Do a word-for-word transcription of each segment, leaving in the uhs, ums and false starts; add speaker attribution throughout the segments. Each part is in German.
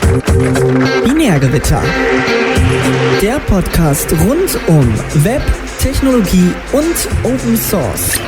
Speaker 1: Binärgewitter. Der Podcast rund um Web, Technologie und Open Source.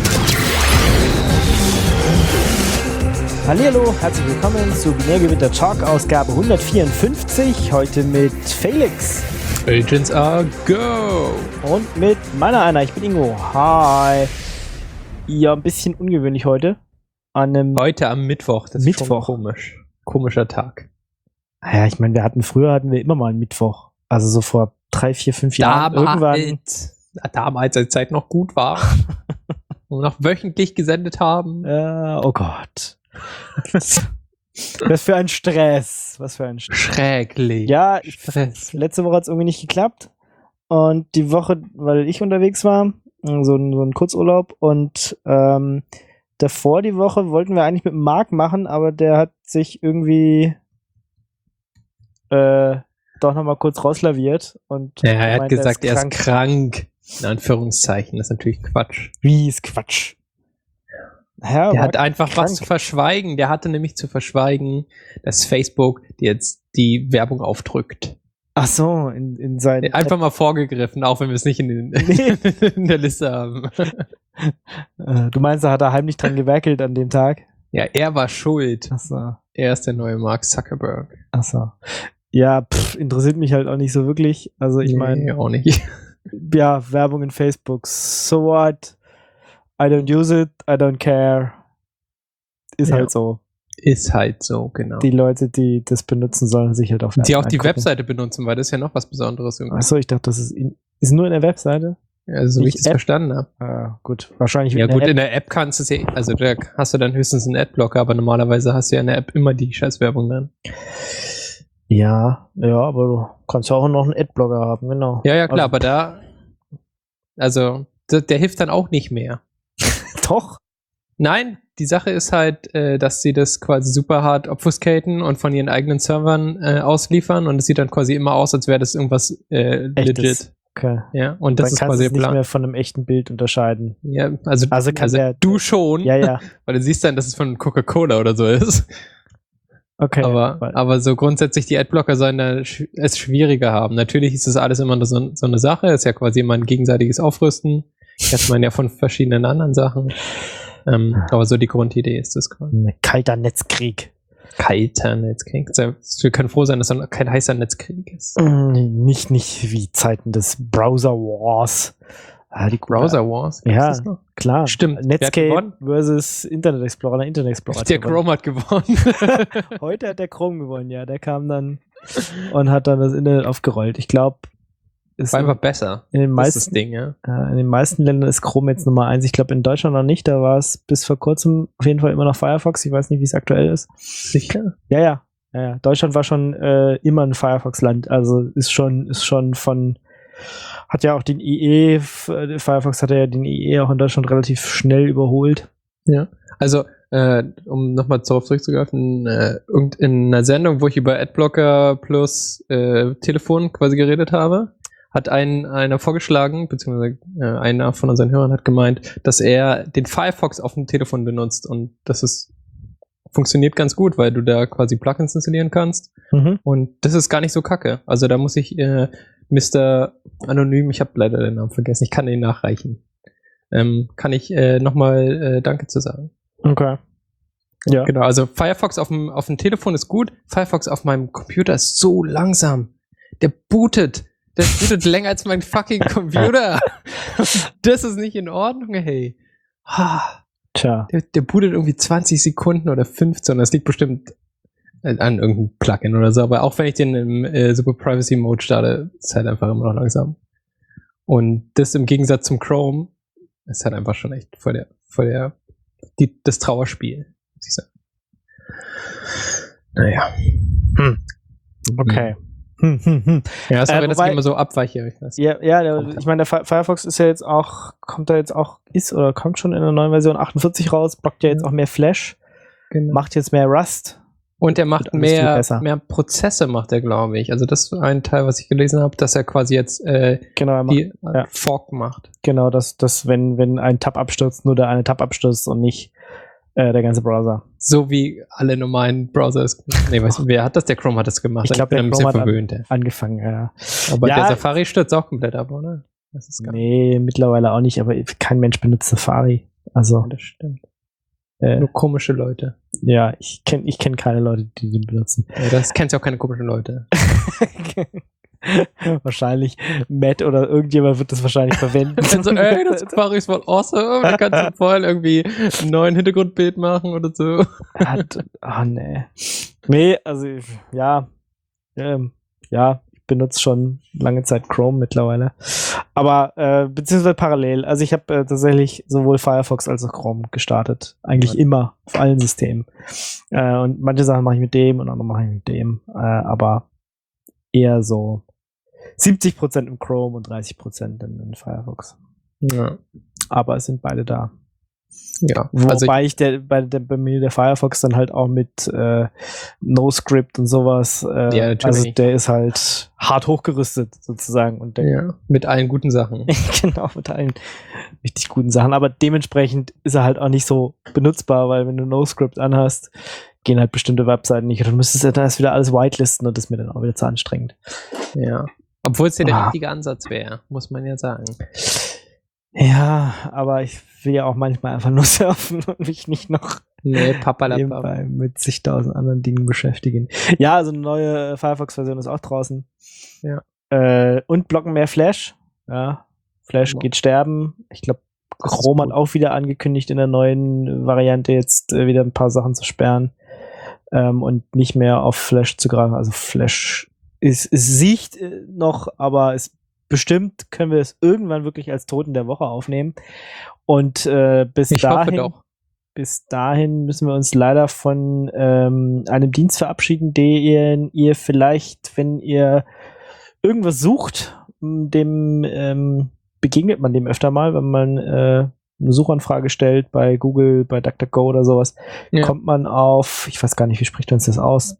Speaker 2: Hallihallo, herzlich willkommen zu Binärgewitter Talk Ausgabe hundertvierundfünfzig. Heute mit Felix.
Speaker 3: Agents are go.
Speaker 2: Und mit meiner einer. Ich bin Ingo. Hi. Ja, ein bisschen ungewöhnlich heute. An einem
Speaker 3: Heute am Mittwoch. Das
Speaker 2: Mittwoch.
Speaker 3: ist schon komisch. Komischer Tag.
Speaker 2: Ja, ich meine, wir hatten früher hatten wir immer mal einen Mittwoch. Also so vor drei, vier, fünf Jahren.
Speaker 3: Damals, damals, als die Zeit noch gut war. Und noch wöchentlich gesendet haben.
Speaker 2: Äh, oh Gott. Was für ein Stress. Was für ein Stress.
Speaker 3: Schräglich.
Speaker 2: Ja, ich,
Speaker 3: Stress.
Speaker 2: letzte Woche hat es irgendwie nicht geklappt. Und die Woche, weil ich unterwegs war, so ein, so ein Kurzurlaub. Und ähm, davor die Woche wollten wir eigentlich mit dem Marc machen, aber der hat sich irgendwie äh, doch nochmal kurz rauslaviert. Und
Speaker 3: Ja, er hat
Speaker 2: meint,
Speaker 3: gesagt, er ist
Speaker 2: krank.
Speaker 3: krank. In Anführungszeichen. Das ist natürlich Quatsch.
Speaker 2: Wie ist Quatsch? Ja,
Speaker 3: Der
Speaker 2: Marc
Speaker 3: hat einfach
Speaker 2: krank.
Speaker 3: was zu verschweigen. Der hatte nämlich zu verschweigen, dass Facebook dir jetzt die Werbung aufdrückt.
Speaker 2: Ach so, in, in seinen...
Speaker 3: Einfach mal vorgegriffen, auch wenn wir es nicht in, den,
Speaker 2: Nee.
Speaker 3: in der Liste haben.
Speaker 2: Äh, du meinst, da hat er heimlich dran gewerkelt an dem Tag?
Speaker 3: Ja, er war schuld.
Speaker 2: Ach so.
Speaker 3: Er ist der neue Mark Zuckerberg.
Speaker 2: Ach so. Ja, pff, interessiert mich halt auch nicht so wirklich. Also ich meine,
Speaker 3: Nee, auch nicht.
Speaker 2: ja, Werbung in Facebook. So what? I don't use it, I don't care. Ist
Speaker 3: Ja.
Speaker 2: halt so.
Speaker 3: Ist halt so, genau.
Speaker 2: Die Leute, die das benutzen, sollen sich halt auf
Speaker 3: Die auch die
Speaker 2: angucken.
Speaker 3: Webseite benutzen, weil das ist ja noch was Besonderes irgendwie.
Speaker 2: Achso, ich dachte, das ist, in, ist nur in der Webseite?
Speaker 3: Also, so wie ich
Speaker 2: nicht
Speaker 3: das
Speaker 2: App?
Speaker 3: verstanden habe.
Speaker 2: Ah, gut, wahrscheinlich
Speaker 3: Ja
Speaker 2: mit
Speaker 3: gut,
Speaker 2: einer
Speaker 3: in
Speaker 2: App.
Speaker 3: der App kannst du es ja, also da hast du dann höchstens einen Adblocker, aber normalerweise hast du ja in der App immer die Scheißwerbung dann.
Speaker 2: Ja, ja, aber du kannst ja auch noch einen Adblocker haben, genau.
Speaker 3: Ja, ja, klar,
Speaker 2: Also-
Speaker 3: aber da, also, der, der hilft dann auch nicht mehr.
Speaker 2: Doch.
Speaker 3: Nein, die Sache ist halt, äh, dass sie das quasi super hart obfuscaten und von ihren eigenen Servern äh, ausliefern und es sieht dann quasi immer aus, als wäre das irgendwas äh,
Speaker 2: Echtes.
Speaker 3: legit.
Speaker 2: Okay.
Speaker 3: Ja, und das
Speaker 2: Dann
Speaker 3: ist
Speaker 2: kannst
Speaker 3: quasi
Speaker 2: du
Speaker 3: der
Speaker 2: es nicht
Speaker 3: Plan.
Speaker 2: mehr von einem echten Bild unterscheiden.
Speaker 3: Ja, also,
Speaker 2: Also kann
Speaker 3: also
Speaker 2: der-
Speaker 3: du schon,
Speaker 2: Ja, ja.
Speaker 3: weil du siehst dann, dass es von Coca-Cola oder so ist.
Speaker 2: Okay.
Speaker 3: aber,
Speaker 2: weil-
Speaker 3: aber so grundsätzlich die Adblocker sollen da sch- es schwieriger haben. Natürlich ist das alles immer so, so eine Sache, ist ja quasi immer ein gegenseitiges Aufrüsten. Kennt man ja von verschiedenen anderen Sachen. Ähm, aber so die Grundidee ist das quasi.
Speaker 2: Ein kalter Netzkrieg.
Speaker 3: Kalter Netzkrieg. Wir können froh sein, dass dann kein heißer Netzkrieg ist.
Speaker 2: Mm, Nicht, nicht wie Zeiten des Browser Wars. Ah, die
Speaker 3: Browser Wars? Gibt's
Speaker 2: Ja,
Speaker 3: das noch?
Speaker 2: klar.
Speaker 3: Stimmt. Wer hat
Speaker 2: Netscape
Speaker 3: gewonnen?
Speaker 2: versus Internet Explorer. Der Internet Explorer. hat
Speaker 3: Der
Speaker 2: gewonnen.
Speaker 3: Chrome hat gewonnen.
Speaker 2: Heute hat der Chrome gewonnen, ja. Der kam dann und hat dann das Internet aufgerollt. Ich glaube,
Speaker 3: War einfach besser.
Speaker 2: in den
Speaker 3: Das ist das
Speaker 2: meisten
Speaker 3: Ding, ja.
Speaker 2: Äh, in den meisten Ländern ist Chrome jetzt Nummer eins. Ich glaube, in Deutschland noch nicht. Da war es bis vor kurzem auf jeden Fall immer noch Firefox. Ich weiß nicht, wie es aktuell ist.
Speaker 3: Sicher?
Speaker 2: Ja, ja. ja, ja. Deutschland war schon äh, immer ein Firefox-Land. Also ist schon, ist schon von, hat ja auch den I E, F- äh, Firefox hat ja den I E auch in Deutschland relativ schnell überholt.
Speaker 3: Ja. Also, äh, um nochmal darauf zurückzugreifen, äh, irgend- in einer Sendung, wo ich über Adblocker plus äh, Telefon quasi geredet habe, hat ein, einer vorgeschlagen, beziehungsweise äh, einer von unseren Hörern hat gemeint, dass er den Firefox auf dem Telefon benutzt und das ist funktioniert ganz gut, weil du da quasi Plugins installieren kannst
Speaker 2: Mhm.
Speaker 3: und das ist gar nicht so kacke. Also da muss ich äh, Mister Anonym, ich habe leider den Namen vergessen, ich kann den nachreichen. Ähm, kann ich äh, nochmal äh, Danke zu sagen.
Speaker 2: Okay. Ja.
Speaker 3: Genau, also Firefox auf dem, auf dem Telefon ist gut, Firefox auf meinem Computer ist so langsam. Der bootet. Der bootet länger als mein fucking Computer. Das ist nicht in Ordnung, hey. Ah,
Speaker 2: Tja.
Speaker 3: Der, der bootet irgendwie zwanzig Sekunden oder fünfzehn. Das liegt bestimmt an irgendeinem Plugin oder so. Aber auch wenn ich den im äh, Super Privacy Mode starte, ist halt einfach immer noch langsam. Und das im Gegensatz zum Chrome ist halt einfach schon echt voll der, voll der, die, das Trauerspiel, muss ich sagen. Naja.
Speaker 2: Hm. Okay. Hm, hm, hm.
Speaker 3: Ja, sorry,
Speaker 2: Äh,
Speaker 3: dass
Speaker 2: wobei-
Speaker 3: ich immer so abweiche. Ich weiß.
Speaker 2: Ja, ja, der,
Speaker 3: Kommt
Speaker 2: ich meine, der Fi- Firefox ist ja jetzt auch, kommt da jetzt auch, ist oder kommt schon in der neuen Version achtundvierzig raus, blockt ja jetzt auch mehr Flash,
Speaker 3: Genau.
Speaker 2: macht jetzt mehr Rust.
Speaker 3: Und er macht
Speaker 2: Wird alles viel
Speaker 3: mehr,
Speaker 2: besser.
Speaker 3: mehr Prozesse, macht er, glaube ich. Also das ist ein Teil, was ich gelesen habe, dass er quasi jetzt äh,
Speaker 2: Genau, er macht,
Speaker 3: die äh,
Speaker 2: ja.
Speaker 3: Fork macht.
Speaker 2: genau, dass, dass wenn, wenn ein Tab abstürzt, nur der eine Tab abstürzt und nicht Äh, der ganze Browser.
Speaker 3: So wie alle normalen Browser es. Nee, weißt du, wer hat das? Der Chrome hat das gemacht.
Speaker 2: Ich glaube, der
Speaker 3: bin ein
Speaker 2: Chrome
Speaker 3: bisschen
Speaker 2: hat
Speaker 3: verwöhnt.
Speaker 2: an, angefangen, ja.
Speaker 3: Aber
Speaker 2: ja,
Speaker 3: der Safari stürzt auch komplett ab, oder? Das ist gar
Speaker 2: nee, mittlerweile auch nicht, aber kein Mensch benutzt Safari. Also.
Speaker 3: das stimmt.
Speaker 2: Äh,
Speaker 3: Nur komische Leute.
Speaker 2: Ja, ich kenne ich kenn keine Leute, die den benutzen.
Speaker 3: Ja, das kennst ja auch keine komischen Leute.
Speaker 2: Wahrscheinlich Matt oder irgendjemand wird das wahrscheinlich verwenden.
Speaker 3: Also, ey, das Safari ist voll awesome. Da kannst du voll irgendwie einen neuen Hintergrundbild machen oder so.
Speaker 2: Hat, oh, nee. Nee, also, ja. Ähm, ja, ich benutze schon lange Zeit Chrome mittlerweile. Aber, äh, beziehungsweise parallel. Also, ich habe äh, tatsächlich sowohl Firefox als auch Chrome gestartet. Eigentlich ja. immer. Auf allen Systemen. Äh, und manche Sachen mache ich mit dem und andere mache ich mit dem. Äh, aber eher so siebzig Prozent im Chrome und dreißig Prozent in, in Firefox.
Speaker 3: Ja.
Speaker 2: Aber es sind beide da.
Speaker 3: Ja.
Speaker 2: Wobei
Speaker 3: also
Speaker 2: ich der, bei, der, bei mir der Firefox dann halt auch mit äh, NoScript und sowas, äh,
Speaker 3: ja, natürlich.
Speaker 2: also der ist halt hart hochgerüstet sozusagen. Und der,
Speaker 3: ja, mit allen guten Sachen.
Speaker 2: Genau, mit allen richtig guten Sachen. Aber dementsprechend ist er halt auch nicht so benutzbar, weil wenn du NoScript anhast, gehen halt bestimmte Webseiten nicht. Du müsstest ja da erst wieder alles whitelisten und das ist mir dann auch wieder zu anstrengend.
Speaker 3: Ja. Obwohl es ja der
Speaker 2: ah.
Speaker 3: richtige Ansatz wäre, muss man ja sagen.
Speaker 2: Ja, aber ich will ja auch manchmal einfach nur surfen und mich nicht noch
Speaker 3: nee,
Speaker 2: nebenbei mit zigtausend anderen Dingen beschäftigen. Ja, also eine neue Firefox-Version ist auch draußen.
Speaker 3: Ja.
Speaker 2: Äh, und blocken mehr Flash. Ja, Flash ja. geht sterben. Ich glaube, Chrome hat auch wieder angekündigt, in der neuen Variante jetzt äh, wieder ein paar Sachen zu sperren ähm, und nicht mehr auf Flash zu greifen. Also Flash ist, es sieht äh, noch, aber es bestimmt können wir es irgendwann wirklich als Toten der Woche aufnehmen. Und äh, bis
Speaker 3: ich
Speaker 2: dahin,
Speaker 3: hoffe doch.
Speaker 2: bis dahin müssen wir uns leider von ähm, einem Dienst verabschieden, den ihr vielleicht, wenn ihr irgendwas sucht, dem ähm, begegnet man dem öfter mal, wenn man äh, eine Suchanfrage stellt bei Google, bei DuckDuckGo oder sowas, ja. kommt man auf, ich weiß gar nicht, wie spricht uns das aus?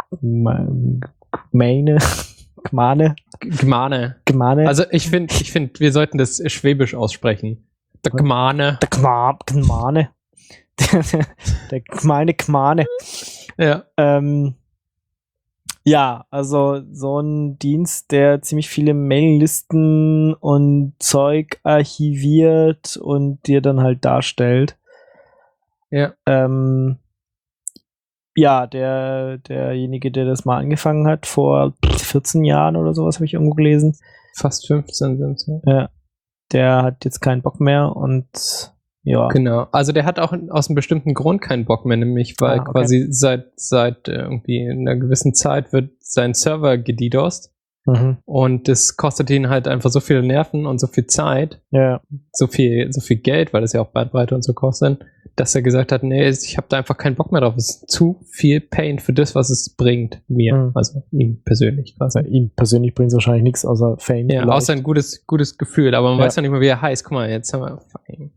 Speaker 2: Meine Gmane.
Speaker 3: Gmane.
Speaker 2: Gmane.
Speaker 3: Also ich finde, ich finde, wir sollten das schwäbisch aussprechen. Der Gmane.
Speaker 2: Der Gmane. Der gemeine Gmane.
Speaker 3: Ja.
Speaker 2: Ähm, ja, also so ein Dienst, der ziemlich viele Mailinglisten und Zeug archiviert und dir dann halt darstellt.
Speaker 3: Ja.
Speaker 2: Ähm, Ja, der, derjenige, der das mal angefangen hat, vor vierzehn Jahren oder sowas, habe ich irgendwo gelesen.
Speaker 3: Fast fünfzehn sind es, ja.
Speaker 2: Ja. Der hat jetzt keinen Bock mehr und ja.
Speaker 3: Genau. Also der hat auch aus einem bestimmten Grund keinen Bock mehr, nämlich weil ah, okay. quasi seit, seit irgendwie einer gewissen Zeit wird sein Server gedidost. Mhm. Und das kostet ihn halt einfach so viele Nerven und so viel Zeit,
Speaker 2: ja.
Speaker 3: so viel, so viel Geld, weil das ja auch Bandbreite und so kostet, dass er gesagt hat, nee, ich habe da einfach keinen Bock mehr drauf. Es ist zu viel Pain für das, was es bringt mir. Mhm. Also ihm persönlich quasi.
Speaker 2: Ja, ihm persönlich bringt es wahrscheinlich nichts außer Fame.
Speaker 3: Ja, vielleicht. Außer ein gutes, gutes Gefühl, aber man ja. weiß ja nicht mehr, wie er heißt. Guck mal, jetzt haben wir Fame.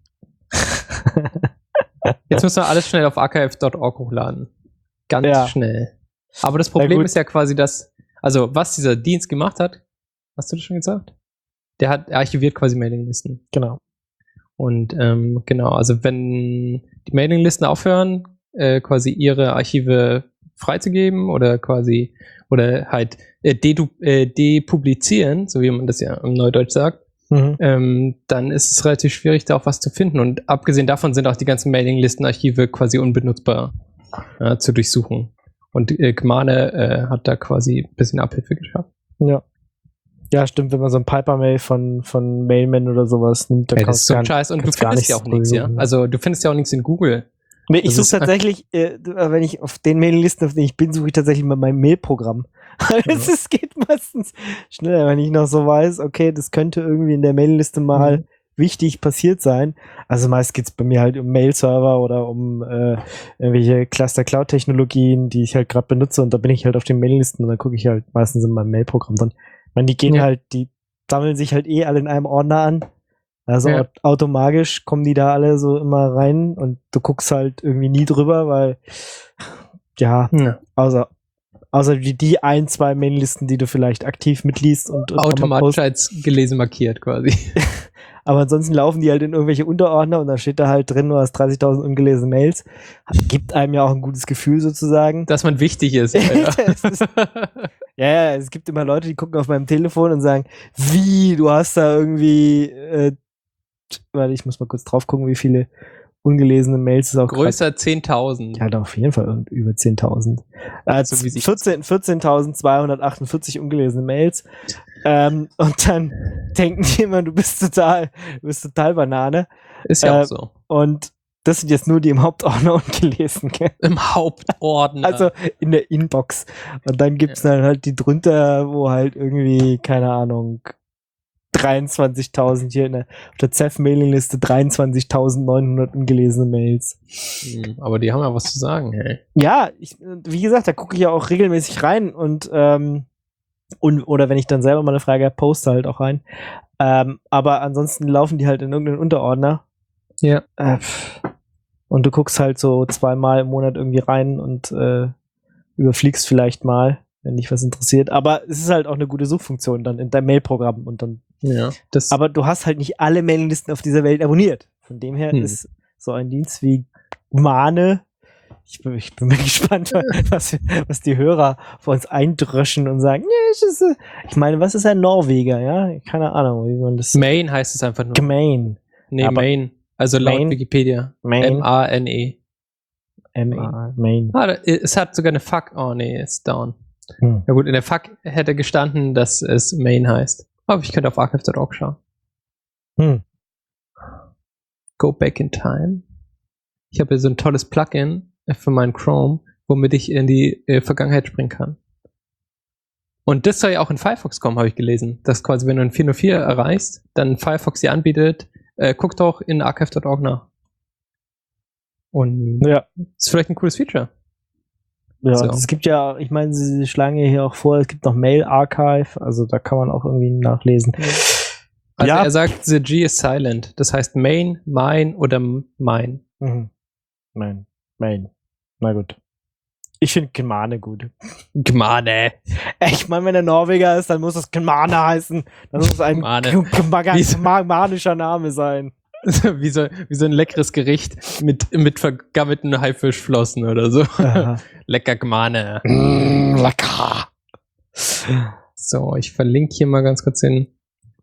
Speaker 3: Jetzt müssen wir alles schnell auf archive punkt org hochladen. Ganz ja. schnell. Aber das Problem ist ja quasi, dass, also was dieser Dienst gemacht hat, hast du das schon gesagt? Der hat archiviert quasi Mailinglisten.
Speaker 2: Genau.
Speaker 3: Und ähm, genau, also wenn die Mailinglisten aufhören, äh, quasi ihre Archive freizugeben oder quasi, oder halt äh, dedu- äh, depublizieren, so wie man das ja im Neudeutsch sagt, mhm. ähm, dann ist es relativ schwierig, da auch was zu finden. Und abgesehen davon sind auch die ganzen Mailinglistenarchive quasi unbenutzbar äh, zu durchsuchen. Und äh, Gmane äh, hat da quasi ein bisschen Abhilfe geschafft.
Speaker 2: Ja. Ja, stimmt, wenn man so ein Piper-Mail von, von Mailman oder sowas nimmt, dann
Speaker 3: hey, das ist so ein Scheiß. Und du findest ja auch nichts, ja? Also du findest ja auch nichts in Google.
Speaker 2: Nee, ich suche tatsächlich, äh, wenn ich auf den Mailinglisten, auf denen ich bin, suche ich tatsächlich mal mein Mailprogramm. Es ja. geht meistens schneller, wenn ich noch so weiß, okay, das könnte irgendwie in der Mailingliste mal mhm. wichtig passiert sein. Also meist geht es bei mir halt um Mail-Server oder um äh, irgendwelche Cluster-Cloud-Technologien, die ich halt gerade benutze, und da bin ich halt auf den Mailinglisten und dann gucke ich halt meistens in meinem Mailprogramm drin. Ich meine, die gehen ja. halt, die sammeln sich halt eh alle in einem Ordner an. Also ja. automatisch kommen die da alle so immer rein und du guckst halt irgendwie nie drüber, weil ja, ja. außer Außer die, die ein, zwei Mailinglisten, die du vielleicht aktiv mitliest und, und
Speaker 3: automatisch als gelesen markiert quasi.
Speaker 2: Aber ansonsten laufen die halt in irgendwelche Unterordner und dann steht da halt drin, du hast dreißigtausend ungelesene Mails. Gibt einem ja auch ein gutes Gefühl sozusagen.
Speaker 3: Dass man wichtig ist. Ja,
Speaker 2: ist ja, ja, es gibt immer Leute, die gucken auf meinem Telefon und sagen, wie, du hast da irgendwie, äh, warte, ich muss mal kurz drauf gucken, wie viele ungelesene Mails es auch
Speaker 3: größer zehntausend.
Speaker 2: Ja, doch, auf jeden Fall über zehntausend. Also vierzehn, vierzehntausendzweihundertachtundvierzig ungelesene Mails. Ähm, und dann denken die immer, du bist total, du bist total Banane.
Speaker 3: Ist ja
Speaker 2: äh,
Speaker 3: auch so.
Speaker 2: Und das sind jetzt nur die im Hauptordner ungelesen, gell?
Speaker 3: Im Hauptordner.
Speaker 2: Also in der Inbox. Und dann gibt's ja. dann halt die drunter, wo halt irgendwie, keine Ahnung, dreiundzwanzigtausend hier in der, auf der Z E F-Mailingliste dreiundzwanzigtausendneunhundert ungelesene Mails.
Speaker 3: Aber die haben ja was zu sagen, hey.
Speaker 2: Ja, ich, wie gesagt, da gucke ich ja auch regelmäßig rein und, ähm, und oder wenn ich dann selber mal eine Frage habe, poste halt auch rein. Ähm, aber ansonsten laufen die halt in irgendeinen Unterordner.
Speaker 3: Ja.
Speaker 2: Äh, und du guckst halt so zweimal im Monat irgendwie rein und äh, überfliegst vielleicht mal, wenn dich was interessiert. Aber es ist halt auch eine gute Suchfunktion dann in deinem Mailprogramm und dann.
Speaker 3: Ja. Das
Speaker 2: aber du hast halt nicht alle Mailinglisten auf dieser Welt abonniert. Von dem her hm. ist so ein Dienst wie Mane. Ich bin, ich bin mal gespannt, was, was die Hörer vor uns eindröschen und sagen, nee, ich, ist, ich meine, was ist ein Norweger, ja? Keine Ahnung, wie man das.
Speaker 3: Maine heißt es einfach nur.
Speaker 2: Maine.
Speaker 3: Nee, ja, Maine. Also laut Maine, Wikipedia. M A N E.
Speaker 2: M A Maine.
Speaker 3: Ah, es hat sogar eine Fuck. Oh nee, ist down. Hm. Ja gut, in der Fuck hätte gestanden, dass es Maine heißt. Aber ich könnte auf archive punkt org schauen.
Speaker 2: Hm.
Speaker 3: Go back in time. Ich habe hier so ein tolles Plugin für meinen Chrome, womit ich in die äh, Vergangenheit springen kann. Und das soll ja auch in Firefox kommen, habe ich gelesen. Dass quasi, wenn du ein vier null vier erreichst, dann Firefox dir anbietet, äh, guck doch in archive punkt org nach. Und ja, ist vielleicht ein cooles Feature.
Speaker 2: Ja, so. Es gibt ja, ich meine, sie schlagen ja hier auch vor, es gibt noch Mail Archive, also da kann man auch irgendwie nachlesen.
Speaker 3: Also
Speaker 2: ja.
Speaker 3: Er sagt, the G is silent. Das heißt main, mine oder mine.
Speaker 2: Mhm. Main, main. Na gut. Ich finde Gmane gut.
Speaker 3: Gmane.
Speaker 2: Ich meine, wenn er Norweger ist, dann muss es Gmane heißen. Dann muss es ein gmanischer Name sein.
Speaker 3: wie, so, wie so ein leckeres Gericht mit, mit vergammelten Haifischflossen oder so. Lecker Gmane.
Speaker 2: Mm, lecker.
Speaker 3: So, ich verlinke hier mal ganz kurz den,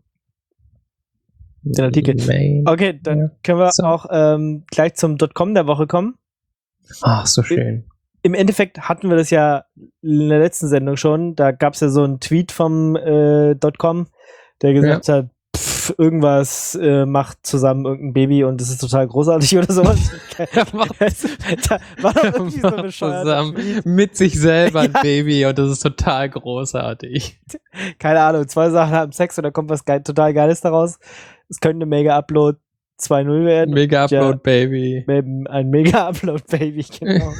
Speaker 2: den Artikel.
Speaker 3: Main.
Speaker 2: Okay, dann ja. können wir so. auch ähm, gleich zum .com der Woche kommen.
Speaker 3: Ach, so schön.
Speaker 2: Im Endeffekt hatten wir das ja in der letzten Sendung schon. Da gab es ja so einen Tweet vom äh, .com, der gesagt ja. hat, pff, irgendwas äh, macht zusammen irgendein Baby und das ist total großartig oder sowas. Da war doch irgendwie so bescheuert.
Speaker 3: Zusammen mit sich selber ein ja. Baby und das ist total großartig.
Speaker 2: Keine Ahnung, zwei Sachen haben Sex und da kommt was geil, total Geiles daraus. Es könnte ein Mega-Upload zwei null werden.
Speaker 3: Mega-Upload-Baby.
Speaker 2: Ja, ein Mega-Upload-Baby, genau.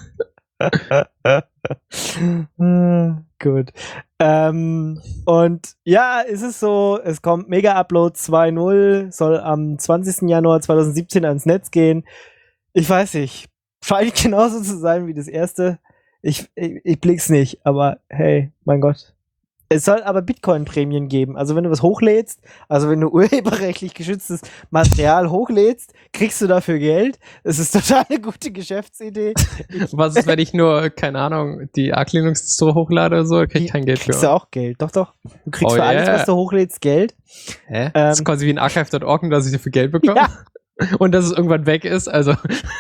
Speaker 2: Gut. Ähm, und ja, es ist so, es kommt Mega-Upload zwei null, soll am zwanzigsten Januar zweitausendsiebzehn ans Netz gehen. Ich weiß nicht, scheint genauso zu sein wie das erste. Ich, ich, ich blick's nicht, aber hey, mein Gott. Es soll aber Bitcoin-Prämien geben. Also wenn du was hochlädst, also wenn du urheberrechtlich geschütztes Material hochlädst, kriegst du dafür Geld. Das ist total eine gute Geschäftsidee.
Speaker 3: Was ist, wenn ich nur, keine Ahnung, die Arc Linux Store hochlade oder so, krieg ich kein Geld für.
Speaker 2: Kriegst du auch Geld, doch, doch. Du kriegst
Speaker 3: oh,
Speaker 2: für
Speaker 3: yeah.
Speaker 2: alles, was du hochlädst, Geld.
Speaker 3: Hä? Ähm, das ist quasi wie ein archive punkt org, dass ich dafür Geld bekomme. Ja. Und dass es irgendwann weg ist, also...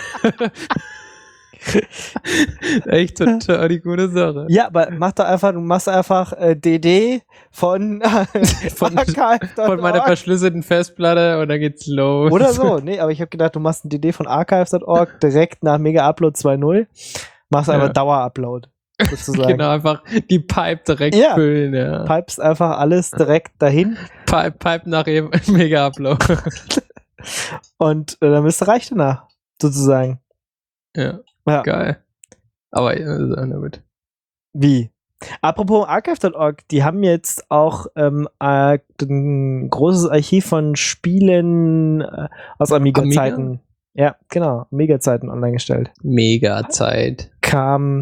Speaker 3: Echt total die gute Sache.
Speaker 2: Ja, aber mach doch einfach, du machst einfach äh, D D von, äh,
Speaker 3: von, von meiner verschlüsselten Festplatte und dann geht's los.
Speaker 2: Oder so, nee, aber ich habe gedacht, du machst ein D D von archive punkt org direkt nach Mega Upload zwei null, machst einfach ja. Dauer-Upload, sozusagen.
Speaker 3: Genau, einfach die Pipe direkt
Speaker 2: ja.
Speaker 3: füllen, ja.
Speaker 2: Pipes einfach alles direkt dahin.
Speaker 3: Pipe, Pipe nach eben Mega Upload.
Speaker 2: Und äh, dann bist du reich danach, sozusagen.
Speaker 3: Ja.
Speaker 2: Ja.
Speaker 3: Geil. Aber ja, na gut.
Speaker 2: Wie? Apropos archive punkt org, die haben jetzt auch ähm, äh, ein großes Archiv von Spielen äh, aus Amiga-Zeiten. Amiga? Ja, genau. Amiga-Zeiten online gestellt.
Speaker 3: Mega-Zeit.
Speaker 2: Kam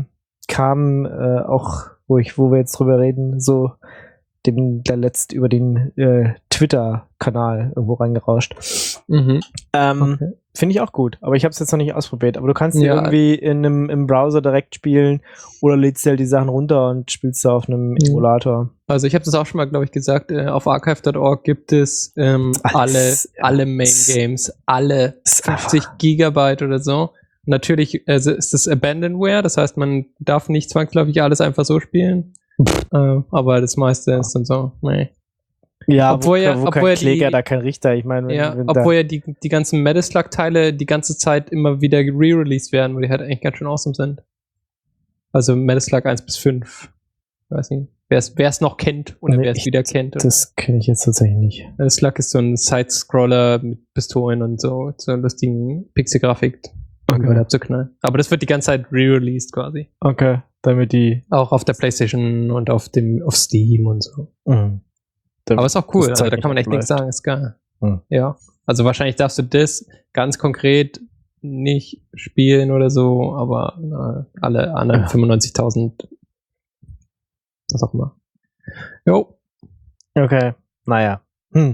Speaker 2: kam äh, auch, wo ich, wo wir jetzt drüber reden, so dem der letzt über den äh, Twitter-Kanal irgendwo reingerauscht.
Speaker 3: Mhm.
Speaker 2: Ähm,
Speaker 3: Okay.
Speaker 2: Finde ich auch gut, aber ich habe es jetzt noch nicht ausprobiert. Aber du kannst die
Speaker 3: Ja.
Speaker 2: irgendwie in einem, im Browser direkt spielen oder lädst dir halt die Sachen runter und spielst da auf einem Emulator.
Speaker 3: Also ich habe das auch schon mal, glaube ich, gesagt, äh, auf archive Punkt org gibt es ähm,
Speaker 2: Alles,
Speaker 3: alle, alle
Speaker 2: ja.
Speaker 3: Main-Games, alle
Speaker 2: Ist
Speaker 3: fünfzig Gigabyte oder so. Natürlich äh, ist das Abandonware, das heißt, man darf nicht zwangsläufig alles einfach so spielen. äh, aber das meiste ist dann so, nee.
Speaker 2: Ja,
Speaker 3: Obwohl
Speaker 2: wo,
Speaker 3: ja-
Speaker 2: wo
Speaker 3: obwohl
Speaker 2: kein
Speaker 3: ja die-
Speaker 2: Kläger, da kein Richter. Ich meine, wenn,
Speaker 3: Ja,
Speaker 2: wenn
Speaker 3: obwohl
Speaker 2: da,
Speaker 3: ja die, die ganzen Medeslug-Teile die ganze Zeit immer wieder re-released werden, weil die halt eigentlich ganz schön awesome sind. Also Medeslug eins bis fünf. Ich weiß nicht, wer es noch kennt oder
Speaker 2: Nee,
Speaker 3: wer es
Speaker 2: ich-
Speaker 3: wieder kennt. Oder?
Speaker 2: das kenne ich jetzt tatsächlich nicht.
Speaker 3: Medeslug ist so ein Side-Scroller mit Pistolen und so, so lustigen Pixel-Grafik, um
Speaker 2: Okay.
Speaker 3: okay. abzuknallen. Aber das wird die ganze Zeit re-released quasi.
Speaker 2: Okay, damit die.
Speaker 3: Auch auf der PlayStation und auf dem auf Steam und so.
Speaker 2: Mhm.
Speaker 3: Aber ist auch cool,
Speaker 2: Das
Speaker 3: also
Speaker 2: Zeug
Speaker 3: da kann man
Speaker 2: nicht
Speaker 3: echt nichts
Speaker 2: abläuft.
Speaker 3: sagen, ist geil.
Speaker 2: Hm.
Speaker 3: Ja. Also wahrscheinlich darfst du das ganz konkret nicht spielen oder so, aber äh, alle anderen
Speaker 2: Ja.
Speaker 3: fünfundneunzigtausend, was auch immer. Jo.
Speaker 2: Okay, naja. Hm.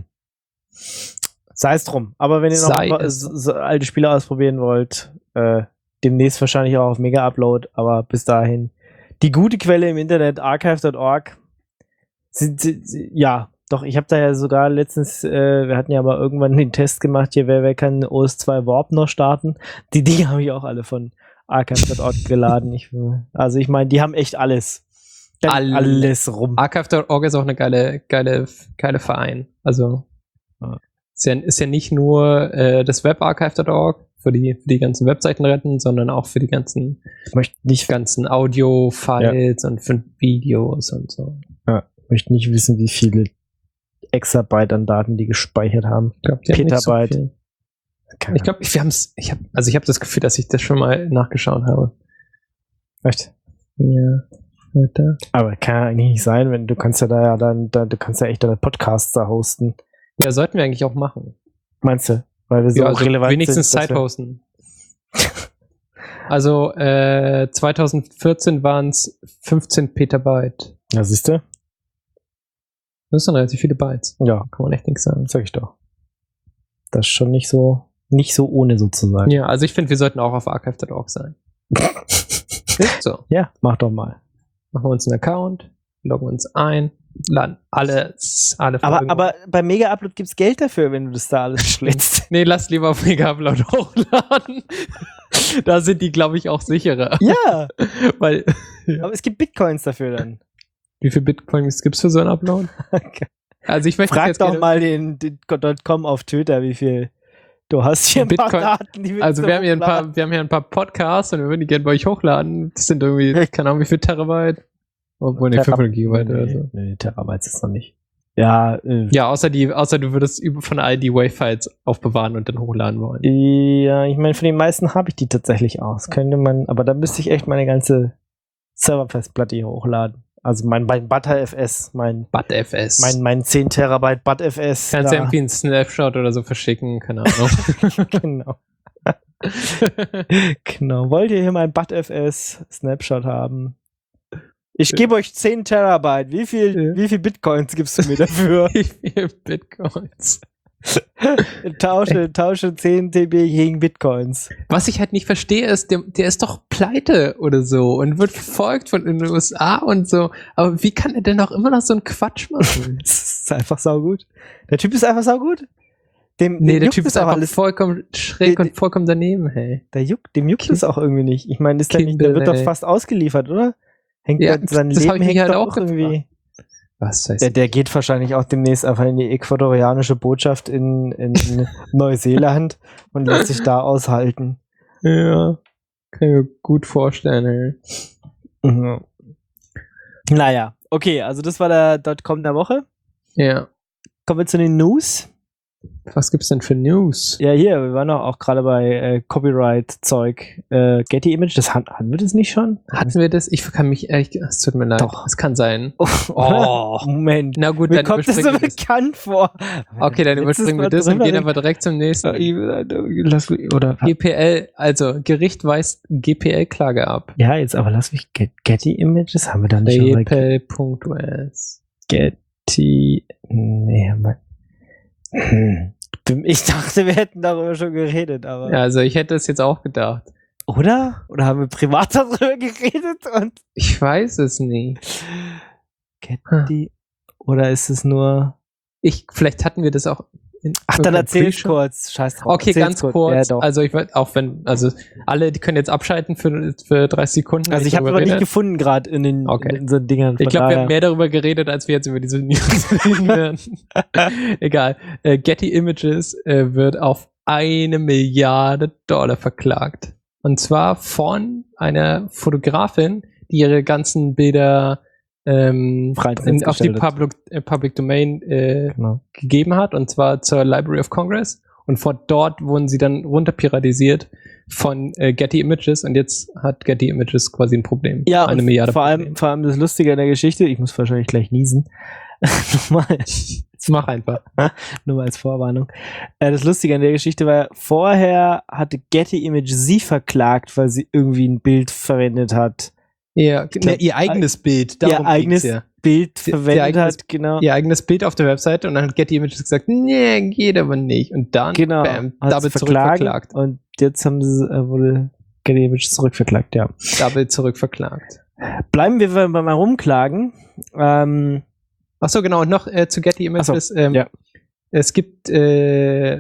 Speaker 2: Sei es drum. Aber wenn ihr noch
Speaker 3: Sei
Speaker 2: ein paar,
Speaker 3: es
Speaker 2: so, so alte Spiele ausprobieren wollt, äh, demnächst wahrscheinlich auch auf Mega-Upload, aber bis dahin. Die gute Quelle im Internet, archive Punkt org. Sie, sie, sie, ja, doch, ich habe da ja sogar letztens, äh, wir hatten ja mal irgendwann den Test gemacht, hier, wer, wer kann O S zwei Warp noch starten? Die Dinge habe ich auch alle von archive Punkt org geladen. Ich, also ich meine, die haben echt alles. Dann
Speaker 3: Alle.
Speaker 2: alles rum.
Speaker 3: archive Punkt org ist auch eine geile, geile, geile Verein. Also
Speaker 2: Ja.
Speaker 3: ist, ja, ist ja nicht nur äh, das Web archive Punkt org für die, für die ganzen Webseiten retten, sondern auch für die ganzen,
Speaker 2: Ich möchte nicht
Speaker 3: ganzen Audio-Files und für Videos und so.
Speaker 2: Ich möchte nicht wissen, wie viele Exabyte an Daten die gespeichert haben.
Speaker 3: Ich glaube, die haben nicht so
Speaker 2: Petabyte.
Speaker 3: viel.
Speaker 2: Keine
Speaker 3: Ich glaube, wir haben es, ich habe, also ich habe das Gefühl, dass ich das schon mal nachgeschaut habe.
Speaker 2: Ahnung. Echt?
Speaker 3: Ja, weiter.
Speaker 2: Aber kann ja eigentlich nicht sein, wenn du kannst ja da ja dann, da, du kannst ja echt deine Podcasts da hosten.
Speaker 3: Ja, sollten wir eigentlich auch machen.
Speaker 2: Meinst du? Weil wir so
Speaker 3: Ja, also
Speaker 2: relevant
Speaker 3: wenigstens
Speaker 2: sind. dass
Speaker 3: Zeit
Speaker 2: wir-
Speaker 3: hosten. Also äh, zweitausendvierzehn waren es fünfzehn Petabyte.
Speaker 2: Ja, siehst du?
Speaker 3: Das sind relativ viele Bytes.
Speaker 2: Ja,
Speaker 3: Kann man echt nichts sagen.
Speaker 2: sag ich doch. Das ist schon nicht so, nicht so ohne sozusagen.
Speaker 3: Ja, also ich finde, wir sollten auch auf archive Punkt org sein. Ist so.
Speaker 2: Ja, mach doch mal.
Speaker 3: Machen wir uns einen Account, loggen uns ein, laden alles, alle
Speaker 2: Aber,
Speaker 3: Folgen
Speaker 2: aber bei Mega Upload gibt's Geld dafür, wenn du das da alles schlitzt.
Speaker 3: Nee, lass lieber auf Mega Upload hochladen. Da sind die, glaube ich, auch sicherer.
Speaker 2: Ja,
Speaker 3: Weil,
Speaker 2: aber es gibt Bitcoins dafür dann.
Speaker 3: wie viel Bitcoins gibt's für so einen Upload? Also ich möchte
Speaker 2: Frag
Speaker 3: jetzt
Speaker 2: doch
Speaker 3: gerne-
Speaker 2: mal den, den .com auf Twitter, wie viel du hast hier ein paar
Speaker 3: Bitcoin-
Speaker 2: Daten, die willst
Speaker 3: Also
Speaker 2: du
Speaker 3: wir haben hier ein
Speaker 2: hochladen.
Speaker 3: paar, wir haben hier ein paar Podcasts und wir würden die gerne bei euch hochladen. Das sind irgendwie, keine Ahnung, wie viel Terabyte? Obwohl, nee, fünfhundert Gigabyte oder so.
Speaker 2: Nee, nee, Terabyte ist noch nicht. Ja, äh,
Speaker 3: Ja, außer die, außer du würdest über von all die Wave-Files aufbewahren und dann hochladen wollen.
Speaker 2: ja, ich meine, von den meisten habe ich die tatsächlich aus. Könnte man, aber da müsste ich echt meine ganze Serverfestplatte hier hochladen. Also mein, mein ButterFS, mein,
Speaker 3: ButFS.
Speaker 2: mein, mein zehn Terabyte ButterFS.
Speaker 3: Kannst du
Speaker 2: da-
Speaker 3: irgendwie einen Snapshot oder so verschicken, keine Ahnung.
Speaker 2: genau. Genau. Wollt ihr hier mein ButterFS Snapshot haben? Ich gebe euch zehn Terabyte. Wie viel,
Speaker 3: Ja.
Speaker 2: wie viel Bitcoins gibst du mir dafür?
Speaker 3: Wie viel Bitcoins?
Speaker 2: tausche, tausche zehn T B gegen Bitcoins.
Speaker 3: Was ich halt nicht verstehe, ist, der, der ist doch pleite oder so und wird verfolgt von den U S A und so. Aber wie kann er denn auch immer noch so einen Quatsch machen?
Speaker 2: Das ist einfach saugut. Der Typ ist einfach saugut. Dem,
Speaker 3: Nee,
Speaker 2: dem
Speaker 3: der
Speaker 2: juckt
Speaker 3: Typ
Speaker 2: es
Speaker 3: ist
Speaker 2: auch
Speaker 3: einfach
Speaker 2: alles.
Speaker 3: vollkommen schräg
Speaker 2: Der-
Speaker 3: und vollkommen daneben, hey.
Speaker 2: Der juckt, dem juckt
Speaker 3: Kim-
Speaker 2: es auch irgendwie nicht. Ich meine, ist der nicht, der wird doch
Speaker 3: Kimberley.
Speaker 2: fast ausgeliefert, oder? Hängt
Speaker 3: Ja,
Speaker 2: der, sein
Speaker 3: das hab
Speaker 2: Leben
Speaker 3: ich mich
Speaker 2: hängt
Speaker 3: halt
Speaker 2: doch
Speaker 3: auch
Speaker 2: irgendwie.
Speaker 3: Was heißt
Speaker 2: Der, der geht wahrscheinlich auch demnächst einfach in die ecuadorianische Botschaft in, in Neuseeland und lässt sich da aushalten.
Speaker 3: Ja, kann ich mir gut vorstellen, hey.
Speaker 2: Mhm. Naja, okay, also das war der .com der Woche.
Speaker 3: Ja.
Speaker 2: Kommen wir zu den News.
Speaker 3: Was gibt's denn für News?
Speaker 2: Ja, hier, wir waren doch auch gerade bei äh, Copyright-Zeug. Äh, Getty Image, das hatten, hatten wir das nicht schon?
Speaker 3: Hatten wir das? Ich kann mich ehrlich, es tut mir leid.
Speaker 2: Doch.
Speaker 3: Es kann sein.
Speaker 2: Oh, Moment.
Speaker 3: Na gut,
Speaker 2: Mir
Speaker 3: dann
Speaker 2: kommt das so
Speaker 3: überspringen wir das.
Speaker 2: bekannt vor.
Speaker 3: Okay, dann
Speaker 2: Letztes
Speaker 3: überspringen wir
Speaker 2: Mal
Speaker 3: das und
Speaker 2: drüber
Speaker 3: gehen
Speaker 2: reden.
Speaker 3: aber direkt zum nächsten.
Speaker 2: Lass mich, oder?
Speaker 3: G P L, also Gericht weist G P L-Klage ab.
Speaker 2: Ja, jetzt aber lass mich. Get, Getty Images haben wir da nicht.
Speaker 3: G P L Punkt U S.
Speaker 2: Getty. Nee, aber. Hm. Ich dachte, wir hätten darüber schon geredet, aber.
Speaker 3: Ja, also ich hätte es jetzt auch gedacht.
Speaker 2: Oder? Oder haben wir privat darüber geredet und.
Speaker 3: Ich weiß es nicht.
Speaker 2: Getty. Oder ist es nur.
Speaker 3: Ich, vielleicht hatten wir das auch. In
Speaker 2: Ach, dann erzähl's
Speaker 3: Pre-Show.
Speaker 2: kurz. Scheiß drauf.
Speaker 3: Okay,
Speaker 2: Erzähl's
Speaker 3: ganz kurz.
Speaker 2: Ja, doch.
Speaker 3: Also ich weiß, auch wenn, also alle, die können jetzt abschalten für, für dreißig Sekunden.
Speaker 2: Also
Speaker 3: wenn
Speaker 2: ich habe
Speaker 3: darüber
Speaker 2: aber nicht
Speaker 3: rede.
Speaker 2: gefunden gerade in den
Speaker 3: Okay.
Speaker 2: in so Dingern.
Speaker 3: Ich
Speaker 2: Von
Speaker 3: glaube, wir
Speaker 2: daher-
Speaker 3: haben mehr darüber geredet, als wir jetzt über diese News reden werden. Egal. Äh, Getty Images äh, wird auf eine Milliarde Dollar verklagt. Und zwar von einer Fotografin, die ihre ganzen Bilder ähm,
Speaker 2: Frei ins
Speaker 3: in,
Speaker 2: Netz
Speaker 3: auf die
Speaker 2: gestellt hat.
Speaker 3: Public, äh, Public Domain äh,
Speaker 2: Genau.
Speaker 3: gegeben hat, und zwar zur Library of Congress. Und von dort wurden sie dann runterpiratisiert von äh, Getty Images, und jetzt hat Getty Images quasi ein Problem.
Speaker 2: Ja,
Speaker 3: eine
Speaker 2: und
Speaker 3: Milliarde
Speaker 2: vor allem,
Speaker 3: Problem.
Speaker 2: vor allem das Lustige an der Geschichte, ich muss wahrscheinlich gleich niesen. Nochmal.
Speaker 3: Mach einfach.
Speaker 2: Nur mal als Vorwarnung. Äh, das Lustige an der Geschichte war, vorher hatte Getty Image sie verklagt, weil sie irgendwie ein Bild verwendet hat.
Speaker 3: Ja,
Speaker 2: glaub,
Speaker 3: ne, ihr eigenes Bild. Darum
Speaker 2: ihr eigenes
Speaker 3: geht's ja.
Speaker 2: Bild
Speaker 3: Ihr-
Speaker 2: verwendet
Speaker 3: ihr eigenes-
Speaker 2: hat, genau.
Speaker 3: Ihr eigenes Bild auf der Webseite, und dann hat Getty Images gesagt, nee, geht aber nicht. Und dann,
Speaker 2: Genau.
Speaker 3: bam,
Speaker 2: Hat
Speaker 3: double
Speaker 2: sie verklagt
Speaker 3: zurückverklagt.
Speaker 2: und jetzt haben sie, äh, wurde Getty Image zurückverklagt, ja.
Speaker 3: Double zurückverklagt.
Speaker 2: Bleiben wir beim beim Herumklagen. Ähm,
Speaker 3: Ach so, genau. Und noch äh, zu Getty Images. ähm,
Speaker 2: ja.
Speaker 3: Es gibt äh,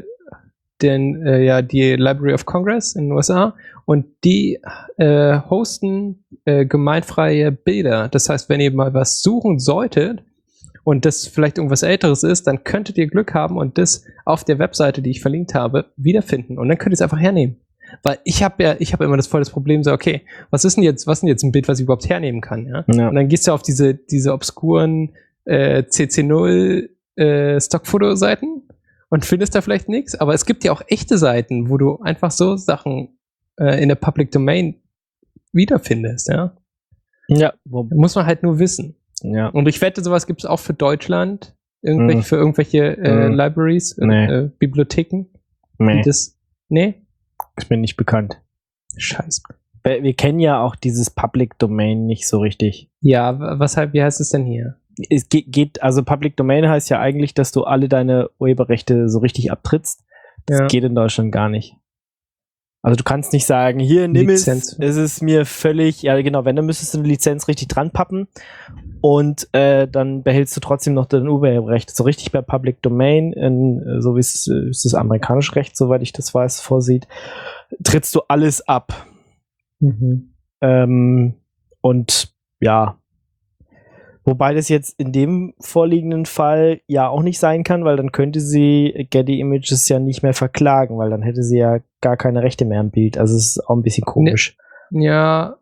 Speaker 3: den, äh, ja, die Library of Congress in den U S A, und die äh, hosten äh, gemeinfreie Bilder. Das heißt, wenn ihr mal was suchen solltet und das vielleicht irgendwas Älteres ist, dann könntet ihr Glück haben und das auf der Webseite, die ich verlinkt habe, wiederfinden. Und dann könnt ihr es einfach hernehmen. Weil ich habe ja, ich habe immer das voll das Problem, so, okay, was ist denn jetzt, was ist denn jetzt ein Bild, was ich überhaupt hernehmen kann, ja?
Speaker 2: Ja.
Speaker 3: Und dann gehst du auf diese, diese obskuren äh, C C null äh, Stockfoto-Seiten und findest da vielleicht nichts, aber es gibt ja auch echte Seiten, wo du einfach so Sachen äh, in der Public Domain wiederfindest, ja?
Speaker 2: Ja, wo,
Speaker 3: Muss man halt nur wissen.
Speaker 2: ja.
Speaker 3: Und ich wette, sowas gibt es auch für Deutschland, irgendwelche,
Speaker 2: Mhm.
Speaker 3: für irgendwelche äh,
Speaker 2: Mhm.
Speaker 3: Libraries, äh,
Speaker 2: Nee.
Speaker 3: äh, Bibliotheken,
Speaker 2: Nee,
Speaker 3: die das, nee?
Speaker 2: ist mir nicht bekannt.
Speaker 3: Scheiße.
Speaker 2: Wir wir kennen ja auch dieses Public Domain nicht so richtig.
Speaker 3: Ja, wa- was halt, wie heißt es denn hier?
Speaker 2: Es geht, geht, also Public Domain heißt ja eigentlich, dass du alle deine Urheberrechte so richtig abtrittst. Das
Speaker 3: Ja.
Speaker 2: geht in Deutschland gar nicht. Also du kannst nicht sagen, hier, nimm es,
Speaker 3: Lizenz.
Speaker 2: es ist mir völlig, ja genau, wenn, dann müsstest du eine Lizenz richtig dran pappen und äh, dann behältst du trotzdem noch dein Urheberrecht. So richtig bei Public Domain, in, äh, so wie es äh, es das amerikanische Recht, soweit ich das weiß, vorsieht, trittst du alles ab.
Speaker 3: Mhm.
Speaker 2: Ähm, und ja, wobei das jetzt in dem vorliegenden Fall ja auch nicht sein kann, weil dann könnte sie Getty Images ja nicht mehr verklagen, weil dann hätte sie ja gar keine Rechte mehr am Bild. Also es ist auch ein bisschen komisch.
Speaker 3: Ja.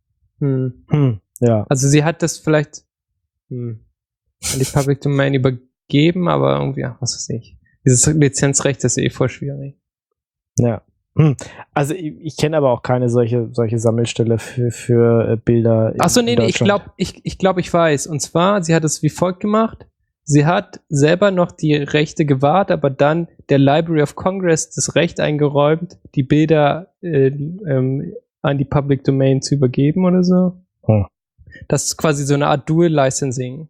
Speaker 3: Hm.
Speaker 2: Hm, ja.
Speaker 3: Also sie hat das vielleicht hm, an die Public Domain übergeben, aber irgendwie, ach, was weiß ich. Dieses Lizenzrecht ist eh voll schwierig.
Speaker 2: Ja. Hm. Also ich, ich kenne aber auch keine solche, solche Sammelstelle für, für äh, Bilder. in-
Speaker 3: Ach so, nee,
Speaker 2: in
Speaker 3: nee, ich
Speaker 2: Deutschland.
Speaker 3: glaube, ich, ich, glaub, ich weiß. Und zwar, sie hat es wie folgt gemacht. Sie hat selber noch die Rechte gewahrt, aber dann der Library of Congress das Recht eingeräumt, die Bilder äh, ähm, an die Public Domain zu übergeben oder so.
Speaker 2: Hm.
Speaker 3: Das ist quasi so eine Art Dual Licensing.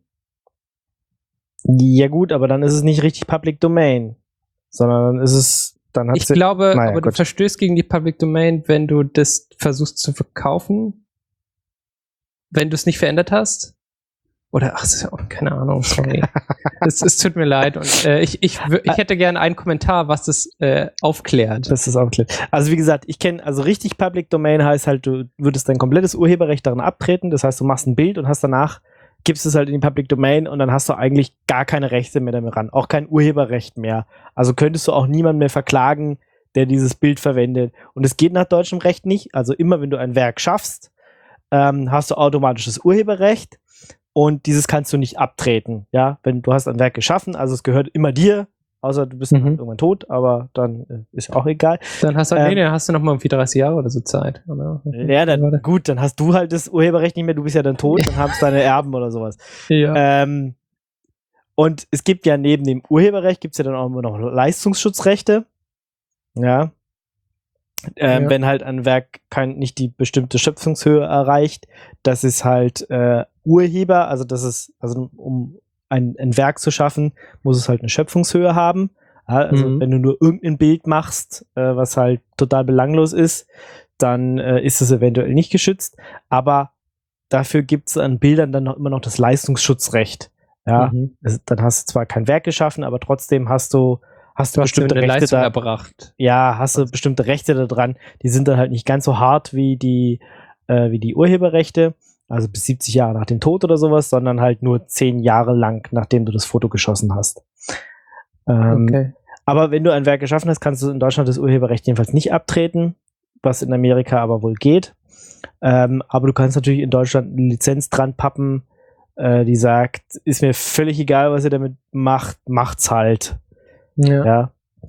Speaker 2: Ja gut, aber dann ist es nicht richtig Public Domain, sondern dann ist es, dann hat
Speaker 3: Ich
Speaker 2: sie,
Speaker 3: glaube,
Speaker 2: naja,
Speaker 3: aber du
Speaker 2: gut.
Speaker 3: verstößt gegen die Public Domain, wenn du das versuchst zu verkaufen, wenn du es nicht verändert hast. Oder, ach, das ist ja auch, keine Ahnung, sorry. es, es tut mir leid. Und äh, ich, ich, wür- ich hätte gerne einen Kommentar, was das äh, aufklärt.
Speaker 2: das ist auch klar. Also wie gesagt, ich kenne, also richtig Public Domain heißt halt, du würdest dein komplettes Urheberrecht darin abtreten, das heißt, du machst ein Bild und hast danach, gibst es halt in die Public Domain und dann hast du eigentlich gar keine Rechte mehr damit ran, auch kein Urheberrecht mehr. Also könntest du auch niemanden mehr verklagen, der dieses Bild verwendet. Und es geht nach deutschem Recht nicht, also immer wenn du ein Werk schaffst, ähm, hast du automatisches Urheberrecht und dieses kannst du nicht abtreten, ja, wenn du hast ein Werk geschaffen, also es gehört immer dir, außer du bist
Speaker 3: Mhm.
Speaker 2: irgendwann tot, aber dann äh, ist auch egal.
Speaker 3: Dann hast du,
Speaker 2: Ähm,
Speaker 3: nee, dann hast du noch mal irgendwie dreißig Jahre oder so Zeit. Oder?
Speaker 2: Ja, dann, gut, dann hast du halt das Urheberrecht nicht mehr, du bist ja dann tot, dann haben es deine Erben oder sowas.
Speaker 3: Ja.
Speaker 2: Ähm, und es gibt ja neben dem Urheberrecht, gibt es ja dann auch immer noch Leistungsschutzrechte. Ja. Ähm,
Speaker 3: Ja.
Speaker 2: Wenn halt ein Werk kein, nicht die bestimmte Schöpfungshöhe erreicht, das ist halt äh, Urheber, also das ist, also um ein, ein Werk zu schaffen, muss es halt eine Schöpfungshöhe haben. Ja, also
Speaker 3: Mhm.
Speaker 2: wenn du nur irgendein Bild machst, äh, was halt total belanglos ist, dann äh, ist es eventuell nicht geschützt. Aber dafür gibt es an Bildern dann noch immer noch das Leistungsschutzrecht. Ja,
Speaker 3: Mhm.
Speaker 2: es, dann hast du zwar kein Werk geschaffen, aber trotzdem hast du hast du,
Speaker 3: Du hast
Speaker 2: bestimmte
Speaker 3: eine
Speaker 2: Rechte
Speaker 3: Leistung
Speaker 2: da.
Speaker 3: erbracht.
Speaker 2: Ja, hast du bestimmte Rechte da dran. Die sind dann halt nicht ganz so hart wie die äh, wie die Urheberrechte, also bis siebzig Jahre nach dem Tod oder sowas, sondern halt nur zehn Jahre lang, nachdem du das Foto geschossen hast. Ähm,
Speaker 3: Okay.
Speaker 2: aber wenn du ein Werk geschaffen hast, kannst du in Deutschland das Urheberrecht jedenfalls nicht abtreten, was in Amerika aber wohl geht. Ähm, aber du kannst natürlich in Deutschland eine Lizenz dran pappen, äh, die sagt, ist mir völlig egal, was ihr damit macht, macht's halt.
Speaker 3: Ja.
Speaker 2: Ja.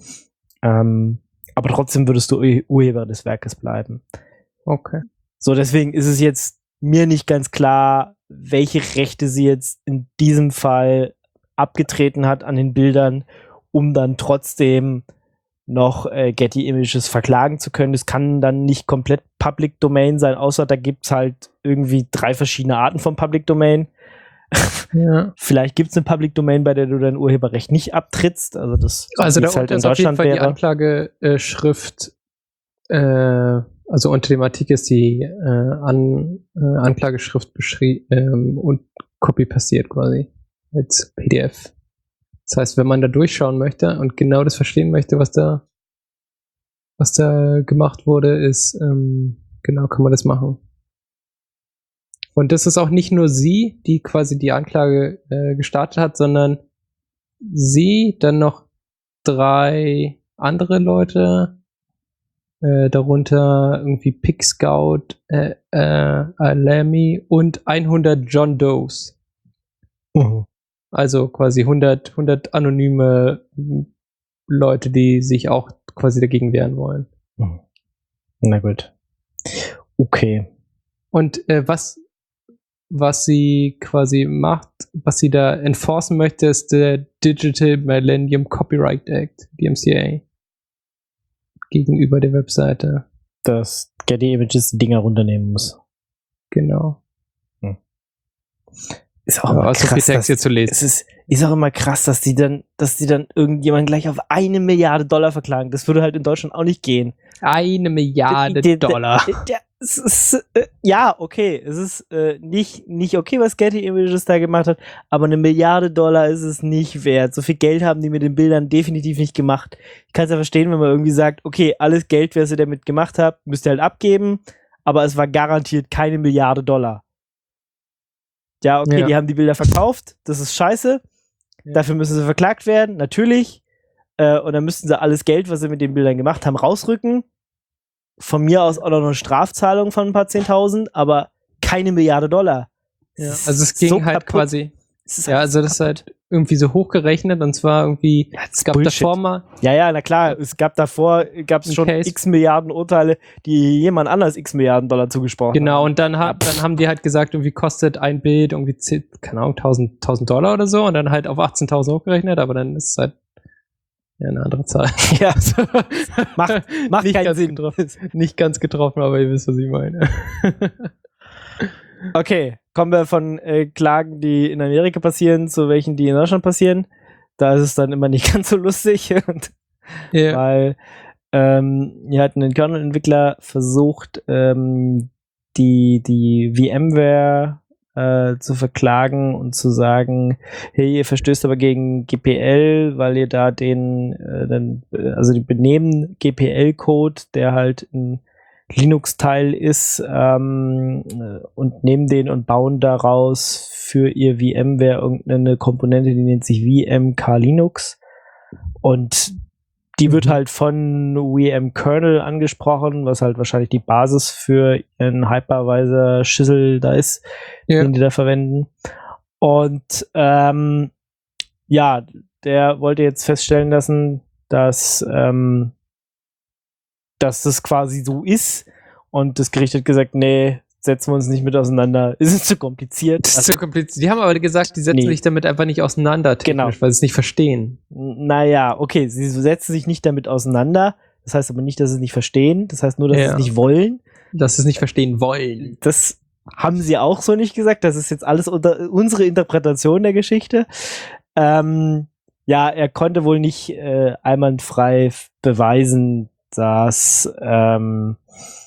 Speaker 2: Ähm, aber trotzdem würdest du Ur- Urheber des Werkes bleiben.
Speaker 3: Okay.
Speaker 2: So, deswegen ist es jetzt mir nicht ganz klar, welche Rechte sie jetzt in diesem Fall abgetreten hat an den Bildern, um dann trotzdem noch äh, Getty Images verklagen zu können. Es kann dann nicht komplett Public Domain sein, außer da gibt es halt irgendwie drei verschiedene Arten von Public Domain.
Speaker 3: Ja.
Speaker 2: Vielleicht gibt es eine Public Domain, bei der du dein Urheberrecht nicht abtrittst. Also das
Speaker 3: Also da
Speaker 2: wie es
Speaker 3: unten ist auf jeden Fall die Anklageschrift, äh, also unter dem Artikel ist die äh, An, äh, Anklageschrift beschrieben ähm, und copy-pastiert quasi als P D F. Das heißt, wenn man da durchschauen möchte und genau das verstehen möchte, was da was da gemacht wurde, ist, ähm, genau, kann man das machen. Und das ist auch nicht nur sie, die quasi die Anklage äh, gestartet hat, sondern sie, dann noch drei andere Leute, äh, darunter irgendwie Pig Scout, äh, äh, Alamy und hundert John Does.
Speaker 2: Mhm.
Speaker 3: Also quasi hundert, hundert anonyme Leute, die sich auch quasi dagegen wehren wollen.
Speaker 2: Mhm. Na gut. Okay.
Speaker 3: Und äh, was was sie quasi macht, was sie da enforcen möchte, ist der Digital Millennium Copyright Act, D M C A, gegenüber der Webseite.
Speaker 2: Dass Getty Images die Dinger runternehmen muss.
Speaker 3: Genau.
Speaker 2: Ist auch
Speaker 3: Ja,
Speaker 2: immer
Speaker 3: was so viel
Speaker 2: krass,
Speaker 3: Text
Speaker 2: dass,
Speaker 3: hier zu lesen.
Speaker 2: es ist, ist auch immer krass, dass die dann, dass die dann irgendjemand gleich auf eine Milliarde Dollar verklagen. Das würde halt in Deutschland auch nicht gehen.
Speaker 3: Eine Milliarde
Speaker 2: Der- der-
Speaker 3: Dollar.
Speaker 2: der- der- es ist, äh, ja, okay, es ist äh, nicht, nicht okay, was Getty Images da gemacht hat, aber eine Milliarde Dollar ist es nicht wert. So viel Geld haben die mit den Bildern definitiv nicht gemacht. Ich kann es ja verstehen, wenn man irgendwie sagt, okay, alles Geld, was ihr damit gemacht habt, müsst ihr halt abgeben, aber es war garantiert keine Milliarde Dollar. Ja, okay,
Speaker 3: Ja.
Speaker 2: die haben die Bilder verkauft, das ist scheiße.
Speaker 3: Ja.
Speaker 2: Dafür müssen sie verklagt werden, natürlich. Äh, und dann müssten sie alles Geld, was sie mit den Bildern gemacht haben, rausrücken. Von mir aus auch noch eine Strafzahlung von ein paar Zehntausend, aber keine Milliarde Dollar.
Speaker 3: Ja,
Speaker 2: Das
Speaker 3: also es
Speaker 2: ist
Speaker 3: ging
Speaker 2: so
Speaker 3: halt
Speaker 2: kaputt.
Speaker 3: quasi,
Speaker 2: Es ist
Speaker 3: ja,
Speaker 2: alles
Speaker 3: also
Speaker 2: so
Speaker 3: das ist
Speaker 2: kaputt.
Speaker 3: halt irgendwie so hochgerechnet und zwar irgendwie,
Speaker 2: Ja, das
Speaker 3: es
Speaker 2: ist
Speaker 3: gab
Speaker 2: Bullshit.
Speaker 3: davor mal,
Speaker 2: Ja, ja, na klar, es gab davor, gab es
Speaker 3: Ein
Speaker 2: schon
Speaker 3: Case.
Speaker 2: x Milliarden Urteile, die jemand anders x Milliarden Dollar zugesprochen
Speaker 3: genau,
Speaker 2: haben.
Speaker 3: und dann, ha
Speaker 2: Ja,
Speaker 3: dann haben die halt gesagt, irgendwie kostet ein Bild irgendwie, zehn, keine Ahnung, tausend, tausend Dollar oder so und dann halt auf achtzehntausend hochgerechnet, aber dann ist es halt ja, eine andere Zahl.
Speaker 2: Ja, macht, macht
Speaker 3: nicht
Speaker 2: keinen
Speaker 3: ganz
Speaker 2: Sinn.
Speaker 3: Getroffen, nicht ganz getroffen, aber ihr wisst, was ich meine.
Speaker 2: Okay, kommen wir von äh, Klagen, die in Amerika passieren, zu welchen, die in Deutschland passieren. Da ist es dann immer nicht ganz so lustig. Und
Speaker 3: Ja.
Speaker 2: weil ähm, hier hat ein Kernel-Entwickler versucht, ähm, die, die VMware äh, zu verklagen und zu sagen, hey, ihr verstößt aber gegen G P L, weil ihr da den, äh, den also die benehmen G P L-Code, der halt ein Linux-Teil ist, ähm, und nehmen den und bauen daraus für ihr VMware irgendeine Komponente, die nennt sich V M K Linux. Und die wird
Speaker 3: Mhm.
Speaker 2: halt von V M Kernel angesprochen, was halt wahrscheinlich die Basis für ihren Hypervisor-Schissel da ist,
Speaker 3: Ja.
Speaker 2: den die da verwenden. Und ähm, ja, der wollte jetzt feststellen lassen, dass, ähm, dass das quasi so ist. Und das Gericht hat gesagt, nee, setzen wir uns nicht mit auseinander. Es ist zu kompliziert.
Speaker 3: Das ist
Speaker 2: Also,
Speaker 3: zu kompliziert. Die haben aber gesagt, die setzen
Speaker 2: Nee.
Speaker 3: sich damit einfach nicht auseinander, technisch,
Speaker 2: Genau.
Speaker 3: weil sie es nicht verstehen.
Speaker 2: naja, okay, sie setzen sich nicht damit auseinander. Das heißt aber nicht, dass sie es nicht verstehen. Das heißt nur, dass sie
Speaker 3: Ja.
Speaker 2: es nicht wollen.
Speaker 3: Dass sie es nicht verstehen wollen.
Speaker 2: Das haben sie auch so nicht gesagt. Das ist jetzt alles unter unsere Interpretation der Geschichte. Ähm, ja, er konnte wohl nicht äh, einwandfrei f- beweisen, dass ähm,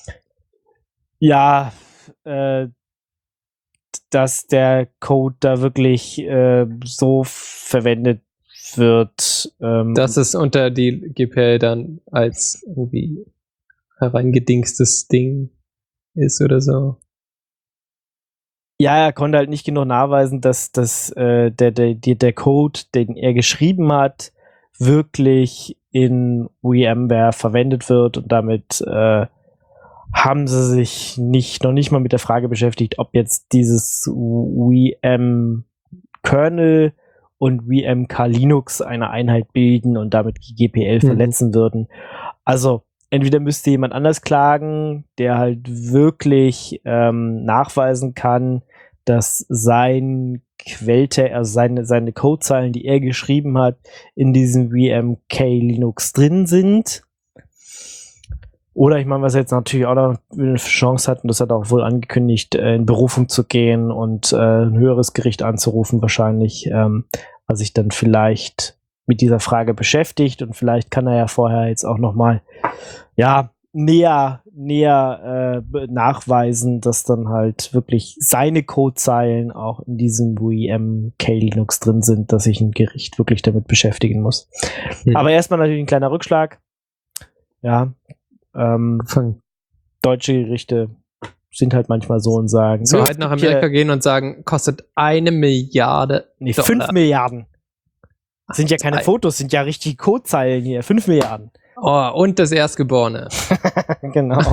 Speaker 2: ja, äh, dass der Code da wirklich äh, so verwendet wird. Ähm,
Speaker 3: Dass es unter die G P L dann als irgendwie hereingedingstes Ding ist oder so.
Speaker 2: Ja, er konnte halt nicht genug nachweisen, dass, dass äh, der, der, der, der Code, den er geschrieben hat, wirklich in VMware verwendet wird und damit äh, haben sie sich nicht, noch nicht mal mit der Frage beschäftigt, ob jetzt dieses V M-Kernel und V M K Linux eine Einheit bilden und damit die G P L
Speaker 3: Mhm.
Speaker 2: verletzen würden. Also entweder müsste jemand anders klagen, der halt wirklich ähm, nachweisen kann, dass sein Quelltext, also seine, seine Codezeilen, die er geschrieben hat, in diesem V M K Linux drin sind. Oder ich meine, was er jetzt natürlich auch noch eine Chance hat, und das hat er auch wohl angekündigt, äh, in Berufung zu gehen und äh, ein höheres Gericht anzurufen, wahrscheinlich, ähm, was sich dann vielleicht mit dieser Frage beschäftigt, und vielleicht kann er ja vorher jetzt auch nochmal, ja, näher, näher äh, be- nachweisen, dass dann halt wirklich seine Codezeilen auch in diesem V M K Linux drin sind, dass sich ein Gericht wirklich damit beschäftigen muss.
Speaker 3: Hm.
Speaker 2: Aber erstmal natürlich ein kleiner Rückschlag. Ja, ähm,
Speaker 3: Fang.
Speaker 2: deutsche Gerichte sind halt manchmal so und sagen,
Speaker 3: So
Speaker 2: nö,
Speaker 3: halt
Speaker 2: es
Speaker 3: nach
Speaker 2: gibt
Speaker 3: Amerika
Speaker 2: hier-
Speaker 3: gehen und sagen, kostet eine Milliarde.
Speaker 2: Nee,
Speaker 3: Dollar.
Speaker 2: fünf Milliarden. Das sind ja keine
Speaker 3: Ei.
Speaker 2: Fotos, sind ja richtige Codezeilen hier. fünf Milliarden.
Speaker 3: Oh, und das Erstgeborene.
Speaker 2: Genau.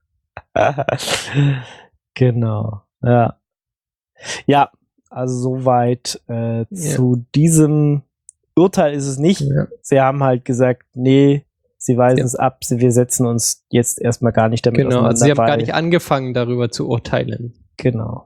Speaker 2: genau. Ja. Ja, also soweit äh, zu diesem Urteil ist es nicht.
Speaker 3: Ja.
Speaker 2: Sie haben halt gesagt, nee, sie weisen
Speaker 3: Ja.
Speaker 2: es ab, sie, wir setzen uns jetzt erstmal gar nicht damit
Speaker 3: Genau, also sie haben
Speaker 2: auseinander,
Speaker 3: gar
Speaker 2: weil-
Speaker 3: nicht angefangen, darüber zu urteilen.
Speaker 2: Genau.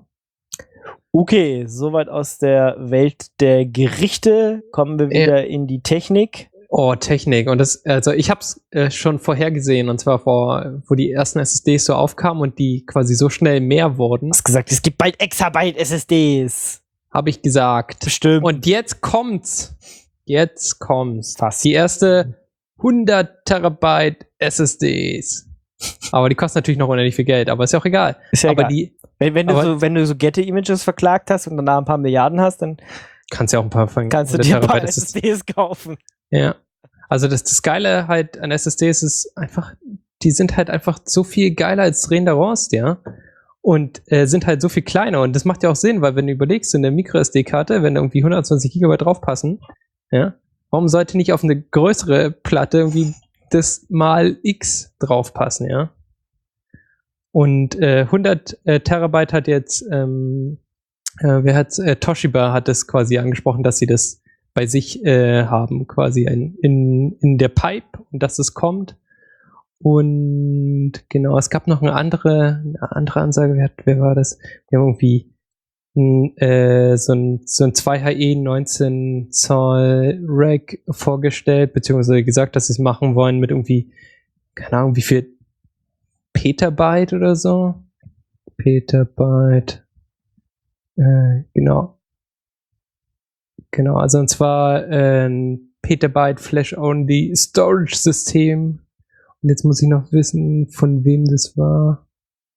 Speaker 2: Okay, soweit aus der Welt der Gerichte. Kommen wir
Speaker 3: Ja.
Speaker 2: wieder in die Technik.
Speaker 3: Oh, Technik. Und das, also ich habe es äh, schon vorhergesehen, und zwar vor, wo die ersten S S Ds so aufkamen und die quasi so schnell mehr wurden,
Speaker 2: Du hast gesagt, es gibt bald Exabyte S S Ds.
Speaker 3: habe ich gesagt.
Speaker 2: Bestimmt.
Speaker 3: Und jetzt kommt's. Jetzt kommt's.
Speaker 2: Fast.
Speaker 3: Die erste hundert Terabyte S S Ds. Aber die kosten natürlich noch unendlich viel Geld, aber ist ja auch egal.
Speaker 2: Ist ja
Speaker 3: aber
Speaker 2: egal.
Speaker 3: die
Speaker 2: Wenn, wenn, du
Speaker 3: aber-
Speaker 2: so, wenn du so Getty-Images verklagt hast und danach ein paar Milliarden hast, dann
Speaker 3: kannst ja auch ein paar von
Speaker 2: kannst du
Speaker 3: hundert
Speaker 2: dir ein paar
Speaker 3: Terabyte
Speaker 2: S S
Speaker 3: S S
Speaker 2: Ds kaufen.
Speaker 3: Ja. Also das, das Geile halt an S S Ds ist einfach, die sind halt einfach so viel geiler als drehender Rost, ja. Und äh, sind halt so viel kleiner. Und das macht ja auch Sinn, weil wenn du überlegst, in der Micro-S D-Karte, wenn da irgendwie hundertzwanzig Gigabyte draufpassen, ja, warum sollte nicht auf eine größere Platte irgendwie das mal X draufpassen, ja? Und äh, hundert äh, Terabyte hat jetzt, ähm, äh, wer hat, äh, Toshiba hat das quasi angesprochen, dass sie das bei sich äh, haben, quasi ein, in, in der Pipe, und dass es kommt. Und genau, es gab noch eine andere, eine andere Ansage, wer, hat, wer war das? Wir haben irgendwie ein, äh, so ein, so ein zwei H E neunzehn Zoll Rack vorgestellt, beziehungsweise gesagt, dass sie es machen wollen mit irgendwie, keine Ahnung, wie viel Petabyte oder so. Petabyte. Äh, genau. Genau, also und zwar äh, ein Petabyte Flash-Only Storage-System. Und jetzt muss ich noch wissen, von wem das war.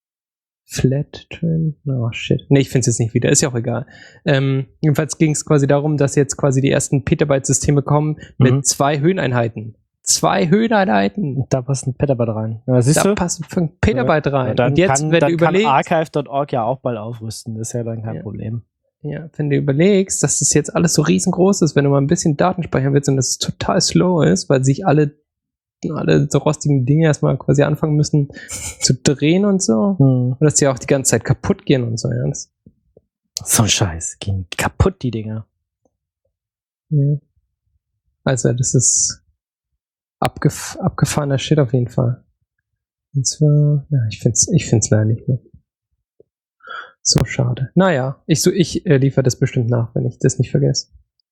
Speaker 3: Flat Train? Oh shit. Nee, ich finde es jetzt nicht wieder. Ist ja auch egal. Ähm, jedenfalls ging es quasi darum, dass jetzt quasi die ersten Petabyte-Systeme kommen mit
Speaker 2: Mhm.
Speaker 3: zwei Höheneinheiten. Zwei Höheneinheiten.
Speaker 2: Da passt ein Petabyte rein. Ja, siehst
Speaker 3: Da
Speaker 2: du?
Speaker 3: passt fünf Petabyte rein.
Speaker 2: Dann
Speaker 3: Und jetzt,
Speaker 2: kann,
Speaker 3: wenn
Speaker 2: dann
Speaker 3: du
Speaker 2: kann
Speaker 3: überlegst,
Speaker 2: archive Punkt org ja auch bald aufrüsten. Das ist ja dann kein
Speaker 3: Ja.
Speaker 2: Problem.
Speaker 3: ja, wenn du überlegst, dass das jetzt alles so riesengroß ist, wenn du mal ein bisschen Daten speichern willst und dass es total slow ist, weil sich alle, alle so rostigen Dinge erstmal quasi anfangen müssen zu drehen und so.
Speaker 2: Hm.
Speaker 3: Und dass die auch die ganze Zeit kaputt gehen und so. Ja, das,
Speaker 2: So ein Scheiß. Gehen kaputt, die Dinger.
Speaker 3: ja. Also das ist abgef abgefahrener Shit auf jeden Fall. Und zwar, ja, ich find's, ich find's leider nicht mehr. So schade. Naja, ich, so, ich äh, liefere das bestimmt nach, wenn ich das nicht vergesse.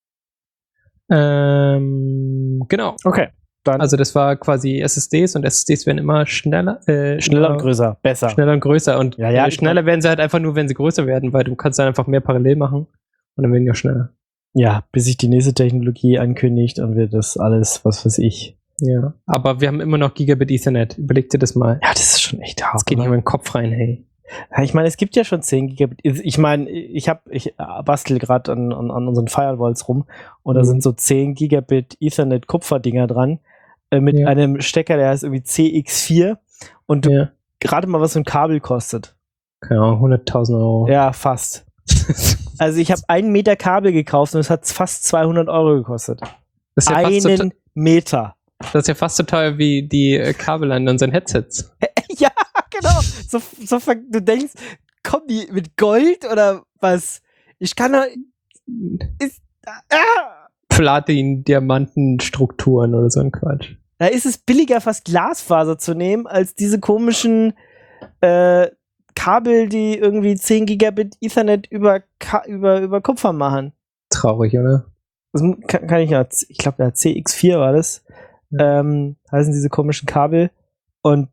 Speaker 3: Ähm, genau.
Speaker 2: Okay. Dann
Speaker 3: Also das war quasi S S Ds und S S Ds werden immer schneller. Äh,
Speaker 2: schneller und
Speaker 3: immer
Speaker 2: größer, besser.
Speaker 3: Schneller und größer. Und
Speaker 2: Ja, ja,
Speaker 3: äh, schneller werden sie halt einfach nur, wenn sie größer werden, weil du kannst dann einfach mehr parallel machen und dann werden die auch schneller.
Speaker 2: Ja, bis sich die nächste Technologie ankündigt und wir das alles, was weiß ich.
Speaker 3: Ja. Aber wir haben immer noch Gigabit Ethernet. Überleg dir das mal.
Speaker 2: Ja, das ist schon echt hart.
Speaker 3: Das geht nicht in meinen Kopf rein, hey.
Speaker 2: Ja, ich meine, es gibt ja schon zehn Gigabit. Ich meine, ich habe, ich bastel gerade an, an, an unseren Firewalls rum und da
Speaker 3: Mhm.
Speaker 2: sind so zehn Gigabit Ethernet Kupferdinger dran äh, mit
Speaker 3: Ja.
Speaker 2: einem Stecker, der heißt irgendwie C X vier und du
Speaker 3: Ja.
Speaker 2: gerade mal was so ein Kabel kostet.
Speaker 3: Keine Ahnung, hunderttausend Euro.
Speaker 2: Ja, fast. Also ich habe einen Meter Kabel gekauft und es hat fast zweihundert Euro gekostet.
Speaker 3: Das ist ja fast so,
Speaker 2: Einen
Speaker 3: te-
Speaker 2: Meter.
Speaker 3: das ist ja fast so teuer wie die äh, Kabel an unseren Headsets.
Speaker 2: Ja, genau. So, so, ver- du denkst, kommen die mit Gold oder was? Ich kann doch. Ist, ah,
Speaker 3: Platin, Diamanten, Strukturen oder so ein Quatsch.
Speaker 2: da ist es billiger, fast Glasfaser zu nehmen, als diese komischen äh, Kabel, die irgendwie zehn Gigabit Ethernet über, Ka- über, über Kupfer machen.
Speaker 3: Traurig, oder?
Speaker 2: Das mu- kann, kann ich ja, ich glaube, ja, C X vier war das. Ähm, heißen diese komischen Kabel. Und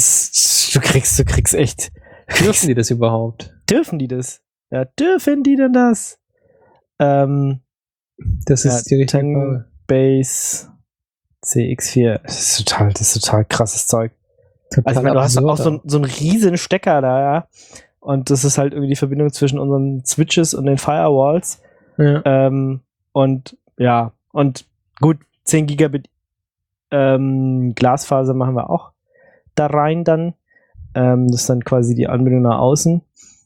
Speaker 2: du kriegst, du kriegst echt.
Speaker 3: Dürfen die das überhaupt?
Speaker 2: Dürfen die das? Ja, dürfen die denn das? Ähm,
Speaker 3: Das
Speaker 2: Ja,
Speaker 3: ist die richtige
Speaker 2: Ten-
Speaker 3: Frage.
Speaker 2: Base C X vier. Das ist total, das ist total krasses Zeug.
Speaker 3: Total
Speaker 2: Also ich meine, du hast
Speaker 3: absurd,
Speaker 2: auch so, ein- so einen riesen Stecker da, ja. Und das ist halt irgendwie die Verbindung zwischen unseren Switches und den Firewalls.
Speaker 3: ja.
Speaker 2: Ähm, und ja, und gut, zehn Gigabit ähm, Glasfaser machen wir auch da rein dann. Ähm, das ist dann quasi die Anbindung nach außen.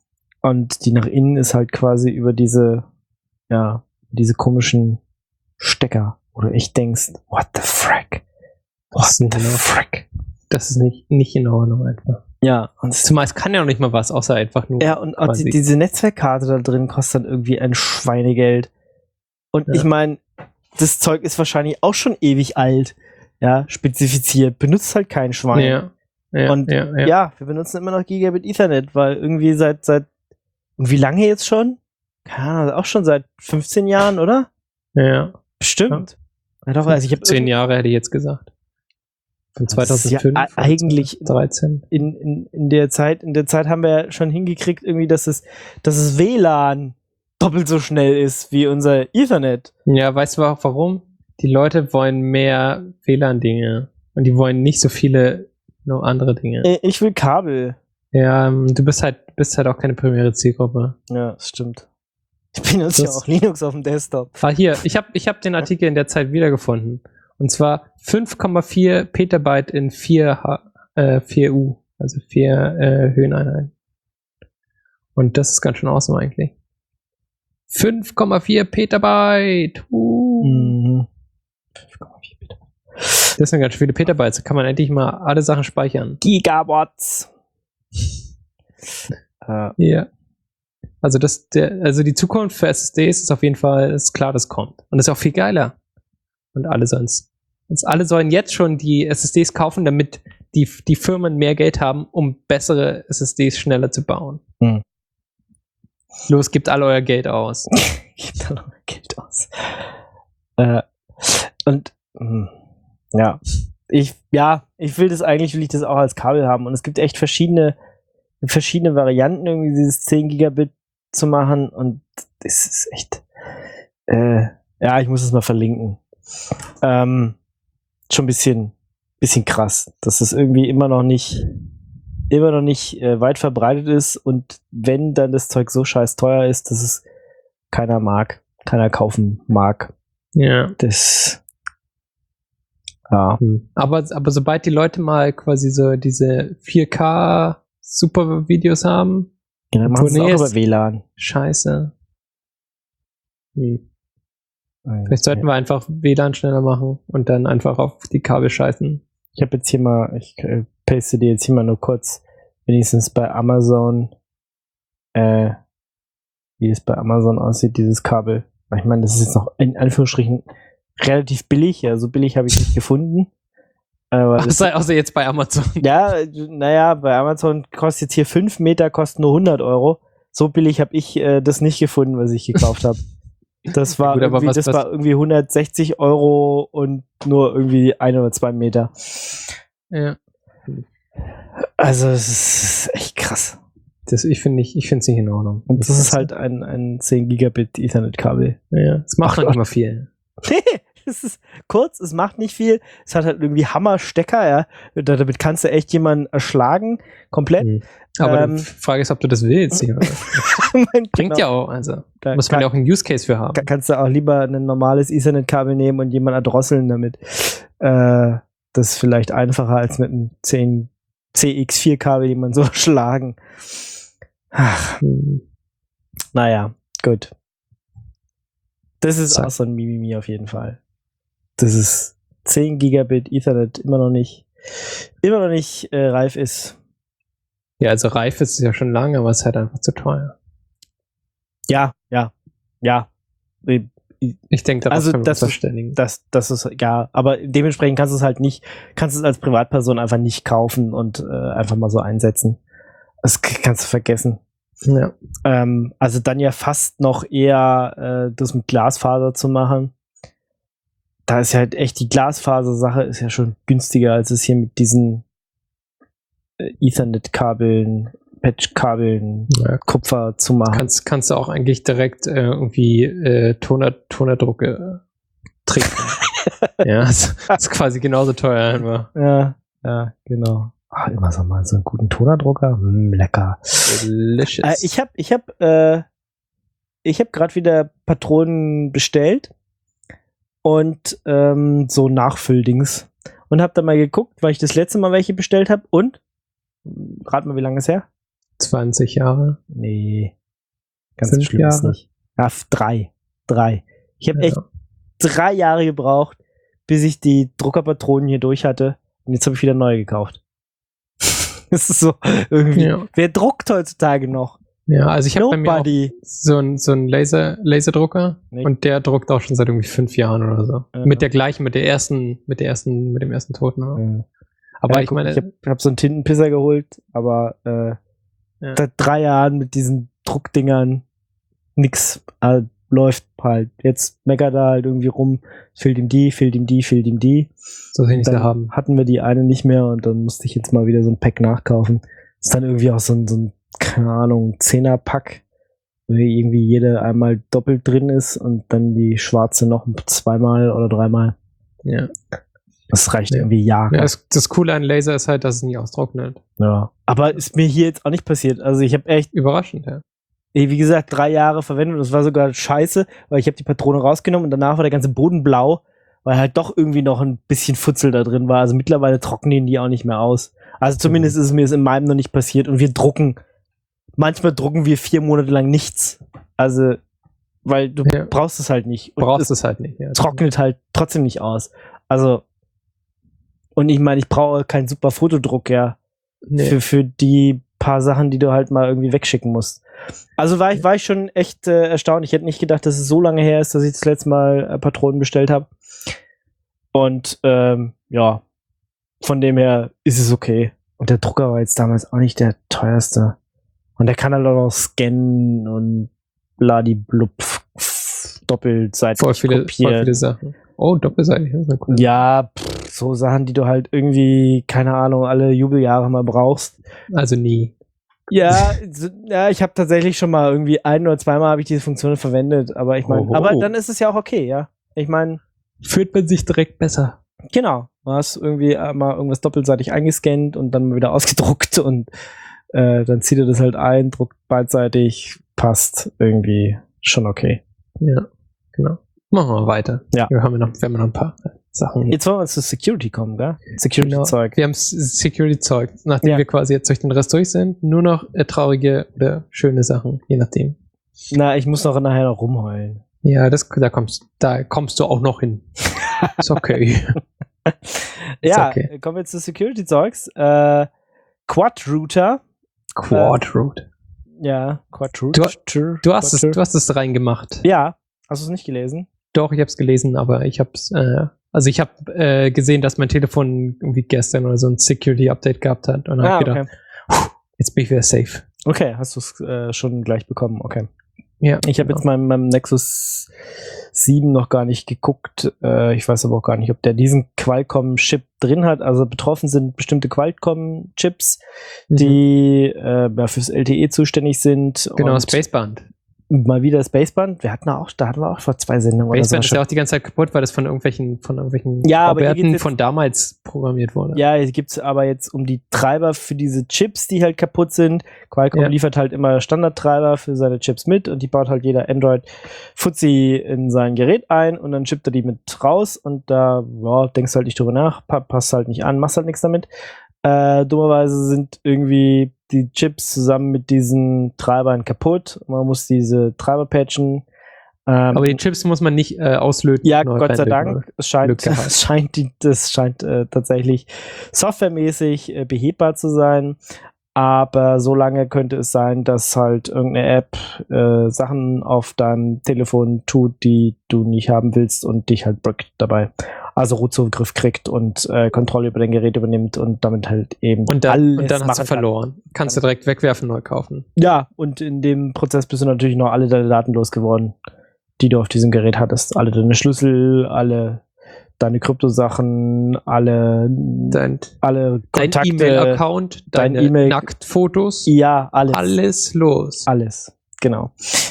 Speaker 2: Und die nach innen ist halt quasi über diese, ja, diese komischen Stecker, wo du echt denkst, what the frick? What
Speaker 3: Das ist
Speaker 2: the
Speaker 3: nicht genau.
Speaker 2: frick?
Speaker 3: Das ist nicht, nicht in Ordnung einfach.
Speaker 2: Ja, und es
Speaker 3: Zumal es kann ja noch nicht mal was, außer einfach nur.
Speaker 2: Ja, und auch
Speaker 3: quasi.
Speaker 2: die, diese Netzwerkkarte da drin kostet dann irgendwie ein Schweinegeld. Und
Speaker 3: Ja.
Speaker 2: ich meine, das Zeug ist wahrscheinlich auch schon ewig alt, ja, spezifiziert, benutzt halt kein Schwein.
Speaker 3: Ja. Ja,
Speaker 2: Und
Speaker 3: ja, ja.
Speaker 2: Ja, wir benutzen immer noch Gigabit Ethernet, weil irgendwie seit, seit, und wie lange jetzt schon? Keine Ahnung, auch schon seit fünfzehn Jahren, oder?
Speaker 3: ja.
Speaker 2: Bestimmt. Ja, doch, also ich habe
Speaker 3: Zehn Jahre hätte ich jetzt gesagt. Von
Speaker 2: Das ist ja
Speaker 3: zweitausendfünf.
Speaker 2: e- eigentlich-
Speaker 3: dreizehn.
Speaker 2: in, in, in der Zeit, in der Zeit haben wir ja schon hingekriegt, irgendwie, dass es, dass es W L A N doppelt so schnell ist wie unser Ethernet.
Speaker 3: Ja, weißt du auch warum? Die Leute wollen mehr W L A N-Dinge. Und die wollen nicht so viele noch andere Dinge.
Speaker 2: Äh, Ich will Kabel.
Speaker 3: Ja, ähm, du bist halt, bist halt auch keine primäre Zielgruppe.
Speaker 2: Ja, das stimmt. Ich benutze ja
Speaker 3: Das-
Speaker 2: auch Linux auf dem Desktop.
Speaker 3: Ah, hier, ich habe ich hab den Artikel in der Zeit wiedergefunden. Und zwar fünf Komma vier Petabyte in vier, H- äh, vier U, also vier äh, Höheneinheiten. Und das ist ganz schön awesome eigentlich. fünf Komma vier Petabyte! Uh.
Speaker 2: Mhm.
Speaker 3: Das sind ganz viele Petabytes. Da kann man endlich mal alle Sachen speichern.
Speaker 2: Gigawatts. äh,
Speaker 3: Ja. Also das, der, also die Zukunft für S S Ds ist auf jeden Fall, ist klar, das kommt. Und das ist auch viel geiler. Und alle sollen's, also alle sollen jetzt schon die S S Ds kaufen, damit die, die Firmen mehr Geld haben, um bessere S S Ds schneller zu bauen.
Speaker 2: Hm.
Speaker 3: Los, gebt all euer Geld aus.
Speaker 2: Gibt da noch mehr Geld aus. Äh, und mh, ja, ich ja, ich will das eigentlich, will ich das auch als Kabel haben. Und es gibt echt verschiedene, verschiedene Varianten, irgendwie dieses zehn Gigabit zu machen. Und das ist echt, äh, ja, ich muss es mal verlinken. Ähm, schon ein bisschen, bisschen krass, dass es irgendwie immer noch nicht, immer noch nicht äh, weit verbreitet ist. Und wenn dann das Zeug so scheiß teuer ist, dass es keiner mag, keiner kaufen mag.
Speaker 3: Ja.
Speaker 2: Das, ja.
Speaker 3: Hm. Aber, aber sobald die Leute mal quasi so diese vier K super Videos haben,
Speaker 2: Ja, dann machen sie es auch
Speaker 3: Tournees-
Speaker 2: über W L A N.
Speaker 3: scheiße. Hm. Vielleicht sollten wir einfach W L A N schneller machen und dann einfach auf die Kabel scheißen.
Speaker 2: Ich habe jetzt hier mal, ich äh, paste dir jetzt hier mal nur kurz, wenigstens bei Amazon, äh, wie es bei Amazon aussieht, dieses Kabel. Ich meine, das ist jetzt noch in Anführungsstrichen relativ billig. Ja, so billig habe ich nicht gefunden. Aber das,
Speaker 3: Außer, außer jetzt bei Amazon.
Speaker 2: ja, naja, bei Amazon kostet jetzt hier fünf Meter, kosten nur hundert Euro. So billig habe ich äh, das nicht gefunden, was ich gekauft habe. Das war
Speaker 3: Gut, aber
Speaker 2: irgendwie,
Speaker 3: was-
Speaker 2: das
Speaker 3: was-
Speaker 2: war irgendwie hundertsechzig Euro und nur irgendwie ein oder zwei Meter.
Speaker 3: Ja.
Speaker 2: Also es ist echt krass.
Speaker 3: Das, ich finde nicht, ich finde es nicht in Ordnung.
Speaker 2: Und das ist halt ein, ein zehn Gigabit Ethernet-Kabel.
Speaker 3: Ja, das macht
Speaker 2: Ach
Speaker 3: noch
Speaker 2: Gott.
Speaker 3: nicht mal viel.
Speaker 2: Nee, es ist kurz, es macht nicht viel. Es hat halt irgendwie Hammerstecker, ja. Da- Damit kannst du echt jemanden erschlagen, komplett.
Speaker 3: Mhm. Aber
Speaker 2: Ähm,
Speaker 3: die Frage ist, ob du das willst. Ja. Bringt
Speaker 2: Genau.
Speaker 3: ja auch, also.
Speaker 2: Da
Speaker 3: Muss man
Speaker 2: kann-
Speaker 3: ja auch einen Use Case für haben.
Speaker 2: Ka- kannst du auch lieber ein normales Ethernet-Kabel nehmen und jemanden erdrosseln damit. Äh, das ist vielleicht einfacher als mit einem zehn C X vier Kabel jemanden so schlagen. Ach,
Speaker 3: Hm.
Speaker 2: naja, gut. Das ist
Speaker 3: So.
Speaker 2: auch so ein Mimimi auf jeden Fall. Das ist zehn Gigabit Ethernet immer noch nicht, immer noch nicht äh, reif ist.
Speaker 3: Ja, also reif ist es ja schon lange, aber es ist halt einfach zu teuer.
Speaker 2: Ja, ja, ja.
Speaker 3: Ich denke, darauf
Speaker 2: Also
Speaker 3: können wir
Speaker 2: das
Speaker 3: uns
Speaker 2: ist-
Speaker 3: verständigen.
Speaker 2: Das, das ist, ja, aber dementsprechend kannst du es halt nicht, kannst du es als Privatperson einfach nicht kaufen und äh, einfach mal so einsetzen. Das k- kannst du vergessen.
Speaker 3: Ja.
Speaker 2: Ähm, also dann ja fast noch eher äh, das mit Glasfaser zu machen. Da ist ja halt echt die Glasfaser-Sache ist ja schon günstiger, als es hier mit diesen äh, Ethernet-Kabeln, Patch-Kabeln,
Speaker 3: Ja,
Speaker 2: Kupfer zu machen.
Speaker 3: kannst, kannst du auch eigentlich direkt äh, irgendwie äh, Toner, Tonerdrucke trinken. Ja, das ist quasi genauso teuer einfach.
Speaker 2: Ja, ja, genau. Ach, immer so mal so einen guten Tonerdrucker. Mm, lecker.
Speaker 3: Delicious.
Speaker 2: Äh, ich habe ich hab, äh, ich hab gerade wieder Patronen bestellt und ähm, so Nachfülldings und habe da mal geguckt, weil ich das letzte Mal welche bestellt habe und rat mal, wie lange ist her?
Speaker 3: zwanzig Jahre.
Speaker 2: Nee, ganz
Speaker 3: Fünf
Speaker 2: so schlimm ist
Speaker 3: Jahre?
Speaker 2: nicht. Ja, f- drei. Drei. Ich habe
Speaker 3: Ja.
Speaker 2: echt drei Jahre gebraucht, bis ich die Druckerpatronen hier durch hatte und jetzt habe ich wieder neue gekauft. Das ist so irgendwie.
Speaker 3: Ja.
Speaker 2: Wer druckt heutzutage noch?
Speaker 3: Ja, also ich habe bei mir auch
Speaker 2: Nobody.
Speaker 3: so einen so einen Laser, Laserdrucker
Speaker 2: Nicht?
Speaker 3: und der druckt auch schon seit irgendwie fünf Jahren oder so.
Speaker 2: Ja.
Speaker 3: Mit der gleichen, mit der ersten, mit der ersten, mit dem ersten Toten. auch.
Speaker 2: Ja.
Speaker 3: Aber
Speaker 2: Ja,
Speaker 3: ich
Speaker 2: guck,
Speaker 3: meine,
Speaker 2: ich habe hab so einen Tintenpisser geholt, aber äh,
Speaker 3: Ja.
Speaker 2: seit drei Jahren mit diesen Druckdingern nix äh, läuft halt. Jetzt meckert er halt irgendwie rum, fehlt ihm die, fehlt ihm die, fehlt ihm die.
Speaker 3: so will ich
Speaker 2: Dann
Speaker 3: nicht haben.
Speaker 2: hatten wir die eine nicht mehr und dann musste ich jetzt mal wieder so ein Pack nachkaufen. Ist dann irgendwie auch so ein, so ein keine Ahnung, Zehner-Pack, wo irgendwie jede einmal doppelt drin ist und dann die schwarze noch zweimal oder dreimal.
Speaker 3: Ja.
Speaker 2: Das reicht
Speaker 3: Ja.
Speaker 2: irgendwie Jahre.
Speaker 3: Ja, das, das Coole an Laser ist halt, dass es nie austrocknet.
Speaker 2: Ja. Aber ist mir hier jetzt auch nicht passiert. Also ich habe echt,
Speaker 3: Überraschend, ja.
Speaker 2: eh, wie gesagt, drei Jahre verwendet und das war sogar scheiße, weil ich habe die Patrone rausgenommen und danach war der ganze Boden blau, weil halt doch irgendwie noch ein bisschen Futzel da drin war. Also mittlerweile trocknen die auch nicht mehr aus. Also zumindest ist es mir es in meinem noch nicht passiert und wir drucken. Manchmal drucken wir vier Monate lang nichts. Also, weil du
Speaker 3: Ja.
Speaker 2: brauchst es halt nicht. Und
Speaker 3: Brauchst
Speaker 2: es
Speaker 3: es halt nicht. Ja.
Speaker 2: trocknet halt trotzdem nicht aus. Also, und ich meine, ich brauche keinen super Fotodruck, ja.
Speaker 3: Nee.
Speaker 2: Für, für die paar Sachen, die du halt mal irgendwie wegschicken musst. Also war ich, war ich schon echt äh, erstaunt. Ich hätte nicht gedacht, dass es so lange her ist, dass ich das letzte Mal äh, Patronen bestellt habe. Und ähm, ja, von dem her ist es okay. Und der Drucker war jetzt damals auch nicht der teuerste. Und der kann halt auch noch scannen und bladiblub doppelseitig
Speaker 3: voll, viele, voll
Speaker 2: kopieren.
Speaker 3: viele Sachen. Oh, doppelseitig. Das ist eine coole
Speaker 2: Ja, pff, so Sachen, die du halt irgendwie, keine Ahnung, alle Jubeljahre mal brauchst.
Speaker 3: Also nie.
Speaker 2: Ja, so, ja, ich habe tatsächlich schon mal irgendwie ein oder zweimal habe ich diese Funktion verwendet, aber ich meine,
Speaker 3: Oho.
Speaker 2: aber dann ist es ja auch okay, ja. Ich meine,
Speaker 3: Fühlt man sich direkt besser.
Speaker 2: genau, du hast irgendwie äh, mal irgendwas doppelseitig eingescannt und dann mal wieder ausgedruckt und äh, dann zieht er das halt ein, druckt beidseitig, passt irgendwie schon okay.
Speaker 3: Ja, genau. Machen wir weiter.
Speaker 2: Ja.
Speaker 3: Wir haben ja noch, wir haben ja noch ein paar Sachen hier.
Speaker 2: Jetzt wollen wir zu Security kommen, gell? Security-Zeug.
Speaker 3: Wir haben S- Security-Zeug. Nachdem
Speaker 2: Ja.
Speaker 3: wir quasi jetzt durch den Rest durch sind, nur noch äh, traurige oder schöne Sachen, je nachdem.
Speaker 2: Na, ich muss noch nachher noch rumheulen.
Speaker 3: Ja, das, da kommst, da kommst du auch noch hin. Ist okay.
Speaker 2: Ja,
Speaker 3: okay.
Speaker 2: kommen wir zu Security-Zeugs. Äh, Quad-Router.
Speaker 3: Quadroot.
Speaker 2: Ja, Quad-Router.
Speaker 3: Du hast es, du hast es reingemacht.
Speaker 2: Ja, hast du es nicht gelesen?
Speaker 3: Doch, ich habe es gelesen, aber ich habe es, äh, also ich habe äh, gesehen, dass mein Telefon irgendwie gestern oder so ein Security-Update gehabt hat und
Speaker 2: Ah,
Speaker 3: habe gedacht,
Speaker 2: okay.
Speaker 3: jetzt bin ich wieder safe.
Speaker 2: Okay, hast du es äh, schon gleich bekommen, okay.
Speaker 3: Ja,
Speaker 2: Ich habe
Speaker 3: genau.
Speaker 2: jetzt meinem, meinem Nexus sieben noch gar nicht geguckt. Äh, ich weiß aber auch gar nicht, ob der diesen Qualcomm-Chip drin hat. Also betroffen sind bestimmte Qualcomm-Chips,
Speaker 3: Mhm.
Speaker 2: die äh, ja, fürs L T E zuständig sind.
Speaker 3: Genau,
Speaker 2: und
Speaker 3: Spaceband.
Speaker 2: mal wieder Spaceband. Wir hatten auch, da hatten wir auch vor zwei Sendungen oder so.
Speaker 3: Spaceband ist ja auch die ganze Zeit kaputt, weil das von irgendwelchen, von irgendwelchen
Speaker 2: Ja, aber hier
Speaker 3: Bauwerten
Speaker 2: geht's jetzt-
Speaker 3: von damals programmiert wurde.
Speaker 2: Ja, hier gibt's aber jetzt um die Treiber für diese Chips, die halt kaputt sind. Qualcomm
Speaker 3: Ja.
Speaker 2: liefert halt immer Standardtreiber für seine Chips mit und die baut halt jeder Android-Fuzzi in sein Gerät ein und dann chippt er die mit raus und da ja, denkst du halt nicht drüber nach, pa passt halt nicht an, machst halt nichts damit. Äh, dummerweise sind irgendwie die Chips zusammen mit diesen Treibern kaputt. Man muss diese Treiber patchen. Ähm,
Speaker 3: Aber die Chips muss man nicht äh, auslöten.
Speaker 2: ja,
Speaker 3: neu
Speaker 2: Gott sei
Speaker 3: reinlegen,
Speaker 2: Dank. Es scheint,
Speaker 3: Glück gehabt.
Speaker 2: es scheint, die, das scheint äh, tatsächlich softwaremäßig äh, behebbar zu sein. Aber so lange könnte es sein, dass halt irgendeine App äh, Sachen auf deinem Telefon tut, die du nicht haben willst und dich halt brickt dabei. Also Root-Zugriff kriegt und äh, Kontrolle über dein Gerät übernimmt und damit halt eben
Speaker 3: Und dann,
Speaker 2: alles
Speaker 3: und dann hast du
Speaker 2: machen kann.
Speaker 3: verloren. Kannst du direkt wegwerfen, neu kaufen.
Speaker 2: Ja, und in dem Prozess bist du natürlich noch alle deine Daten losgeworden, die du auf diesem Gerät hattest. Alle deine Schlüssel, alle deine Kryptosachen, alle,
Speaker 3: Dein,
Speaker 2: alle
Speaker 3: dein
Speaker 2: Kontakte.
Speaker 3: E-Mail-Account,
Speaker 2: dein
Speaker 3: deine
Speaker 2: E-Mail-
Speaker 3: Nacktfotos,
Speaker 2: Ja, alles.
Speaker 3: alles los.
Speaker 2: Alles, genau.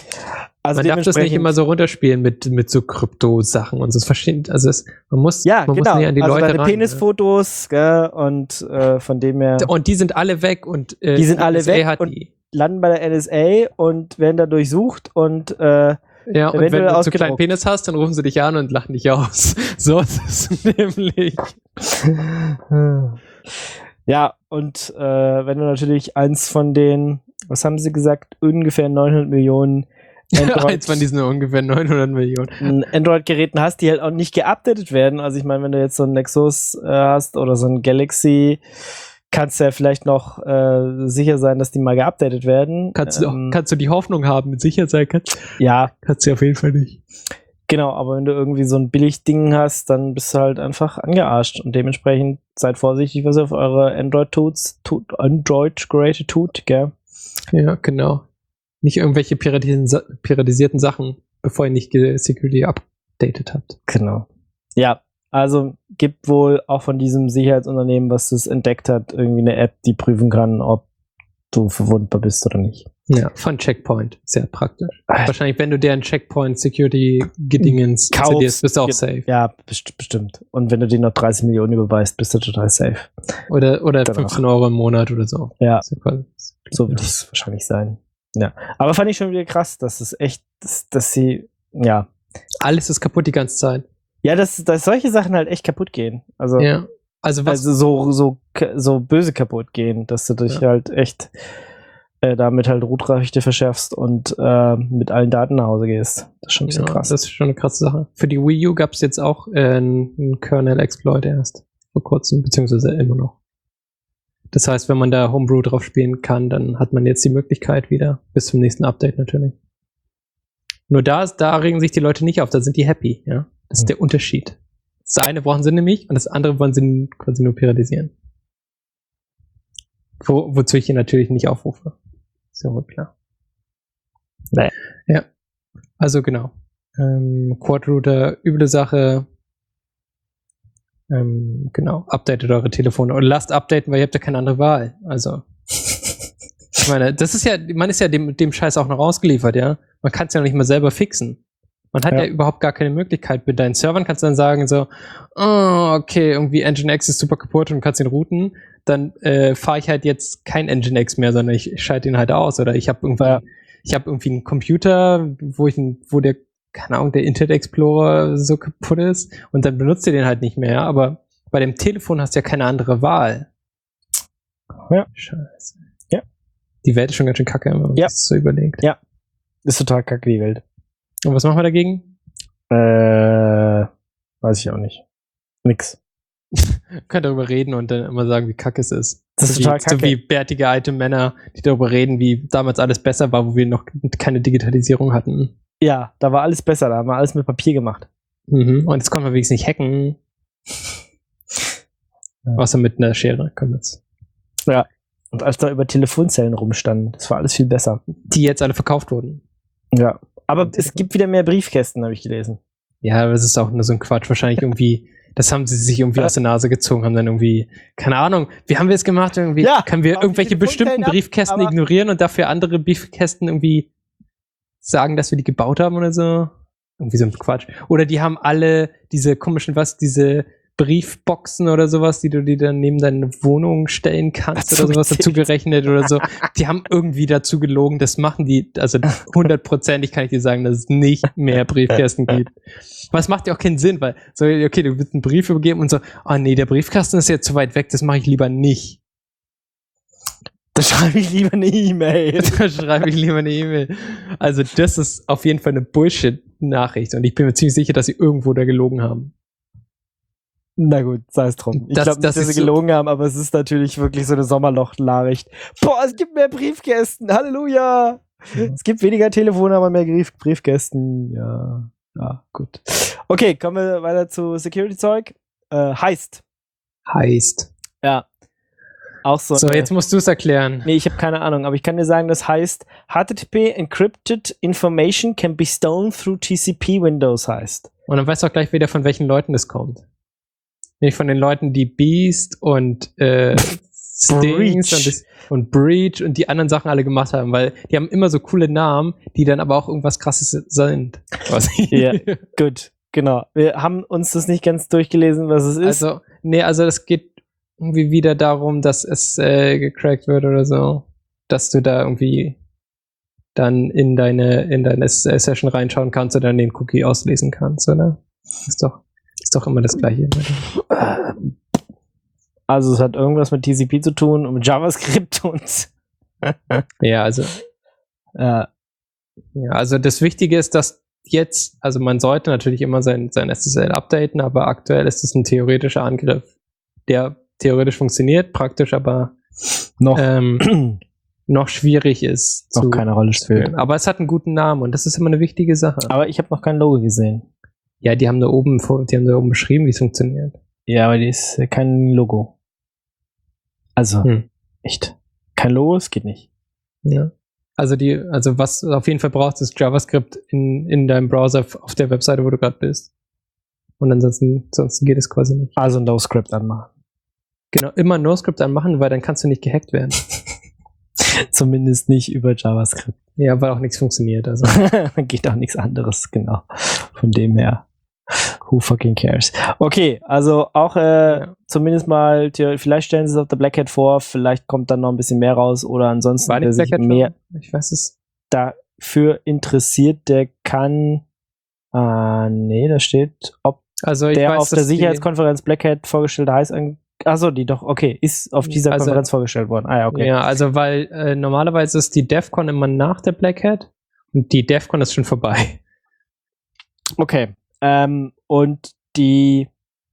Speaker 2: Also
Speaker 3: Man darf das nicht
Speaker 2: dementsprechend-
Speaker 3: immer so runterspielen mit, mit so Krypto-Sachen und so. Das verstehen, also es, man muss,
Speaker 2: Ja,
Speaker 3: man
Speaker 2: genau.
Speaker 3: muss nicht an die
Speaker 2: also
Speaker 3: Leute
Speaker 2: deine
Speaker 3: ran.
Speaker 2: Penisfotos, gell, und äh, von dem her
Speaker 3: Ne? Und die sind alle weg und äh,
Speaker 2: Die sind alle
Speaker 3: N S A
Speaker 2: weg
Speaker 3: hat
Speaker 2: und-
Speaker 3: die.
Speaker 2: landen bei der N S A und werden da durchsucht und äh,
Speaker 3: Ja, und wenn
Speaker 2: eventuell
Speaker 3: du zu
Speaker 2: ausgedruckt.
Speaker 3: kleinen Penis hast, dann rufen sie dich an und lachen dich aus. So ist es nämlich.
Speaker 2: ja, und äh, wenn du natürlich eins von den, was haben sie gesagt, ungefähr neunhundert Millionen
Speaker 3: Eins von diesen ungefähr neunhundert Millionen.
Speaker 2: Android-Geräten hast, die halt auch nicht geupdatet werden. Also ich meine, wenn du jetzt so ein Nexus äh, hast oder so ein Galaxy, kannst du ja vielleicht noch äh, sicher sein, dass die mal geupdatet werden.
Speaker 3: Kannst, du,
Speaker 2: Ähm,
Speaker 3: kannst du die Hoffnung haben, mit Sicherheit sein kannst,
Speaker 2: ja,
Speaker 3: kannst du auf jeden Fall nicht.
Speaker 2: genau, aber wenn du irgendwie so ein Billig-Ding hast, dann bist du halt einfach angearscht und dementsprechend seid vorsichtig, was ihr auf eure Android-Tools tut, Android-Geräte tut, gell?
Speaker 3: Ja, genau. Nicht irgendwelche piratierten, Sa- piratisierten Sachen, bevor ihr nicht ge- Security updated habt.
Speaker 2: Genau. Ja, also gibt wohl auch von diesem Sicherheitsunternehmen, was das entdeckt hat, irgendwie eine App, die prüfen kann, ob du verwundbar bist oder nicht.
Speaker 3: Ja, von Checkpoint. Sehr praktisch.
Speaker 2: Äh.
Speaker 3: Wahrscheinlich, wenn du dir ein Checkpoint Security Gedingens
Speaker 2: Kaufst,
Speaker 3: installierst, bist du auch
Speaker 2: ge-
Speaker 3: safe.
Speaker 2: Ja, best bestimmt. Und wenn du dir noch dreißig Millionen überweist, bist du total safe.
Speaker 3: Oder, oder
Speaker 2: Danach.
Speaker 3: fünfzehn Euro im Monat oder so.
Speaker 2: Ja,
Speaker 3: Das ist ja quasi-
Speaker 2: so wird es wahrscheinlich sein. Ja. Aber fand ich schon wieder krass, dass es echt, dass, dass sie, ja.
Speaker 3: Alles ist kaputt die ganze Zeit.
Speaker 2: Ja, dass, dass solche Sachen halt echt kaputt gehen. Also,
Speaker 3: Ja. Also was,
Speaker 2: also so, so, so böse kaputt gehen, dass du dich
Speaker 3: Ja.
Speaker 2: halt echt äh, damit halt Root-Rechte verschärfst und äh, mit allen Daten nach Hause gehst. Das ist schon ein bisschen
Speaker 3: ja,
Speaker 2: krass.
Speaker 3: das ist schon eine krasse Sache. Für die Wii U gab es jetzt auch äh, einen einen Kernel-Exploit erst. Vor kurzem, beziehungsweise immer noch. Das heißt, wenn man da Homebrew drauf spielen kann, dann hat man jetzt die Möglichkeit wieder. Bis zum nächsten Update natürlich. Nur da, ist, da regen sich die Leute nicht auf, da sind die happy, ja. Das ist
Speaker 2: Hm.
Speaker 3: der Unterschied. Das eine brauchen sie nämlich und das andere wollen sie quasi nur periodisieren. Wo, wozu ich hier natürlich nicht aufrufe. Ist ja wohl klar.
Speaker 2: Nee.
Speaker 3: Ja. Also genau. Ähm, Quad-Router, üble Sache. Ähm, genau. Updatet eure Telefone. Und lasst updaten, weil ihr habt ja keine andere Wahl. Also. Ich meine, das ist ja, man ist ja dem, dem Scheiß auch noch ausgeliefert, ja. Man kann es ja noch nicht mal selber fixen. Man hat ja.
Speaker 2: Ja.
Speaker 3: überhaupt gar keine Möglichkeit. Mit deinen Servern kannst du dann sagen so, oh, okay, irgendwie Nginx ist super kaputt und du kannst ihn routen. Dann äh, fahre ich halt jetzt kein Nginx mehr, sondern ich, ich schalte ihn halt aus. Oder ich habe irgendwie,
Speaker 2: Ja.
Speaker 3: ich habe irgendwie einen Computer, wo ich, wo der, keine Ahnung, der Internet Explorer so kaputt ist und dann benutzt ihr den halt nicht mehr. Aber bei dem Telefon hast du ja keine andere Wahl.
Speaker 2: Ja.
Speaker 3: Scheiße.
Speaker 2: Ja.
Speaker 3: Die Welt ist schon ganz schön kacke, wenn man
Speaker 2: Ja.
Speaker 3: sich das so überlegt.
Speaker 2: Ja. Ist total kacke, die Welt.
Speaker 3: Und was machen wir dagegen?
Speaker 2: Äh, weiß ich auch nicht. Nix.
Speaker 3: Wir können darüber reden und dann immer sagen, wie kacke es ist.
Speaker 2: Das ist
Speaker 3: so
Speaker 2: total
Speaker 3: wie,
Speaker 2: kacke.
Speaker 3: So wie bärtige alte Männer, die darüber reden, wie damals alles besser war, wo wir noch keine Digitalisierung hatten.
Speaker 2: Ja, da war alles besser, da haben wir alles mit Papier gemacht.
Speaker 3: Mhm. Und jetzt konnten wir wenigstens nicht hacken. Ja. Außer mit einer Schere können wir jetzt.
Speaker 2: Ja. Und als da über Telefonzellen rumstanden, das war alles viel besser.
Speaker 3: Die jetzt alle verkauft wurden.
Speaker 2: Ja. Aber es gibt wieder mehr Briefkästen, habe ich gelesen.
Speaker 3: Ja, das ist auch nur so ein Quatsch. Wahrscheinlich irgendwie, das haben sie sich irgendwie aus der Nase gezogen, haben dann irgendwie, keine Ahnung, wie haben wir es gemacht? Irgendwie,
Speaker 2: ja,
Speaker 3: können wir irgendwelche bestimmten ab, Briefkästen ignorieren und dafür andere Briefkästen irgendwie sagen, dass wir die gebaut haben oder so? Irgendwie so ein Quatsch. Oder die haben alle diese komischen, was, diese Briefboxen oder sowas, die du dir dann neben deine Wohnung stellen kannst dazu oder sowas dazu gerechnet oder so. Die haben irgendwie dazu gelogen, das machen die, also hundertprozentig kann ich dir sagen, dass es nicht mehr Briefkästen gibt. Aber es macht ja auch keinen Sinn, weil, so, okay, du willst einen Brief übergeben und so, oh nee, der Briefkasten ist jetzt zu weit weg, das mache ich lieber nicht.
Speaker 2: Da schreibe ich lieber eine E-Mail.
Speaker 3: Da schreibe ich lieber eine E-Mail. Also das ist auf jeden Fall eine Bullshit-Nachricht und ich bin mir ziemlich sicher, dass sie irgendwo da gelogen haben.
Speaker 2: Na gut, sei es drum. Ich glaube nicht, dass sie gelogen so haben, aber es ist natürlich wirklich so eine Sommerloch-Nachricht. Boah, es gibt mehr Briefkästen. Halleluja! Ja. Es gibt weniger Telefone, aber mehr Brief Briefkästen. Ja, ja, gut. Okay, kommen wir weiter zu Security-Zeug. Äh, heißt.
Speaker 3: Heißt.
Speaker 2: Ja. Auch so.
Speaker 3: So, eine, jetzt musst du es erklären.
Speaker 2: Nee, ich habe keine Ahnung, aber ich kann dir sagen, das heißt H T T P Encrypted Information can be stolen through T C P Windows heißt.
Speaker 3: Und dann weißt du auch gleich wieder, von welchen Leuten das kommt. Nämlich von den Leuten, die Beast und äh, Stings und, das, und Breach und die anderen Sachen alle gemacht haben, weil die haben immer so coole Namen, die dann aber auch irgendwas Krasses sind.
Speaker 2: Ja, gut, genau. Wir haben uns das nicht ganz durchgelesen, was es ist.
Speaker 3: Also, nee, also das geht irgendwie wieder darum, dass es äh, gecrackt wird oder so, dass du da irgendwie dann in deine in deine Session reinschauen kannst oder dann den Cookie auslesen kannst, oder? Ist doch ist doch immer das Gleiche.
Speaker 2: Also es hat irgendwas mit T C P zu tun und mit JavaScript und
Speaker 3: ja, also
Speaker 2: äh,
Speaker 3: ja, also das Wichtige ist, dass jetzt, also man sollte natürlich immer sein, sein S S L updaten, aber aktuell ist es ein theoretischer Angriff, der theoretisch funktioniert, praktisch aber
Speaker 2: noch,
Speaker 3: ähm, noch schwierig ist.
Speaker 2: Noch zu keine Rolle spielt.
Speaker 3: Aber es hat einen guten Namen und das ist immer eine wichtige Sache.
Speaker 2: Aber ich habe noch kein Logo gesehen.
Speaker 3: Ja, die haben da oben, die haben da oben beschrieben, wie es funktioniert.
Speaker 2: Ja, aber die ist kein Logo. Also, hm. echt. Kein Logo, es geht nicht.
Speaker 3: Ja. Also die, also was du auf jeden Fall brauchst, ist JavaScript in, in deinem Browser auf der Webseite, wo du gerade bist. Und ansonsten, ansonsten geht es quasi nicht.
Speaker 2: Also NoScript anmachen.
Speaker 3: Genau, immer NoScript anmachen, weil dann kannst du nicht gehackt werden.
Speaker 2: Zumindest nicht über JavaScript.
Speaker 3: Ja, weil auch nichts funktioniert. Also
Speaker 2: geht auch nichts anderes, genau. Von dem her. Who fucking cares? Okay, also auch äh, ja. zumindest mal, vielleicht stellen sie es auf der Black Hat vor, vielleicht kommt dann noch ein bisschen mehr raus oder ansonsten,
Speaker 3: war
Speaker 2: wer sich mehr
Speaker 3: ich weiß es.
Speaker 2: dafür interessiert, der kann äh, nee, da steht, ob
Speaker 3: also ich
Speaker 2: der
Speaker 3: weiß,
Speaker 2: auf der Sicherheitskonferenz Black Hat vorgestellt heißt, achso, die doch, okay, ist auf dieser also, Konferenz vorgestellt worden. Ah ja, okay.
Speaker 3: Ja, also weil äh, normalerweise ist die DEFCON immer nach der Black Hat und die DEFCON ist schon vorbei.
Speaker 2: Okay. Ähm, und die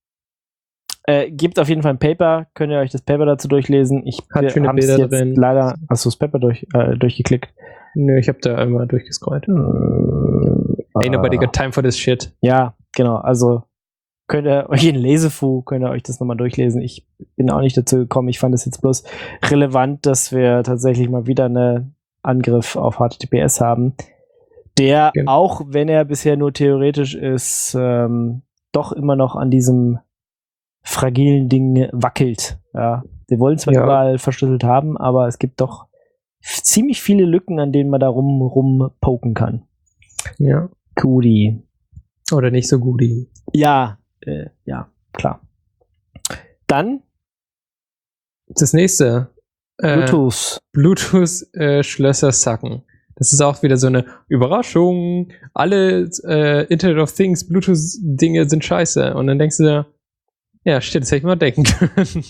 Speaker 2: äh, gibt auf jeden Fall ein Paper, könnt ihr euch das Paper dazu durchlesen. Ich
Speaker 3: habe schöne Bilder
Speaker 2: jetzt
Speaker 3: drin.
Speaker 2: Leider, hast du das Paper durch, äh, durchgeklickt?
Speaker 3: Nö, ich habe da einmal durchgescrollt. Äh, Ain't nobody got time for this shit.
Speaker 2: Ja, genau, also könnt ihr euch in Lesefu, könnt ihr euch das nochmal durchlesen. Ich bin auch nicht dazu gekommen, ich fand es jetzt bloß relevant, dass wir tatsächlich mal wieder einen Angriff auf H T T P S haben, der, genau. auch wenn er bisher nur theoretisch ist, ähm, doch immer noch an diesem fragilen Ding wackelt. Ja. Wir wollen zwar ja. überall verschlüsselt haben, aber es gibt doch ziemlich viele Lücken, an denen man da rum, rum poken kann.
Speaker 3: Ja.
Speaker 2: Goodie.
Speaker 3: Oder nicht so goodie.
Speaker 2: Ja, äh, ja, klar. Dann
Speaker 3: das nächste. Äh,
Speaker 2: Bluetooth.
Speaker 3: Bluetooth-Schlösser äh, sacken. Das ist auch wieder so eine Überraschung. Alle äh, Internet of Things, Bluetooth-Dinge sind scheiße. Und dann denkst du dir, ja, shit, das hätte ich mal denken können.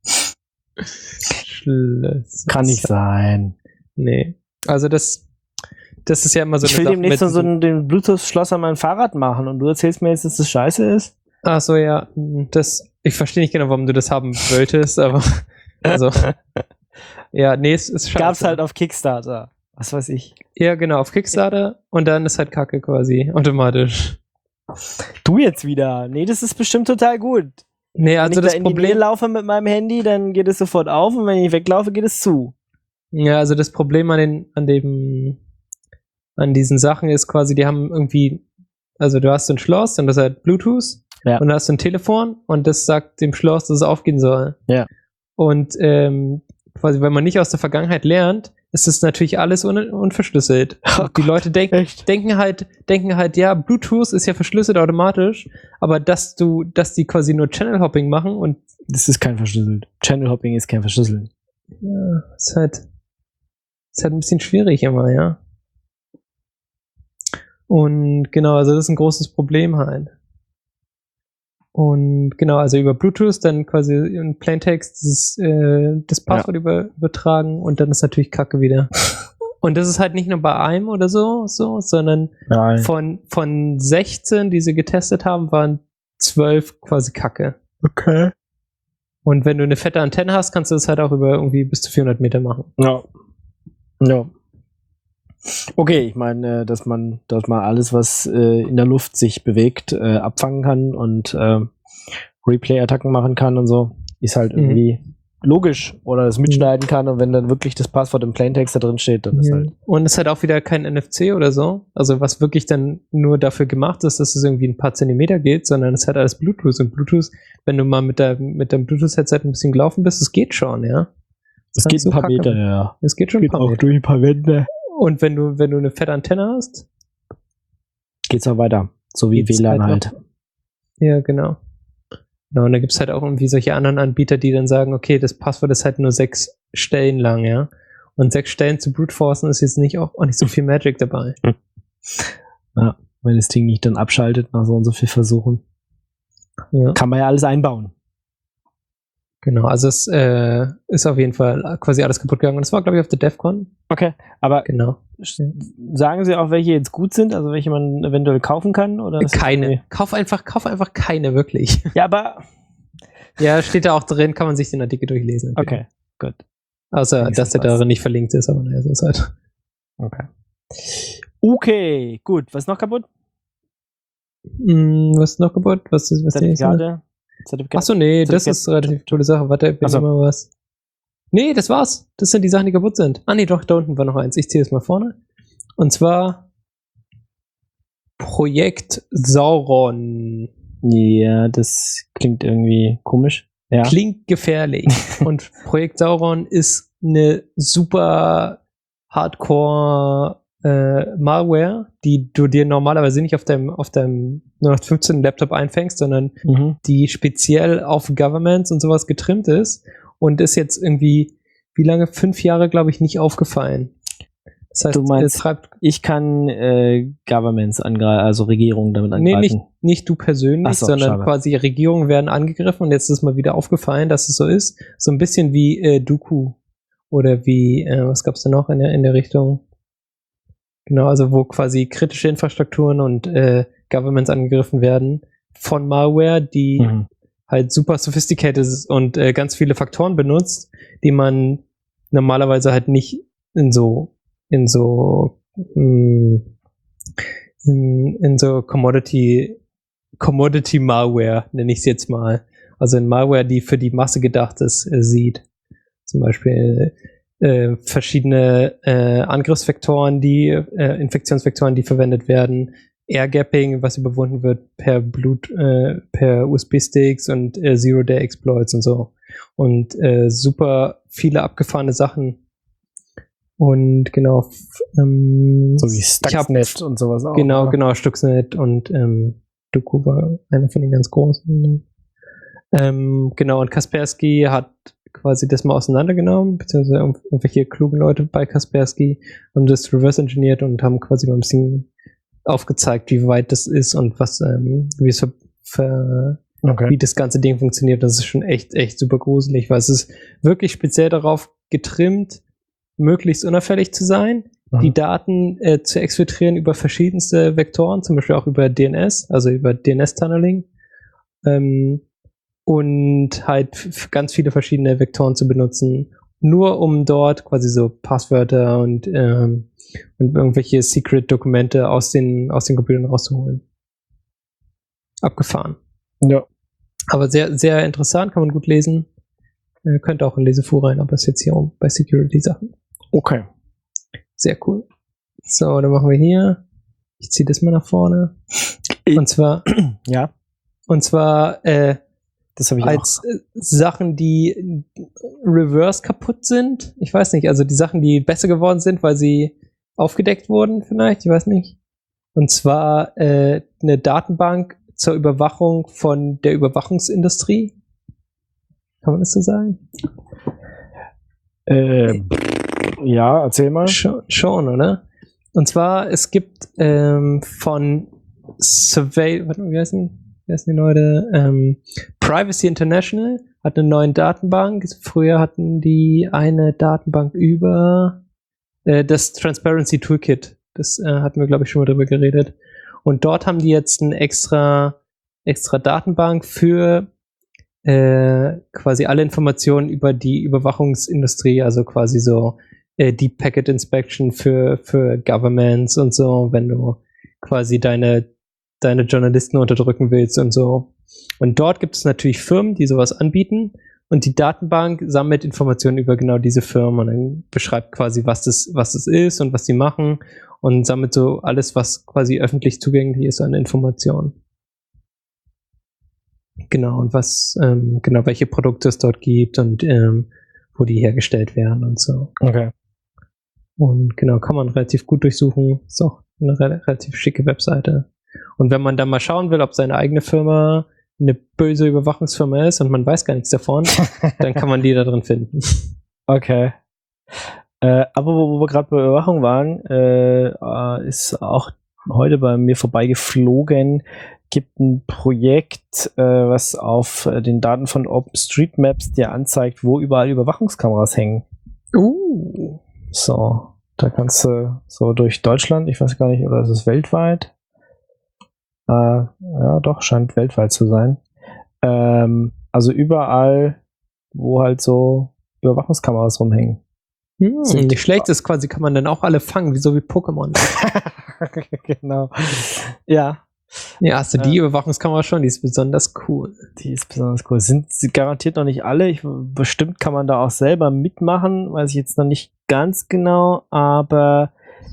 Speaker 2: Kann nicht sein.
Speaker 3: Nee. Also das, das ist ja immer so
Speaker 2: ich
Speaker 3: eine
Speaker 2: Sache. Ich will demnächst so einen, den Bluetooth-Schloss an mein Fahrrad machen und du erzählst mir jetzt, dass das scheiße ist?
Speaker 3: Ach so, ja. Das, ich verstehe nicht genau, warum du das haben wolltest, aber also ja, nee, es ist scheiße.
Speaker 2: Gab's halt auf Kickstarter. was weiß ich.
Speaker 3: Ja, genau, auf Kickstarter und dann ist halt Kacke quasi, automatisch.
Speaker 2: Du jetzt wieder. Nee, das ist bestimmt total gut.
Speaker 3: Nee, also
Speaker 2: wenn ich
Speaker 3: das
Speaker 2: da in die Nähe
Speaker 3: Problem,
Speaker 2: laufe mit meinem Handy, dann geht es sofort auf und wenn ich weglaufe, geht es zu.
Speaker 3: ja, also das Problem an den, an dem, an diesen Sachen ist quasi, die haben irgendwie, also du hast ein Schloss und das hat Bluetooth
Speaker 2: Ja.
Speaker 3: und du hast ein Telefon und das sagt dem Schloss, dass es aufgehen soll.
Speaker 2: Ja.
Speaker 3: Und ähm, quasi, wenn man nicht aus der Vergangenheit lernt, ist das natürlich alles un unverschlüsselt.
Speaker 2: Oh
Speaker 3: Und die
Speaker 2: Gott,
Speaker 3: Leute denk
Speaker 2: echt?
Speaker 3: denken halt, denken halt, ja, Bluetooth ist ja verschlüsselt automatisch, aber dass du, dass die quasi nur Channel Hopping machen und
Speaker 2: Das ist kein verschlüsselt. Channel Hopping ist kein Verschlüsseln.
Speaker 3: ja, ist halt, ist halt ein bisschen schwierig immer, ja. Und genau, also das ist ein großes Problem halt. Und genau, also über Bluetooth dann quasi in Plaintext das, äh, das Passwort ja. über, übertragen und dann ist natürlich Kacke wieder. Und das ist halt nicht nur bei einem oder so, so sondern
Speaker 2: Nein.
Speaker 3: von von sechzehn, die sie getestet haben, waren zwölf quasi Kacke.
Speaker 2: Okay.
Speaker 3: Und wenn du eine fette Antenne hast, kannst du das halt auch über irgendwie bis zu vierhundert Meter machen.
Speaker 2: Ja. Ja. Okay, ich meine, dass man, dass man alles, was äh, in der Luft sich bewegt, äh, abfangen kann und äh, Replay-Attacken machen kann und so, ist halt
Speaker 3: Mhm.
Speaker 2: irgendwie logisch oder es mitschneiden kann und wenn dann wirklich das Passwort im Plaintext da drin steht, dann ist
Speaker 3: Ja.
Speaker 2: halt.
Speaker 3: Und es hat auch wieder kein N F C oder so, also was wirklich dann nur dafür gemacht ist, dass es irgendwie ein paar Zentimeter geht, sondern es hat alles Bluetooth und Bluetooth, wenn du mal mit, der, mit deinem Bluetooth-Headset ein bisschen gelaufen bist, es geht schon, ja.
Speaker 2: Es
Speaker 3: kannst
Speaker 2: geht ein
Speaker 3: du
Speaker 2: paar
Speaker 3: Kacke
Speaker 2: Meter,
Speaker 3: machen.
Speaker 2: ja.
Speaker 3: Es geht schon ein
Speaker 2: Geht
Speaker 3: paar
Speaker 2: auch
Speaker 3: Meter.
Speaker 2: durch ein paar Wände.
Speaker 3: Und wenn du, wenn du eine fette Antenne hast,
Speaker 2: Geht's auch weiter. So wie
Speaker 3: Geht's
Speaker 2: W L A N
Speaker 3: halt
Speaker 2: halt.
Speaker 3: ja, genau. Genau, und da gibt es halt auch irgendwie solche anderen Anbieter, die dann sagen, okay, das Passwort ist halt nur sechs Stellen lang, ja. Und sechs Stellen zu brute-forcen ist jetzt nicht auch, auch nicht so viel Magic dabei.
Speaker 2: Ja, wenn das Ding nicht dann abschaltet nach so und so viel Versuchen.
Speaker 3: Ja.
Speaker 2: Kann man ja alles einbauen.
Speaker 3: Genau, also es äh, ist auf jeden Fall quasi alles kaputt gegangen. Und das war, glaube ich, auf der DEFCON.
Speaker 2: Okay, aber
Speaker 3: Genau.
Speaker 2: sagen Sie auch, welche jetzt gut sind, also welche man eventuell kaufen kann? Oder ist das
Speaker 3: Keine.
Speaker 2: irgendwie-
Speaker 3: Kauf einfach, kauf einfach keine, wirklich.
Speaker 2: Ja, aber
Speaker 3: Ja, steht da auch drin, kann man sich den Artikel durchlesen.
Speaker 2: okay, gut.
Speaker 3: Außer,
Speaker 2: Wenigstens
Speaker 3: dass der
Speaker 2: was.
Speaker 3: darin nicht verlinkt ist, aber naja, so ist halt.
Speaker 2: Okay. Okay, gut. Was ist noch kaputt?
Speaker 3: Hm, was ist noch kaputt? Was ist, was ist
Speaker 2: Zertifikate? Zertifikate?
Speaker 3: Achso, nee, das
Speaker 2: Zertifikat-
Speaker 3: ist eine relativ coole Sache. Warte, wir
Speaker 2: Ach so.
Speaker 3: nehmen mal was. Nee, das war's. Das sind die Sachen, die kaputt sind. Ah, nee, doch, da unten war noch eins. Ich ziehe es mal vorne. Und zwar Projekt Sauron.
Speaker 2: Ja, das klingt irgendwie komisch. Ja.
Speaker 3: Klingt gefährlich. Und Projekt Sauron ist eine super Hardcore äh, Malware, die du dir normalerweise nicht auf deinem, auf deinem null acht fünfzehn Laptop einfängst, sondern
Speaker 2: Mhm.
Speaker 3: die speziell auf Governments und sowas getrimmt ist und ist jetzt irgendwie, wie lange? Fünf Jahre, glaube ich, nicht aufgefallen. Das heißt,
Speaker 2: Du meinst,
Speaker 3: es treibt,
Speaker 2: Ich kann äh, Governments angreifen, also Regierungen damit
Speaker 3: nee,
Speaker 2: angreifen.
Speaker 3: nicht, nicht du persönlich,
Speaker 2: Ach so,
Speaker 3: sondern
Speaker 2: schade.
Speaker 3: quasi Regierungen werden angegriffen und jetzt ist mal wieder aufgefallen, dass es so ist. So ein bisschen wie äh, Dooku oder wie, äh, was gab's da noch in der, in der Richtung? Genau, also wo quasi kritische Infrastrukturen und äh, Governments angegriffen werden von Malware, die
Speaker 2: Mhm.
Speaker 3: halt super sophisticated ist und äh, ganz viele Faktoren benutzt, die man normalerweise halt nicht in so in so mh, in, in so Commodity Commodity Malware nenne ich es jetzt mal, also in Malware, die für die Masse gedacht ist, äh, sieht. Zum Beispiel äh, verschiedene äh, Angriffsvektoren, die äh, Infektionsvektoren, die verwendet werden, Air-Gapping, was überwunden wird per Blut, äh, per U S B-Sticks und äh, Zero-Day-Exploits und so. Und äh, super viele abgefahrene Sachen. Und genau, f- ähm,
Speaker 2: So wie
Speaker 3: ich hab-
Speaker 2: Stuxnet und sowas auch.
Speaker 3: Genau,
Speaker 2: oder?
Speaker 3: genau, Stuxnet und ähm, Doku war einer von den ganz großen. Ähm, genau, und Kaspersky hat quasi das mal auseinandergenommen, beziehungsweise irgendw- irgendwelche klugen Leute bei Kaspersky haben das reverse engineert und haben quasi mal ein bisschen aufgezeigt, wie weit das ist und was, ähm, wie es ver, ver,
Speaker 2: Okay.
Speaker 3: wie das ganze Ding funktioniert. Das ist schon echt, echt super gruselig, weil es ist wirklich speziell darauf getrimmt, möglichst unauffällig zu sein,
Speaker 2: Mhm.
Speaker 3: die Daten äh, zu exfiltrieren über verschiedenste Vektoren, zum Beispiel auch über D N S, also über D N S-Tunneling. Ähm, und halt f- ganz viele verschiedene Vektoren zu benutzen, nur um dort quasi so Passwörter und, ähm, und irgendwelche Secret-Dokumente aus den, aus den Computern rauszuholen. Abgefahren.
Speaker 2: Ja.
Speaker 3: Aber sehr, sehr interessant, kann man gut lesen. Äh, könnte auch in Lesefu rein, aber ist jetzt hier um bei Security-Sachen.
Speaker 2: Okay.
Speaker 3: Sehr cool. So, dann machen wir hier. Ich ziehe das mal nach vorne. Und zwar,
Speaker 2: Ja,
Speaker 3: und zwar äh,
Speaker 2: das habe ich
Speaker 3: als
Speaker 2: auch.
Speaker 3: äh, Sachen, die reverse kaputt sind. Ich weiß nicht, also die Sachen, die besser geworden sind, weil sie aufgedeckt wurden vielleicht, ich weiß nicht. Und zwar äh, eine Datenbank zur Überwachung von der Überwachungsindustrie. Kann man das so sagen?
Speaker 2: Äh, ja, erzähl mal.
Speaker 3: Schon, schon, oder? Und zwar, es gibt ähm, von Survey, warte mal, wie heißen die? Wie heißen die Leute? Ähm, Privacy International hat eine neue Datenbank. Früher hatten die eine Datenbank über äh, das Transparency Toolkit. Das äh, hatten wir, glaube ich, schon mal drüber geredet. Und dort haben die jetzt eine extra, extra Datenbank für äh, quasi alle Informationen über die Überwachungsindustrie, also quasi so äh, Deep Packet Inspection für, für Governments und so, wenn du quasi deine, deine Journalisten unterdrücken willst und so. Und dort gibt es natürlich Firmen, die sowas anbieten, und die Datenbank sammelt Informationen über genau diese Firmen und dann beschreibt quasi, was das, was das ist und was sie machen, und sammelt so alles, was quasi öffentlich zugänglich ist an Informationen. Genau, und was, ähm, genau, welche Produkte es dort gibt und ähm, wo die hergestellt werden und so.
Speaker 2: Okay.
Speaker 3: Und genau, kann man relativ gut durchsuchen. Ist auch eine re- relativ schicke Webseite. Und wenn man dann mal schauen will, ob seine eigene Firma eine böse Überwachungsfirma ist und man weiß gar nichts davon, dann kann man die da drin finden.
Speaker 2: Okay. Äh, aber wo, wo wir gerade bei Überwachung waren, äh, äh, ist auch heute bei mir vorbeigeflogen, gibt ein Projekt, äh, was auf äh, den Daten von OpenStreetMaps dir anzeigt, wo überall Überwachungskameras hängen.
Speaker 3: Uh.
Speaker 2: So, da kannst du so durch Deutschland, ich weiß gar nicht, oder ist es weltweit? Äh, ja, doch, scheint weltweit zu sein. Ähm, also überall, wo halt so Überwachungskameras rumhängen.
Speaker 3: Hm,
Speaker 2: Sind-
Speaker 3: nicht schlecht ist quasi, kann man dann auch alle fangen, wie so wie Pokémon.
Speaker 2: Genau. Ja,
Speaker 3: Ja, hast du die
Speaker 2: Ja.
Speaker 3: Überwachungskamera schon, die ist besonders cool.
Speaker 2: die ist besonders cool. Sind sie garantiert noch nicht alle. Ich, bestimmt kann man da auch selber mitmachen, weiß ich jetzt noch nicht ganz genau, aber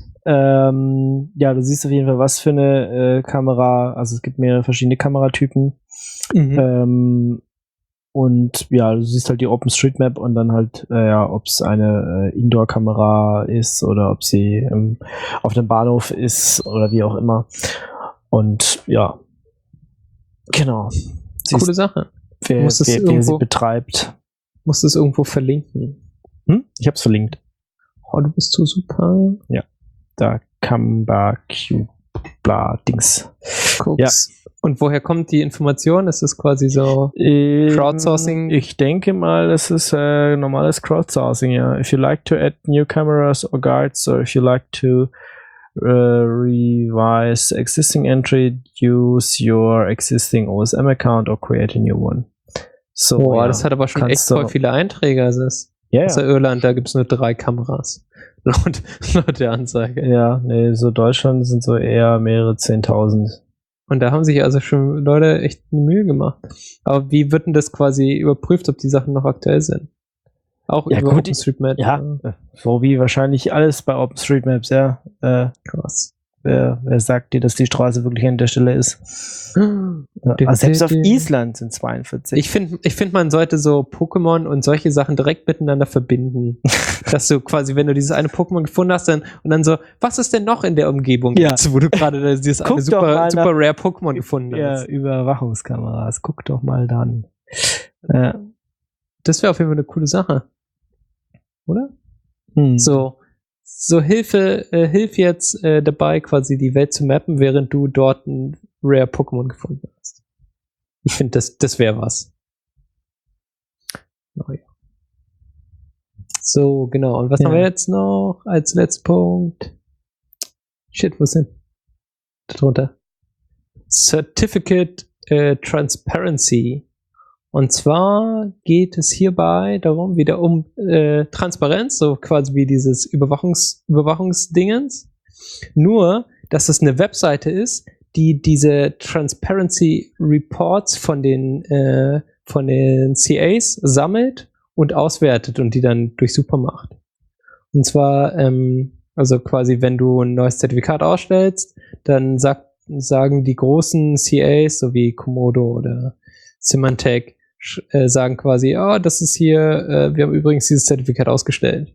Speaker 2: ähm, ja, du siehst auf jeden Fall, was für eine äh, Kamera, also es gibt mehrere verschiedene Kameratypen.
Speaker 3: Mhm.
Speaker 2: Ähm, und ja, du siehst halt die OpenStreetMap und dann halt, äh, ja, ob es eine äh, Indoor-Kamera ist oder ob sie ähm, auf dem Bahnhof ist oder wie auch immer. Und ja, genau. Siehst,
Speaker 3: Coole Sache.
Speaker 2: wer,
Speaker 3: Muss das
Speaker 2: wer, wer sie
Speaker 3: irgendwo-
Speaker 2: betreibt.
Speaker 3: Musst du es irgendwo verlinken.
Speaker 2: Hm? Ich hab's verlinkt.
Speaker 3: Oh, du bist so super.
Speaker 2: Da Kamba Cube bla Dings.
Speaker 3: Guck's. Und woher kommt die Information? Ist es quasi so Crowdsourcing?
Speaker 2: Ähm, Ich denke mal, das ist äh, normales Crowdsourcing, ja. If you like to add new cameras or guides, or if you like to uh, revise existing entry, use your existing O S M account or create a new one. So,
Speaker 3: Boah,
Speaker 2: ja.
Speaker 3: das hat aber schon
Speaker 2: Kannst
Speaker 3: echt voll
Speaker 2: du-
Speaker 3: viele Einträge. Also es
Speaker 2: ja,
Speaker 3: Außer
Speaker 2: ja.
Speaker 3: Irland, da gibt es nur drei Kameras. Laut, laut der Anzeige.
Speaker 2: Ja, nee, so Deutschland sind so eher mehrere Zehntausend.
Speaker 3: Und da haben sich also schon Leute echt eine Mühe gemacht. Aber wie wird denn das quasi überprüft, ob die Sachen noch aktuell sind? Auch
Speaker 2: Ja,
Speaker 3: über
Speaker 2: gut,
Speaker 3: OpenStreetMap.
Speaker 2: Ja, äh, so wie wahrscheinlich alles bei OpenStreetMaps, ja. Äh,
Speaker 3: Krass.
Speaker 2: wer, wer sagt dir, dass die Straße wirklich an der Stelle ist? Ja,
Speaker 3: Dim,
Speaker 2: also selbst
Speaker 3: dim,
Speaker 2: auf
Speaker 3: dim.
Speaker 2: Island sind zweiundvierzig.
Speaker 3: Ich finde, ich find, man sollte so Pokémon und solche Sachen direkt miteinander verbinden. Dass du quasi, wenn du dieses eine Pokémon gefunden hast, dann und dann so, was ist denn noch in der Umgebung,
Speaker 2: Ja.
Speaker 3: jetzt, wo du gerade da dieses
Speaker 2: Guck
Speaker 3: eine
Speaker 2: doch mal
Speaker 3: super, super
Speaker 2: nach-
Speaker 3: rare Pokémon gefunden
Speaker 2: Ja,
Speaker 3: hast.
Speaker 2: Überwachungskameras. Guck doch mal dann. Ja.
Speaker 3: Das wäre auf jeden Fall eine coole Sache. Oder?
Speaker 2: Hm.
Speaker 3: So, so Hilfe, äh, hilf jetzt äh, dabei, quasi die Welt zu mappen, während du dort ein rare Pokémon gefunden hast. Ich finde, das, das wäre was. Oh, ja. So, genau. Und was
Speaker 2: Ja.
Speaker 3: haben wir jetzt noch als letzten Punkt? Shit, wo ist denn? Da drunter. Certificate äh, Transparency. Und zwar geht es hierbei darum, wieder um äh, Transparenz, so quasi wie dieses Überwachungs Überwachungsdingens. Nur, dass es eine Webseite ist, die diese Transparency Reports von den, äh, von den C As sammelt und auswertet und die dann durchsuchbar macht. Und zwar, ähm, also quasi, wenn du ein neues Zertifikat ausstellst, dann sagt, sagen die großen C As, so wie Komodo oder Symantec, Äh, sagen quasi, oh, das ist hier, äh, wir haben übrigens dieses Zertifikat ausgestellt.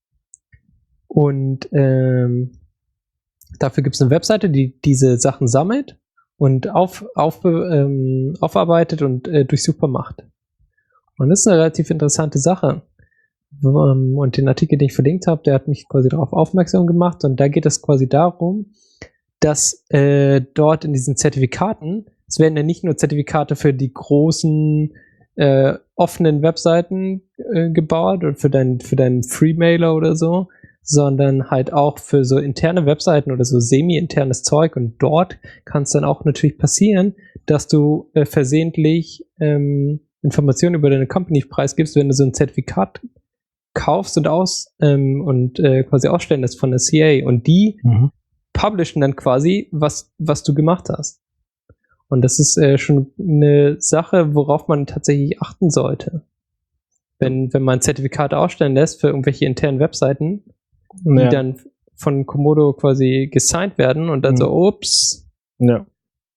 Speaker 3: Und ähm, dafür gibt es eine Webseite, die diese Sachen sammelt und auf, auf, ähm, aufarbeitet und äh, durchsuchbar macht. Und das ist eine relativ interessante Sache. Um, und den Artikel, den ich verlinkt habe, der hat mich quasi darauf aufmerksam gemacht. Und da geht es quasi darum, dass äh, dort in diesen Zertifikaten, es werden ja nicht nur Zertifikate für die großen Äh, offenen Webseiten äh, gebaut und für deinen für deinen Freemailer oder so, sondern halt auch für so interne Webseiten oder so semi-internes Zeug. Und dort kann es dann auch natürlich passieren, dass du äh, versehentlich ähm, Informationen über deine Company preisgibst, wenn du so ein Zertifikat kaufst und aus ähm, und äh, quasi ausstellen lässt von der C A, und die mhm. publishen dann quasi, was was du gemacht hast. Und das ist äh, schon eine Sache, worauf man tatsächlich achten sollte. Wenn, wenn man Zertifikate ausstellen lässt für irgendwelche internen Webseiten, die ja. dann von Komodo quasi gesigned werden und dann mhm. so, ups.
Speaker 2: Ja.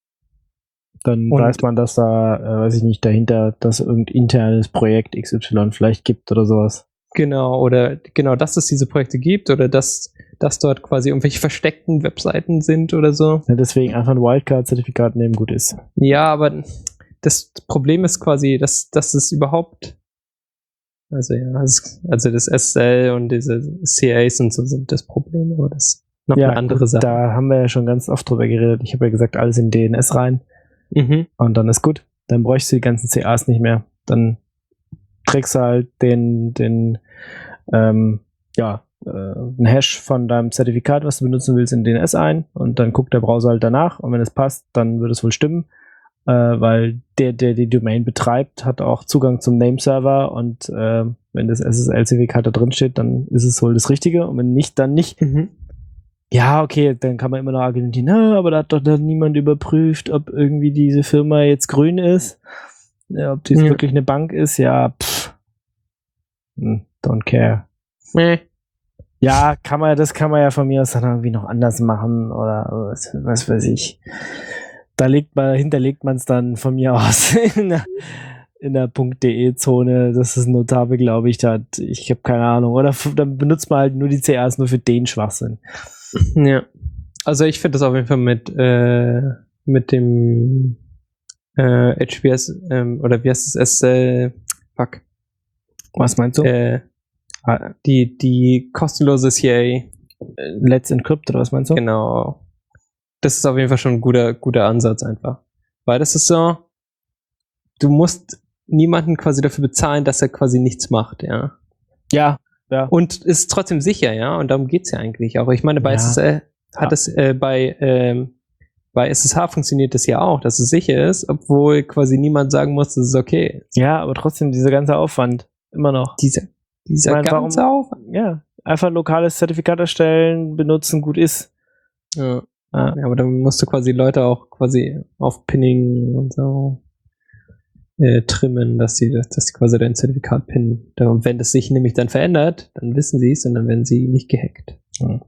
Speaker 2: Dann und weiß man, dass da, äh, weiß ich nicht, dahinter, dass irgendein internes Projekt X Y vielleicht gibt oder sowas.
Speaker 3: Genau, oder genau, dass es diese Projekte gibt oder dass, dass dort quasi irgendwelche versteckten Webseiten sind oder so.
Speaker 2: Ja, deswegen einfach ein Wildcard-Zertifikat nehmen gut ist.
Speaker 3: Ja, aber das Problem ist quasi, dass, dass es überhaupt, also ja, also das S S L und diese C As und so sind das Problem, aber das ist noch
Speaker 2: ja,
Speaker 3: eine andere
Speaker 2: gut,
Speaker 3: Sache.
Speaker 2: Da haben wir ja schon ganz oft drüber geredet. Ich habe ja gesagt, alles in D N S rein. Mhm. Und dann ist gut. Dann bräuchst du die ganzen C As nicht mehr. Dann trägst du halt den, den, ähm, ja, äh, einen Hash von deinem Zertifikat, was du benutzen willst, in D N S ein, und dann guckt der Browser halt danach, und wenn es passt, dann wird es wohl stimmen, äh, weil der, der die Domain betreibt, hat auch Zugang zum Nameserver, und äh, wenn das S S L-Zertifikat da drin steht, dann ist es wohl das Richtige, und wenn nicht, dann nicht. Mhm. Ja, okay, dann kann man immer noch argumentieren, na, aber da hat doch dann niemand überprüft, ob irgendwie diese Firma jetzt grün ist. Ja, ob dies ja. wirklich eine Bank ist, ja, pff. Don't care. Nee. Ja, kann man, das kann man ja von mir aus dann irgendwie noch anders machen oder was, was weiß ich. Da legt man, hinterlegt man es dann von mir aus in der, in der .de-Zone. Das ist notabel, glaube ich. Da, ich habe keine Ahnung. Oder f- dann benutzt man halt nur die C As nur für den Schwachsinn.
Speaker 3: Ja. Also ich finde das auf jeden Fall mit, äh, mit dem Äh, H B S, ähm, oder wie heißt es, S L, fuck.
Speaker 2: Was meinst du?
Speaker 3: Äh, die, die kostenlose C A.
Speaker 2: Let's Encrypt, oder was meinst du?
Speaker 3: Genau. Das ist auf jeden Fall schon ein guter, guter Ansatz einfach. Weil das ist so, du musst niemanden quasi dafür bezahlen, dass er quasi nichts macht, ja.
Speaker 2: Ja, ja.
Speaker 3: Und ist trotzdem sicher, ja, und darum geht's ja eigentlich auch. Ich meine, bei ja. S S L hat es, äh, bei, ähm, Bei S S H funktioniert das ja auch, dass es sicher ist, obwohl quasi niemand sagen muss, das ist okay.
Speaker 2: Ja, aber trotzdem dieser ganze Aufwand, immer noch.
Speaker 3: Dieser, dieser
Speaker 2: meine,
Speaker 3: ganze
Speaker 2: warum,
Speaker 3: Aufwand?
Speaker 2: Ja, einfach ein lokales Zertifikat erstellen, benutzen, gut ist.
Speaker 3: Ja. Ja, aber dann musst du quasi Leute auch quasi auf Pinning und so äh, trimmen, dass sie, dass die quasi dein Zertifikat pinnen. Und wenn das sich nämlich dann verändert, dann wissen sie es und dann werden sie nicht gehackt.
Speaker 2: Ja.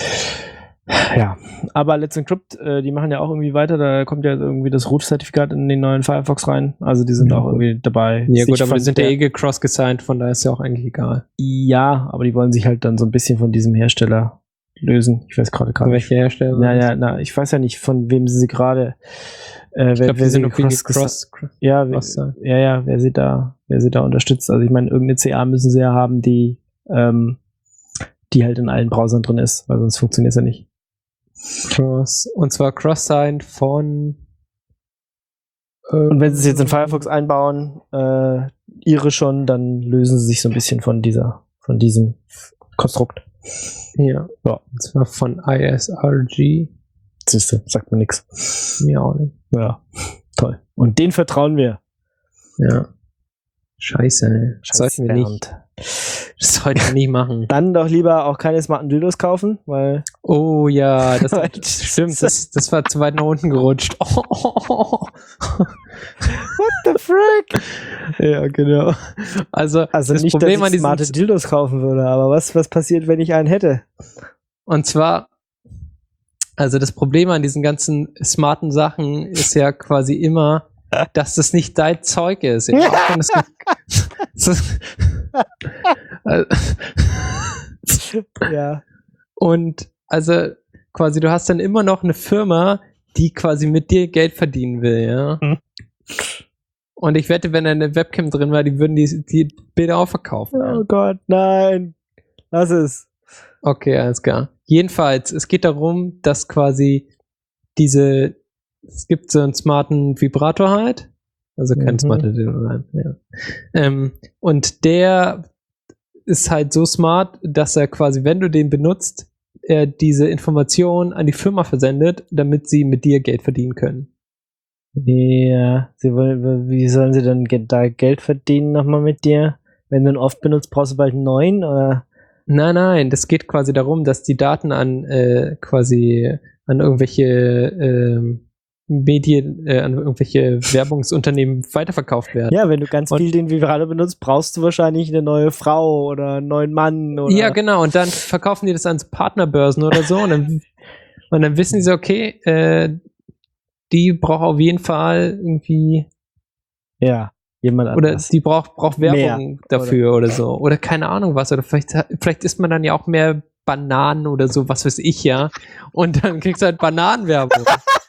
Speaker 2: Ja, aber Let's Encrypt, äh, die machen ja auch irgendwie weiter, da kommt ja irgendwie das Root-Zertifikat in den neuen Firefox rein, also die sind ja. auch irgendwie dabei.
Speaker 3: Ja gut, aber die sind ja eh gecross-gesigned, von daher ist ja auch eigentlich egal.
Speaker 2: Ja, aber die wollen sich halt dann so ein bisschen von diesem Hersteller lösen. Ich weiß gerade gerade.
Speaker 3: Welcher Hersteller?
Speaker 2: Ja, ja, na, ich weiß ja nicht, von wem sie gerade äh,
Speaker 3: ich
Speaker 2: wer,
Speaker 3: glaube,
Speaker 2: wer
Speaker 3: die sind noch
Speaker 2: cross,
Speaker 3: cross, cross,
Speaker 2: ja,
Speaker 3: cross
Speaker 2: wer, ja, ja, wer sie da, wer sie da unterstützt. Also ich meine, irgendeine C A müssen sie ja haben, die ähm, die halt in allen Browsern drin ist, weil sonst funktioniert es ja nicht.
Speaker 3: Cross. Und zwar Cross-Signed von
Speaker 2: äh, und wenn sie es jetzt in Firefox einbauen, äh, ihre schon, dann lösen sie sich so ein bisschen von dieser, von diesem Konstrukt.
Speaker 3: Ja. Ja. Und zwar von I S R G.
Speaker 2: Siehste, sagt mir nichts.
Speaker 3: Mir auch nicht.
Speaker 2: Ja, toll. Und denen vertrauen wir.
Speaker 3: Ja. Scheiße, ey.
Speaker 2: Scheiß
Speaker 3: Sollten wir nicht.
Speaker 2: Bernd.
Speaker 3: Das sollten wir nicht machen.
Speaker 2: Dann doch lieber auch keine smarten Dildos kaufen, weil
Speaker 3: Oh ja, das, das stimmt. Das, das war zu weit nach unten gerutscht. Oh, oh, oh.
Speaker 2: what the frick?
Speaker 3: Ja, genau. Also,
Speaker 2: Also
Speaker 3: das
Speaker 2: nicht,
Speaker 3: Problem
Speaker 2: dass
Speaker 3: an
Speaker 2: ich smarte
Speaker 3: diesem,
Speaker 2: Dildos kaufen würde, aber was, was passiert, wenn ich einen hätte?
Speaker 3: und zwar, also das Problem an diesen ganzen smarten Sachen ist ja quasi immer, dass das nicht dein Zeug ist. Ja, auch wenn es
Speaker 2: Ja.
Speaker 3: Und also quasi, du hast dann immer noch eine Firma, die quasi mit dir Geld verdienen will, ja.
Speaker 2: Hm.
Speaker 3: Und ich wette, wenn da eine Webcam drin war, die würden die, die Bilder auch verkaufen. Ja.
Speaker 2: Oh Gott, nein. Lass es.
Speaker 3: Okay, alles klar. Jedenfalls, es geht darum, dass quasi diese, es gibt so einen smarten Vibrator halt, also kein
Speaker 2: Mhm.
Speaker 3: smarter Dildo, nein, ja. Ähm, und der ist halt so smart, dass er quasi, wenn du den benutzt, er diese Information an die Firma versendet, damit sie mit dir Geld verdienen können.
Speaker 2: Ja, sie wollen, wie sollen sie dann ge- da Geld verdienen nochmal mit dir? Wenn du ihn oft benutzt, brauchst du bald einen neuen, oder?
Speaker 3: Nein, nein, das geht quasi darum, dass die Daten an äh, quasi an irgendwelche ähm, Medien, äh, an irgendwelche Werbungsunternehmen weiterverkauft werden.
Speaker 2: Ja, wenn du ganz
Speaker 3: Und-
Speaker 2: viel den Vibrator benutzt, brauchst du wahrscheinlich eine neue Frau oder einen neuen Mann, oder?
Speaker 3: Ja, genau. Und dann verkaufen die das an so Partnerbörsen oder so. Und dann, und dann wissen die so, okay, äh, die braucht auf jeden Fall irgendwie,
Speaker 2: Ja, jemand
Speaker 3: oder
Speaker 2: anders.
Speaker 3: die braucht, braucht Werbung
Speaker 2: Mehr,
Speaker 3: dafür oder. so. Oder keine Ahnung was. Oder vielleicht, vielleicht isst man dann ja auch mehr Bananen oder so, was weiß ich ja. Und dann kriegst du halt Bananenwerbung.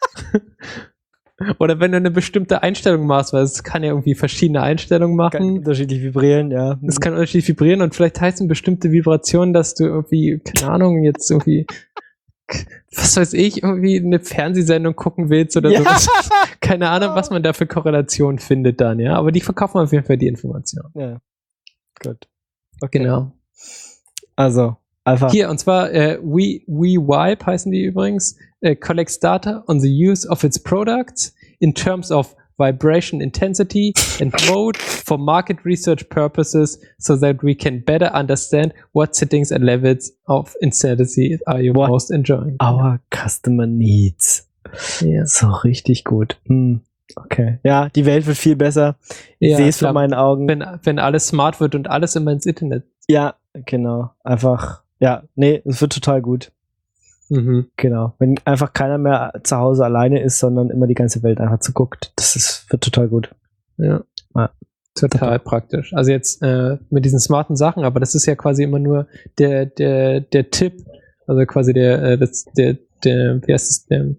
Speaker 3: Oder wenn du eine bestimmte Einstellung machst, weil es kann ja irgendwie verschiedene Einstellungen
Speaker 2: Kann
Speaker 3: machen.
Speaker 2: unterschiedlich vibrieren, ja.
Speaker 3: Es kann unterschiedlich vibrieren und vielleicht heißen bestimmte Vibrationen, dass du irgendwie, keine Ahnung, jetzt irgendwie, was weiß ich, irgendwie eine Fernsehsendung gucken willst oder
Speaker 2: Ja.
Speaker 3: sowas. Keine Ahnung, was man da für Korrelationen findet dann, ja. Aber die verkaufen auf jeden Fall die Information.
Speaker 2: Ja. Gut. Okay.
Speaker 3: Genau.
Speaker 2: Also, einfach.
Speaker 3: Hier, und zwar, äh, We, WeVibe heißen die übrigens, äh, collects data on the use of its products in terms of vibration intensity and mode for market research purposes so that we can better understand what settings and levels of intensity are you
Speaker 2: What
Speaker 3: most enjoying.
Speaker 2: Our customer needs.
Speaker 3: Ja.
Speaker 2: So richtig gut. Hm. Okay. Ja, die Welt wird viel besser. Ich
Speaker 3: Ja,
Speaker 2: sehe es vor
Speaker 3: klar.
Speaker 2: meinen Augen.
Speaker 3: Wenn, wenn alles smart wird und alles immer ins Internet.
Speaker 2: Ja, genau. Einfach, ja, nee, es wird total gut.
Speaker 3: Mhm.
Speaker 2: Genau. Wenn einfach keiner mehr zu Hause alleine ist, sondern immer die ganze Welt einfach zuguckt. Das ist, wird total gut.
Speaker 3: Ja.
Speaker 2: Ja.
Speaker 3: Total praktisch. Also jetzt äh, mit diesen smarten Sachen, aber das ist ja quasi immer nur der, der, der Tipp, also quasi der, äh, das, der, der, wie heißt es, der,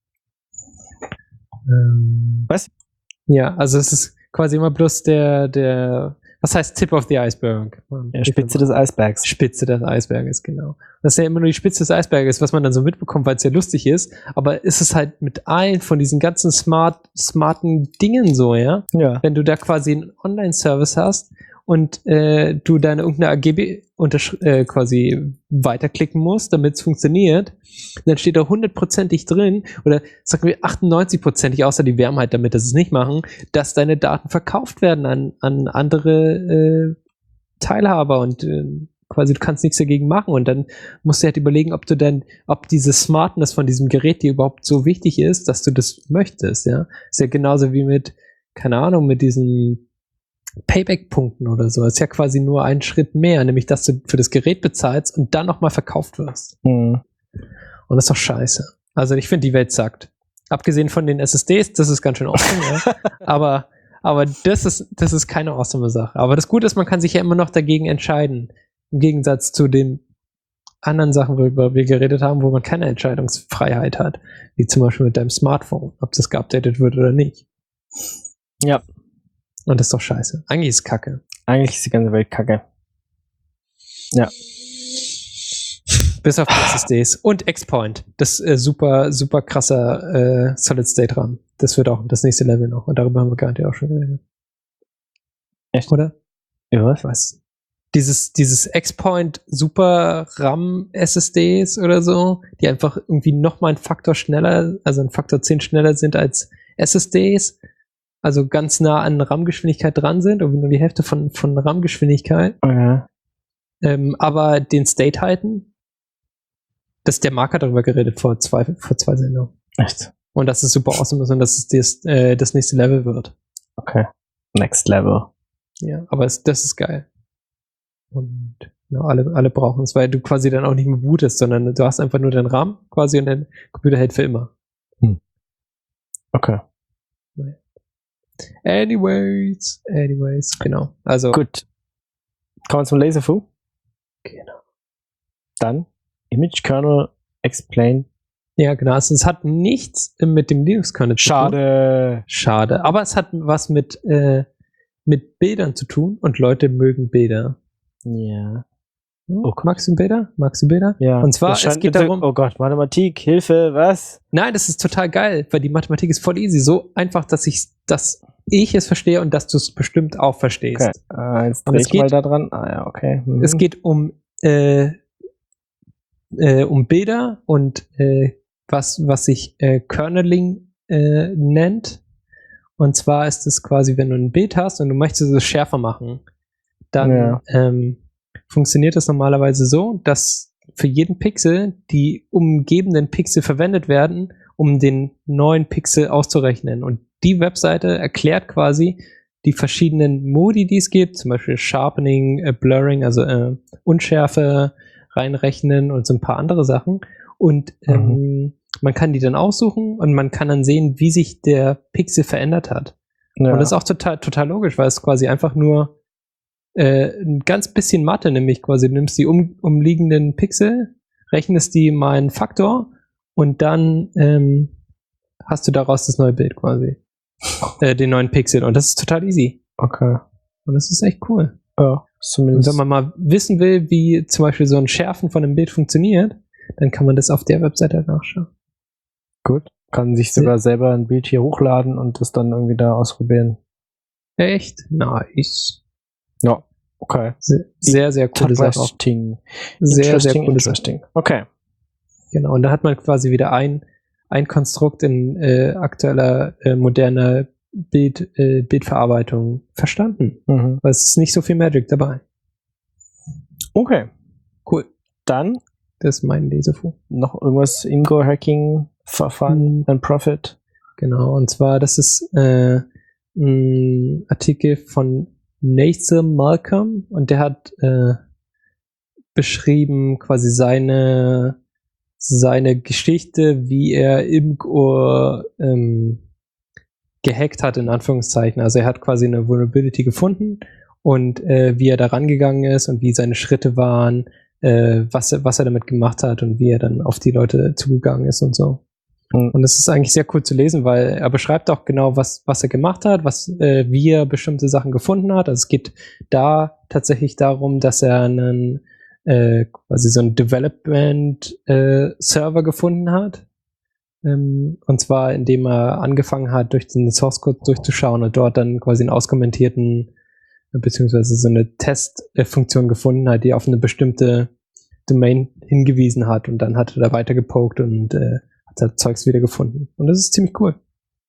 Speaker 3: ähm,
Speaker 2: Was?
Speaker 3: Ja, also es ist quasi immer bloß der, der, was heißt Tip of the Iceberg?
Speaker 2: Ja, Spitze des Eisbergs.
Speaker 3: Spitze des Eisberges, genau. Das ist ja immer nur die Spitze des Eisberges, was man dann so mitbekommt, weil es ja lustig ist. Aber ist es halt mit allen von diesen ganzen smart, smarten Dingen so, ja?
Speaker 2: Ja.
Speaker 3: Wenn du da quasi einen Online-Service hast und äh, du deine irgendeine A G B untersch- äh, quasi weiterklicken musst, damit es funktioniert, dann steht da hundertprozentig drin, oder sagen wir achtundneunzig prozentig, außer die Wärme halt, damit das es nicht machen, dass deine Daten verkauft werden an, an andere äh, Teilhaber und äh, quasi du kannst nichts dagegen machen und dann musst du halt überlegen, ob du dann, ob diese Smartness von diesem Gerät dir überhaupt so wichtig ist, dass du das möchtest, ja. Ist ja genauso wie mit, keine Ahnung, mit diesen Payback-Punkten oder so. Ist ja quasi nur ein Schritt mehr, nämlich dass du für das Gerät bezahlst und dann nochmal verkauft wirst.
Speaker 2: Hm.
Speaker 3: Und das ist doch scheiße. Also ich finde, die Welt sagt. Abgesehen von den S S Ds, das ist ganz schön awesome, ja. Aber, aber das ist, das ist keine awesome Sache. Aber das Gute ist, man kann sich ja immer noch dagegen entscheiden. Im Gegensatz zu den anderen Sachen, worüber wir geredet haben, wo man keine Entscheidungsfreiheit hat. Wie zum Beispiel mit deinem Smartphone, ob das geupdatet wird oder nicht.
Speaker 2: Ja.
Speaker 3: Und das ist doch scheiße. Eigentlich ist es Kacke.
Speaker 2: Eigentlich ist die ganze Welt kacke. Ja.
Speaker 3: Bis auf die S S Ds. Und X-Point. Das äh, super, super krasser äh, Solid-State-RAM. Das wird auch das nächste Level noch. Und darüber haben wir garantiert auch schon geredet.
Speaker 2: Echt?
Speaker 3: Oder?
Speaker 2: Ja, was?
Speaker 3: Ich weiß. Dieses, dieses X-Point Super RAM S S Ds oder so, die einfach irgendwie nochmal einen Faktor schneller, also einen Faktor zehn schneller sind als S S Ds, also ganz nah an RAM-Geschwindigkeit dran sind, irgendwie nur die Hälfte von, von RAM-Geschwindigkeit,
Speaker 2: Okay.
Speaker 3: ähm, aber den State halten. Das, der Marc hat darüber geredet vor zwei, vor zwei Sendungen.
Speaker 2: Echt?
Speaker 3: Und dass es super awesome ist und dass es das, äh, das nächste Level wird.
Speaker 2: Okay. Next Level.
Speaker 3: Ja, aber es, das ist geil. Und ja, alle, alle brauchen es, weil du quasi dann auch nicht mehr bootest, sondern du hast einfach nur den RAM quasi und dein Computer hält für immer.
Speaker 2: Okay.
Speaker 3: Anyways, anyways, genau. Also,
Speaker 2: Gut. Kommen wir zum Laserfu.
Speaker 3: genau.
Speaker 2: Dann Image Kernel Explain.
Speaker 3: Ja, genau. Also, es hat nichts mit dem Linux-Kernel zu tun.
Speaker 2: Schade.
Speaker 3: Schade. Aber es hat was mit, äh, mit Bildern zu tun und Leute mögen Bilder.
Speaker 2: Ja.
Speaker 3: Oh, magst du Bilder? Magst du Bilder?
Speaker 2: Ja.
Speaker 3: Und zwar,
Speaker 2: Das scheint
Speaker 3: es geht
Speaker 2: mit-
Speaker 3: darum.
Speaker 2: Oh Gott, Mathematik, Hilfe, was?
Speaker 3: Nein, das ist total geil, weil die Mathematik ist voll easy. So einfach, dass ich, dass ich es verstehe und dass du es bestimmt auch verstehst.
Speaker 2: Okay. Äh, jetzt
Speaker 3: Und
Speaker 2: dreh
Speaker 3: es
Speaker 2: ich mal
Speaker 3: geht-
Speaker 2: da dran. Ah ja, okay. Mhm.
Speaker 3: Es geht um, äh, äh, um Bilder und äh, was, was sich äh, Kerneling äh, nennt. Und zwar ist es quasi, wenn du ein Bild hast und du möchtest es schärfer machen, dann
Speaker 2: Ja.
Speaker 3: ähm, funktioniert das normalerweise so, dass für jeden Pixel die umgebenden Pixel verwendet werden, um den neuen Pixel auszurechnen. Und die Webseite erklärt quasi die verschiedenen Modi, die es gibt, zum Beispiel Sharpening, äh, Blurring, also äh, Unschärfe reinrechnen und so ein paar andere Sachen. Und ähm, man kann die dann aussuchen und man kann dann sehen, wie sich der Pixel verändert hat.
Speaker 2: Ja.
Speaker 3: Und das ist auch total, total logisch, weil es quasi einfach nur äh, ein ganz bisschen Mathe, nämlich quasi, du nimmst die um, umliegenden Pixel, rechnest die mal einen Faktor und dann ähm, hast du daraus das neue Bild quasi. äh, den neuen Pixel. Und das ist total easy.
Speaker 2: Okay.
Speaker 3: Und das ist echt cool.
Speaker 2: Ja,
Speaker 3: Und
Speaker 2: zumindest.
Speaker 3: wenn man mal wissen will, wie zum Beispiel so ein Schärfen von einem Bild funktioniert, dann kann man das auf der Webseite nachschauen.
Speaker 2: Gut. Kann sich sogar selber ein Bild hier hochladen und das dann irgendwie da ausprobieren.
Speaker 3: Echt nice.
Speaker 2: Ja, okay.
Speaker 3: Sehr, sehr, sehr coole Sache. auch.
Speaker 2: Interesting.
Speaker 3: Sehr, sehr
Speaker 2: Interesting,
Speaker 3: coole Sache.
Speaker 2: interesting. Okay.
Speaker 3: Genau, und da hat man quasi wieder ein, ein Konstrukt in äh, aktueller, äh, moderner Bild, äh, Bildverarbeitung verstanden.
Speaker 2: Mhm.
Speaker 3: Weil es ist nicht so viel Magic dabei.
Speaker 2: Okay.
Speaker 3: Cool.
Speaker 2: Dann
Speaker 3: Das ist mein Lesefu.
Speaker 2: noch irgendwas Ingo-Hacking for Fun
Speaker 3: Mhm.
Speaker 2: and Profit.
Speaker 3: Genau, und zwar, das ist äh, ein Artikel von Nathan Malcolm und der hat äh, beschrieben quasi seine seine Geschichte, wie er Imgur ähm, gehackt hat, in Anführungszeichen. Also er hat quasi eine Vulnerability gefunden und äh, wie er da rangegangen ist und wie seine Schritte waren, äh, was, er- was er damit gemacht hat und wie er dann auf die Leute zugegangen ist und so.
Speaker 2: Mhm.
Speaker 3: Und das ist eigentlich sehr cool zu lesen, weil er beschreibt auch genau, was, was er gemacht hat, was, äh, wie er bestimmte Sachen gefunden hat. Also es geht da tatsächlich darum, dass er einen äh, quasi so einen Development-Server gefunden hat. Ähm, und zwar, indem er angefangen hat, durch den Source Code durchzuschauen und dort dann quasi einen auskommentierten, äh, beziehungsweise so eine Testfunktion gefunden hat, die auf eine bestimmte Domain hingewiesen hat. Und dann hat er da weiter gepokt und äh, hat da Zeugs wieder gefunden. Und das ist ziemlich cool.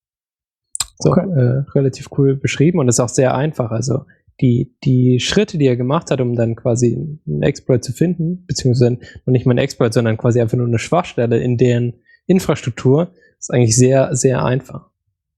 Speaker 3: So,
Speaker 2: Okay.
Speaker 3: äh, relativ cool beschrieben und ist auch sehr einfach. Also die, die Schritte, die er gemacht hat, um dann quasi einen Exploit zu finden, beziehungsweise noch nicht mal einen Exploit, sondern quasi einfach nur eine Schwachstelle in deren Infrastruktur, ist eigentlich sehr, sehr einfach.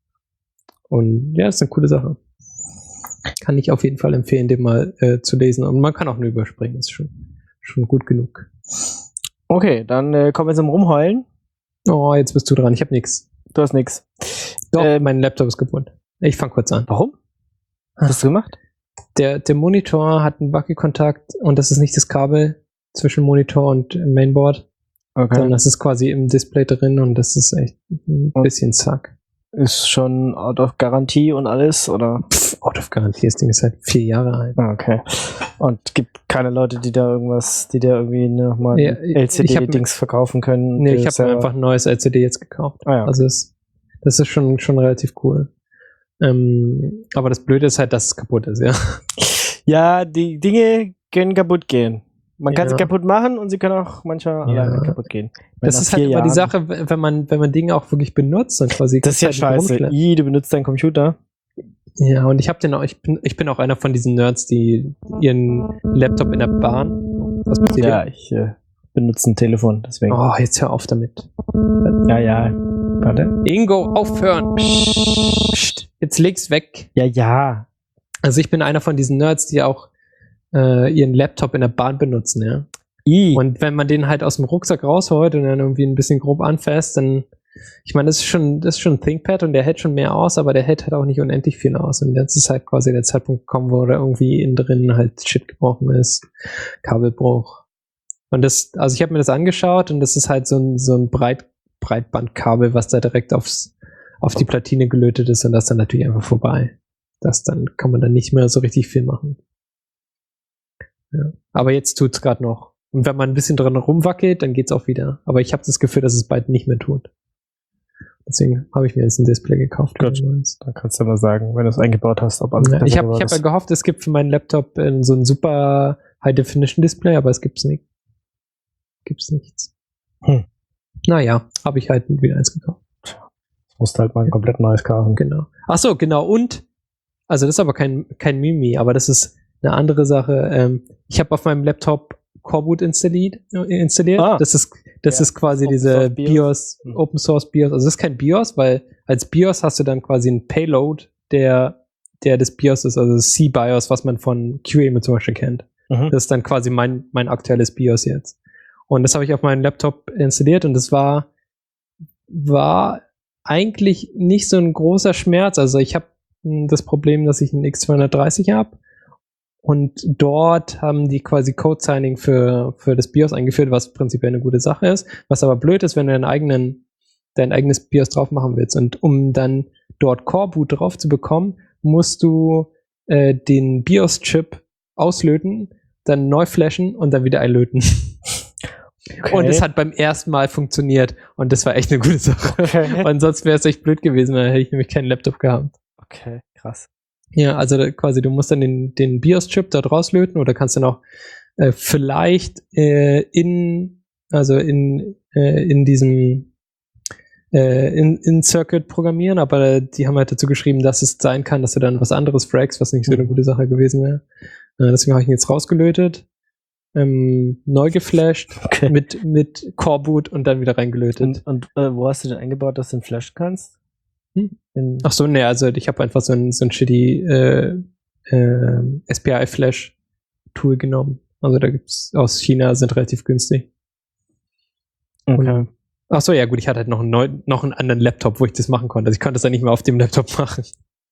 Speaker 3: Und ja, ist eine coole Sache. Kann ich auf jeden Fall empfehlen, den mal äh, zu lesen. Und man kann auch nur überspringen, ist schon, schon gut genug.
Speaker 2: Okay, dann äh, kommen wir zum Rumheulen.
Speaker 3: Oh, jetzt bist du dran. Ich habe nichts.
Speaker 2: Du hast nix.
Speaker 3: Doch,
Speaker 2: Ähm,
Speaker 3: mein Laptop ist kaputt. Ich fange kurz an.
Speaker 2: Warum? Was hast du gemacht?
Speaker 3: Der, der Monitor hat einen Wackelkontakt und das ist nicht das Kabel zwischen Monitor und Mainboard, sondern das ist quasi im Display drin und das ist echt ein bisschen zack.
Speaker 2: Ist schon out of Garantie und alles, oder?
Speaker 3: Pff, out of Garantie, das Ding ist halt vier Jahre alt.
Speaker 2: Ah, okay. Und gibt keine Leute, die da irgendwas, die da irgendwie nochmal
Speaker 3: Ja,
Speaker 2: ein L C
Speaker 3: ich hab-
Speaker 2: D-Dings verkaufen können?
Speaker 3: Nee,
Speaker 2: die
Speaker 3: ich
Speaker 2: das
Speaker 3: habe mir
Speaker 2: selber-
Speaker 3: einfach ein neues L C D jetzt gekauft.
Speaker 2: Ah, ja.
Speaker 3: Also das, das ist schon, schon relativ cool. Ähm, aber das Blöde ist halt, dass es kaputt ist, ja.
Speaker 2: Ja, die Dinge können kaputt gehen. Man kann
Speaker 3: Ja.
Speaker 2: sie kaputt machen und sie können auch manchmal
Speaker 3: Ja.
Speaker 2: alleine kaputt gehen. Wenn
Speaker 3: Das
Speaker 2: nach
Speaker 3: ist halt
Speaker 2: vier
Speaker 3: immer die
Speaker 2: Jahren-
Speaker 3: Sache, wenn man, wenn man Dinge auch wirklich benutzt und quasi
Speaker 2: Das ist ja
Speaker 3: Zeit nicht
Speaker 2: scheiße.
Speaker 3: rumschleppt.
Speaker 2: I, du benutzt deinen Computer
Speaker 3: Ja, und ich habe den auch, ich bin, ich bin auch einer von diesen Nerds, die ihren Laptop in der Bahn. Was passiert?
Speaker 2: Ja, ich äh, benutze ein Telefon, deswegen.
Speaker 3: Oh, jetzt hör auf damit.
Speaker 2: Ja, ja. Warte.
Speaker 3: Ingo, aufhören. Psst, jetzt leg's weg.
Speaker 2: Ja, ja.
Speaker 3: Also ich bin einer von diesen Nerds, die auch äh, ihren Laptop in der Bahn benutzen, ja.
Speaker 2: I.
Speaker 3: Und wenn man den halt aus dem Rucksack rausholt und dann irgendwie ein bisschen grob anfasst, dann, ich meine, das ist schon, das ist schon ein ThinkPad und der hält schon mehr aus, aber der hält halt auch nicht unendlich viel aus. Und jetzt ist halt quasi der Zeitpunkt gekommen, wo da irgendwie innen drin halt Shit gebrochen ist, Kabelbruch. Und das, also ich habe mir das angeschaut und das ist halt so ein, so ein Breit, Breitbandkabel, was da direkt aufs, auf die Platine gelötet ist und das dann natürlich einfach vorbei. Das dann kann man dann nicht mehr so richtig viel machen. Ja. Aber jetzt tut's gerade noch. Und wenn man ein bisschen dran rumwackelt, dann geht's auch wieder. Aber ich habe das Gefühl, dass es bald nicht mehr tut. Deswegen habe ich mir jetzt ein Display gekauft.
Speaker 2: Gut, dann kannst du mal sagen, wenn du es eingebaut hast, ob alles
Speaker 3: ja, ich habe ich
Speaker 2: ist.
Speaker 3: hab ja gehofft, es gibt für meinen Laptop äh, so ein super High-Definition-Display, aber es gibt's nicht. Gibt's nichts.
Speaker 2: Hm.
Speaker 3: Naja, habe ich halt wieder eins gekauft.
Speaker 2: Musst halt mal ein komplett neues kaufen.
Speaker 3: Genau. Ach so, genau. Und, also das ist aber kein, kein Mimi, aber das ist eine andere Sache. Ähm, ich habe auf meinem Laptop Coreboot installiert. installiert. Ah, das ist, das ja, ist quasi Open diese BIOS, BIOS hm. Open Source BIOS. Also das ist kein BIOS, weil als BIOS hast du dann quasi einen Payload, der, der des BIOS ist, also das C-BIOS, was man von Q E M U zum Beispiel kennt. Mhm. Das ist dann quasi mein, mein aktuelles BIOS jetzt. Und das habe ich auf meinem Laptop installiert und das war, war eigentlich nicht so ein großer Schmerz. Also ich habe das Problem, dass ich einen X zweihundertdreißig habe und dort haben die quasi Code-Signing für, für das BIOS eingeführt, was prinzipiell eine gute Sache ist. Was aber blöd ist, wenn du deinen eigenen, dein eigenes BIOS drauf machen willst. Und um dann dort Coreboot drauf zu bekommen, musst du äh, den BIOS-Chip auslöten, dann neu flashen und dann wieder einlöten. Okay. Und es hat beim ersten Mal funktioniert und das war echt eine gute Sache. Okay. Und sonst wäre es echt blöd gewesen, dann hätte ich nämlich keinen Laptop gehabt.
Speaker 2: Okay, krass.
Speaker 3: Ja, also da, quasi du musst dann den, den BIOS-Chip dort rauslöten oder kannst dann auch äh, vielleicht äh, in, also in, äh, in diesem äh, in, in Circuit programmieren, aber die haben halt dazu geschrieben, dass es sein kann, dass du dann was anderes fragst, was nicht so eine gute Sache gewesen wäre. Äh, deswegen habe ich ihn jetzt rausgelötet. Ähm, neu geflasht, okay. mit, mit Coreboot und dann wieder reingelötet.
Speaker 2: Und, und äh, wo hast du denn eingebaut, dass du den flashen kannst?
Speaker 3: Hm? Ach so, ne, also ich habe einfach so ein, so ein shitty äh, äh, S P I-Flash-Tool genommen. Also da gibt's aus China, sind relativ günstig.
Speaker 2: Okay.
Speaker 3: Und, ach so, ja gut, ich hatte halt noch einen, neu, noch einen anderen Laptop, wo ich das machen konnte. Also ich konnte das dann nicht mehr auf dem Laptop machen.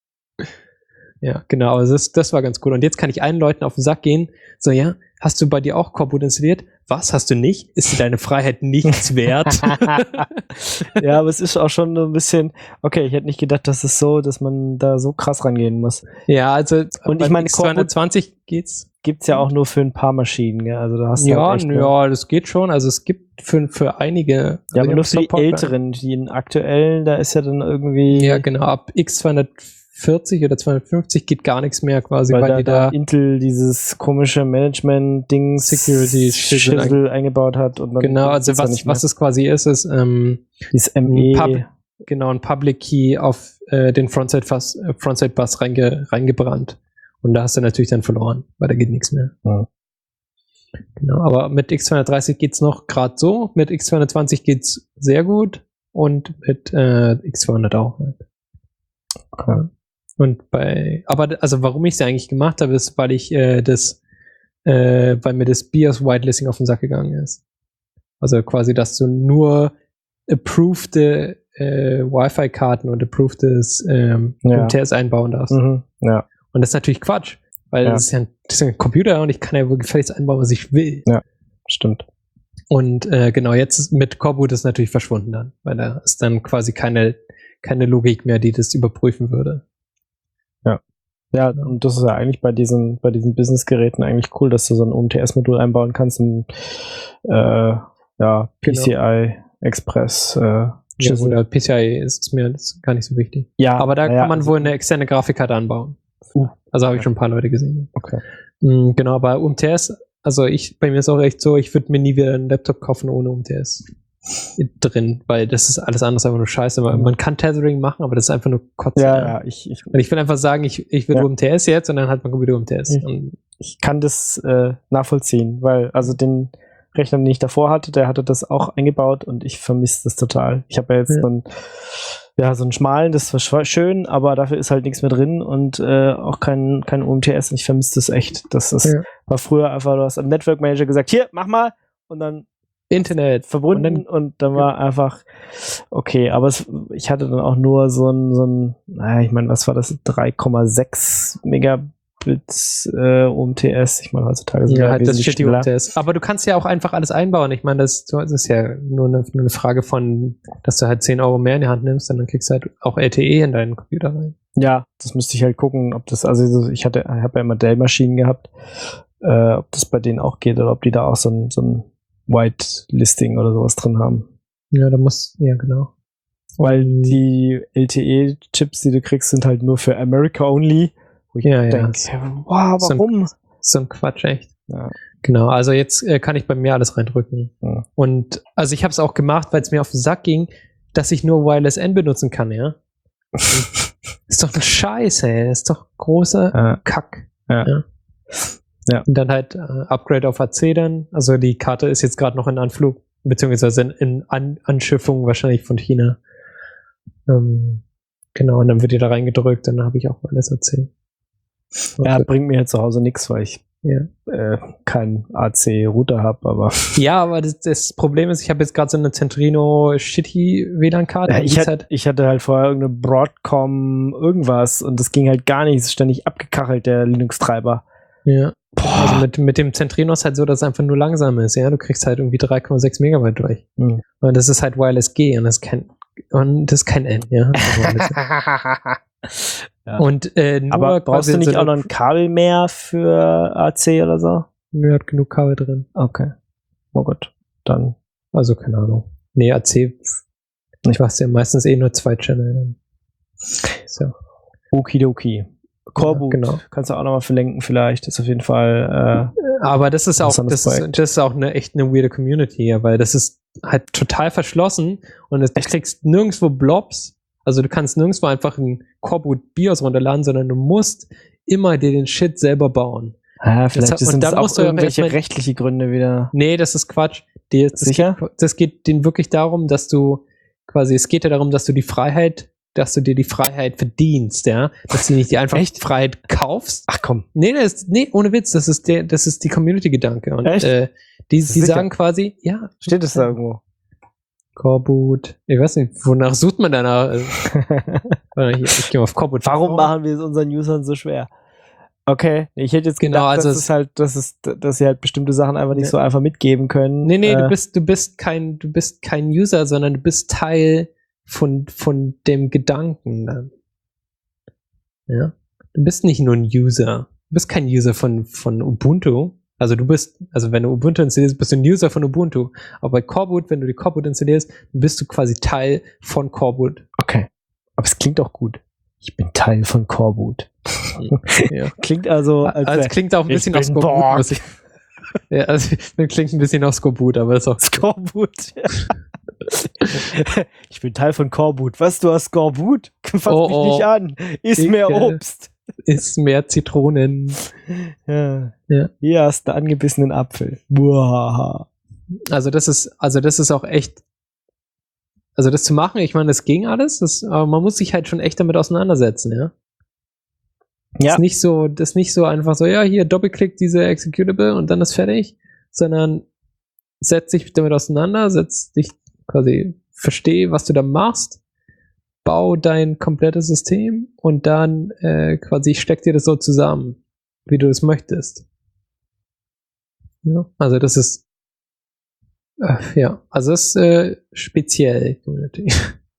Speaker 3: Ja, genau, also das, das war ganz cool. Und jetzt kann ich allen Leuten auf den Sack gehen, so, ja, hast du bei dir auch Coreboot installiert? Was, hast du nicht? Ist dir deine Freiheit nichts wert?
Speaker 2: Ja, aber es ist auch schon ein bisschen, okay, ich hätte nicht gedacht, dass es so, dass man da so krass rangehen muss.
Speaker 3: Ja, also
Speaker 2: und ich meine,
Speaker 3: X zweihundertzwanzig geht's.
Speaker 2: Gibt's ja auch nur für ein paar Maschinen, gell? Also da hast du
Speaker 3: ja,
Speaker 2: halt echt
Speaker 3: ja, das geht schon. Also es gibt für, für einige.
Speaker 2: Ja,
Speaker 3: also
Speaker 2: aber nur für die älteren, die aktuellen, da ist ja dann irgendwie.
Speaker 3: Ja, genau, ab X zweihundertvierzig oder zweihundertfünfzig geht gar nichts mehr quasi,
Speaker 2: weil,
Speaker 3: weil
Speaker 2: da,
Speaker 3: die da
Speaker 2: Intel dieses komische Management-Ding
Speaker 3: Security
Speaker 2: Schissel eingebaut hat. Und dann
Speaker 3: genau, also was, was es quasi ist, ist ähm,
Speaker 2: dieses M E.
Speaker 3: Pub, genau, ein Public Key auf äh, den Frontside-Bus äh, Frontside Bus reinge, reingebrannt. Und da hast du natürlich dann verloren, weil da geht nichts mehr.
Speaker 2: Ja.
Speaker 3: Genau, aber mit X zweihundertdreißig geht's noch gerade so, mit X zweihundertzwanzig geht's sehr gut und mit äh, X zweihundert auch halt.
Speaker 2: Okay.
Speaker 3: Und bei, aber also warum ich es eigentlich gemacht habe, ist, weil ich äh, das, äh, weil mir das BIOS Whitelisting auf den Sack gegangen ist. Also quasi, dass du nur approved äh, Wi-Fi-Karten und approvedes ähm,
Speaker 2: ja.
Speaker 3: U T S einbauen darfst.
Speaker 2: Mhm. Ja.
Speaker 3: Und das ist natürlich Quatsch, weil
Speaker 2: ja.
Speaker 3: das, ist ja ein, das ist ja ein Computer und ich kann ja wohl gefälligst einbauen, was ich will.
Speaker 2: Ja, stimmt.
Speaker 3: Und äh, genau, jetzt ist mit Coreboot ist natürlich verschwunden dann, weil da ist dann quasi keine, keine Logik mehr, die das überprüfen würde.
Speaker 2: Ja. Ja, und das ist ja eigentlich bei diesen, bei diesen Business-Geräten eigentlich cool, dass du so ein U M T S-Modul einbauen kannst in äh, ja, P C I genau. Express. Äh,
Speaker 3: ja, oder P C I ist mir das gar nicht so wichtig.
Speaker 2: Ja,
Speaker 3: aber da
Speaker 2: ja,
Speaker 3: kann man
Speaker 2: also,
Speaker 3: wohl eine externe Grafikkarte anbauen.
Speaker 2: Uh,
Speaker 3: also habe
Speaker 2: okay.
Speaker 3: ich schon ein paar Leute gesehen.
Speaker 2: Okay.
Speaker 3: Mhm, genau, bei U M T S, also ich, bei mir ist auch echt so, ich würde mir nie wieder einen Laptop kaufen ohne U M T S. drin, weil das ist alles andere einfach nur scheiße. Man, man kann Tethering machen, aber das ist einfach nur Kotze.
Speaker 2: Ja, ja, ich, ich,
Speaker 3: und ich will einfach sagen, ich, ich will
Speaker 2: ja.
Speaker 3: U M T S jetzt und dann hat man Computer U M T S.
Speaker 2: Ich, ich kann das äh, nachvollziehen, weil also den Rechner, den ich davor hatte, der hatte das auch eingebaut und ich vermisse das total. Ich habe ja jetzt ja. so einen ja, so einen schmalen, das war schön, aber dafür ist halt nichts mehr drin und äh, auch kein, kein U M T S und ich vermisse das echt. Das ist, ja. war früher einfach, du hast am Network Manager gesagt, hier, mach mal und dann
Speaker 3: Internet
Speaker 2: verbunden und dann, und dann war ja. einfach okay, aber es, ich hatte dann auch nur so ein, so ein naja, ich meine, was war das, drei Komma sechs Megabit äh, U M T S, ich meine, heutzutage sind
Speaker 3: ja,
Speaker 2: ja
Speaker 3: halt das steht die U M T S. Aber du kannst ja auch einfach alles einbauen, ich meine, das, das ist ja nur eine, nur eine Frage von, dass du halt zehn Euro mehr in die Hand nimmst und dann kriegst du halt auch L T E in deinen Computer rein.
Speaker 2: Ja, das müsste ich halt gucken, ob das, also ich hatte, ich habe ja immer Dell-Maschinen gehabt, äh, ob das bei denen auch geht oder ob die da auch so ein, so ein Whitelisting oder sowas drin haben.
Speaker 3: Ja, da muss, ja, genau.
Speaker 2: Weil die L T E-Chips, die du kriegst, sind halt nur für America only. Wo ich
Speaker 3: ja,
Speaker 2: denke,
Speaker 3: ja.
Speaker 2: wow, warum?
Speaker 3: So ein, so ein Quatsch, echt.
Speaker 2: Ja.
Speaker 3: Genau, also jetzt äh, kann ich bei mir alles reindrücken.
Speaker 2: Ja.
Speaker 3: Und also ich habe es auch gemacht, weil es mir auf den Sack ging, dass ich nur Wireless N benutzen kann, ja. Ist doch ein Scheiß, ey. Ist doch großer
Speaker 2: ja.
Speaker 3: Kack.
Speaker 2: Ja.
Speaker 3: ja.
Speaker 2: Ja.
Speaker 3: Und dann halt äh, Upgrade auf A C dann. Also die Karte ist jetzt gerade noch in Anflug, beziehungsweise in, in An Anschiffung wahrscheinlich von China. Ähm, genau, und dann wird die da reingedrückt, dann habe ich auch alles A C.
Speaker 2: Okay. Ja, bringt mir jetzt zu Hause nichts, weil ich
Speaker 3: ja.
Speaker 2: äh, keinen A C-Router habe, aber.
Speaker 3: Ja, aber das, das Problem ist, ich habe jetzt gerade so eine Centrino Shitty W L A N-Karte.
Speaker 2: Ja, ich, hat, halt ich hatte halt vorher irgendeine Broadcom irgendwas und das ging halt gar nicht, es ist ständig abgekachelt, der Linux-Treiber.
Speaker 3: Ja. Boah. Also mit, mit dem Centrino ist halt so, dass es einfach nur langsam ist, ja. Du kriegst halt irgendwie drei Komma sechs Megabyte durch. Mhm. Und das ist halt Wireless G und das ist kein, und das ist kein N, ja. ja. Und, äh, nur
Speaker 2: aber brauchst du nicht so auch noch ein Kabel mehr für A C oder so?
Speaker 3: Nö, hat genug Kabel drin.
Speaker 2: Okay. Oh Gott. Dann.
Speaker 3: Also, keine Ahnung. Nee, A C, ich mach's ja meistens eh nur zwei Channel. So.
Speaker 2: Okidoki. Coreboot, ja, genau. Kannst du auch nochmal verlinken vielleicht, ist auf jeden Fall äh,
Speaker 3: aber das ist auch das ist, das ist auch eine echt eine weirde Community, ja, weil das ist halt total verschlossen und du kriegst nirgendwo Blobs, also du kannst nirgendwo einfach ein Coreboot BIOS runterladen, sondern du musst immer dir den Shit selber bauen.
Speaker 2: Ah, vielleicht
Speaker 3: das,
Speaker 2: sind
Speaker 3: und
Speaker 2: das
Speaker 3: dann
Speaker 2: auch
Speaker 3: musst du
Speaker 2: irgendwelche
Speaker 3: erstmal,
Speaker 2: rechtliche Gründe wieder.
Speaker 3: Nee, das ist Quatsch. Die, das
Speaker 2: Sicher?
Speaker 3: Geht, das geht denen wirklich darum, dass du quasi, es geht ja darum, dass du die Freiheit dass du dir die Freiheit verdienst, ja, dass du nicht die einfach
Speaker 2: Echt?
Speaker 3: Freiheit kaufst.
Speaker 2: Ach komm.
Speaker 3: Nee, das ist, nee, ohne Witz, das ist der, das ist die Community-Gedanke. Und
Speaker 2: Echt?
Speaker 3: Äh, die, die sagen quasi, ja.
Speaker 2: Steht es da irgendwo?
Speaker 3: Coreboot. Ich weiß nicht, wonach sucht man danach? Hier, ich gehe mal auf Coreboot.
Speaker 2: Warum machen wir es unseren Usern so schwer? Okay, ich hätte jetzt gedacht,
Speaker 3: genau, also
Speaker 2: dass es halt, dass es, dass sie halt bestimmte Sachen einfach nicht ne, so einfach mitgeben können.
Speaker 3: Nee, nee,
Speaker 2: äh,
Speaker 3: du bist, du bist kein, du bist kein User, sondern du bist Teil von, von dem Gedanken dann. Ja. Du bist nicht nur ein User. Du bist kein User von, von Ubuntu. Also du bist, also wenn du Ubuntu installierst, bist du ein User von Ubuntu. Aber bei Coreboot, wenn du die Coreboot installierst, bist du quasi Teil von Coreboot.
Speaker 2: Okay. Aber es klingt auch gut. Ich bin Teil von Coreboot.
Speaker 3: Ja.
Speaker 2: Klingt also, als
Speaker 3: also es klingt auch ein bisschen nach Scoreboot. Was ich, ja, also es klingt ein bisschen nach Scoreboot, aber es ist auch
Speaker 2: Scoreboot. Ja. Ich bin Teil von Coreboot. Was, du hast Scoreboot? Fass
Speaker 3: oh,
Speaker 2: mich
Speaker 3: oh.
Speaker 2: nicht an. Iss ich, mehr Obst.
Speaker 3: Iss mehr Zitronen.
Speaker 2: Ja.
Speaker 3: Ja.
Speaker 2: Hier hast du einen angebissenen Apfel. Buah.
Speaker 3: Also das ist, also das ist auch echt, also das zu machen, ich meine, das ging alles, das, aber man muss sich halt schon echt damit auseinandersetzen, ja. Ja. Das ist nicht so, das ist nicht so einfach so, ja, hier Doppelklick diese Executable und dann ist fertig, sondern setz dich damit auseinander, setz dich quasi, versteh, was du da machst, bau dein komplettes System und dann äh, quasi steck dir das so zusammen, wie du es möchtest. Ja, also das ist äh, ja, also das ist äh, speziell Community.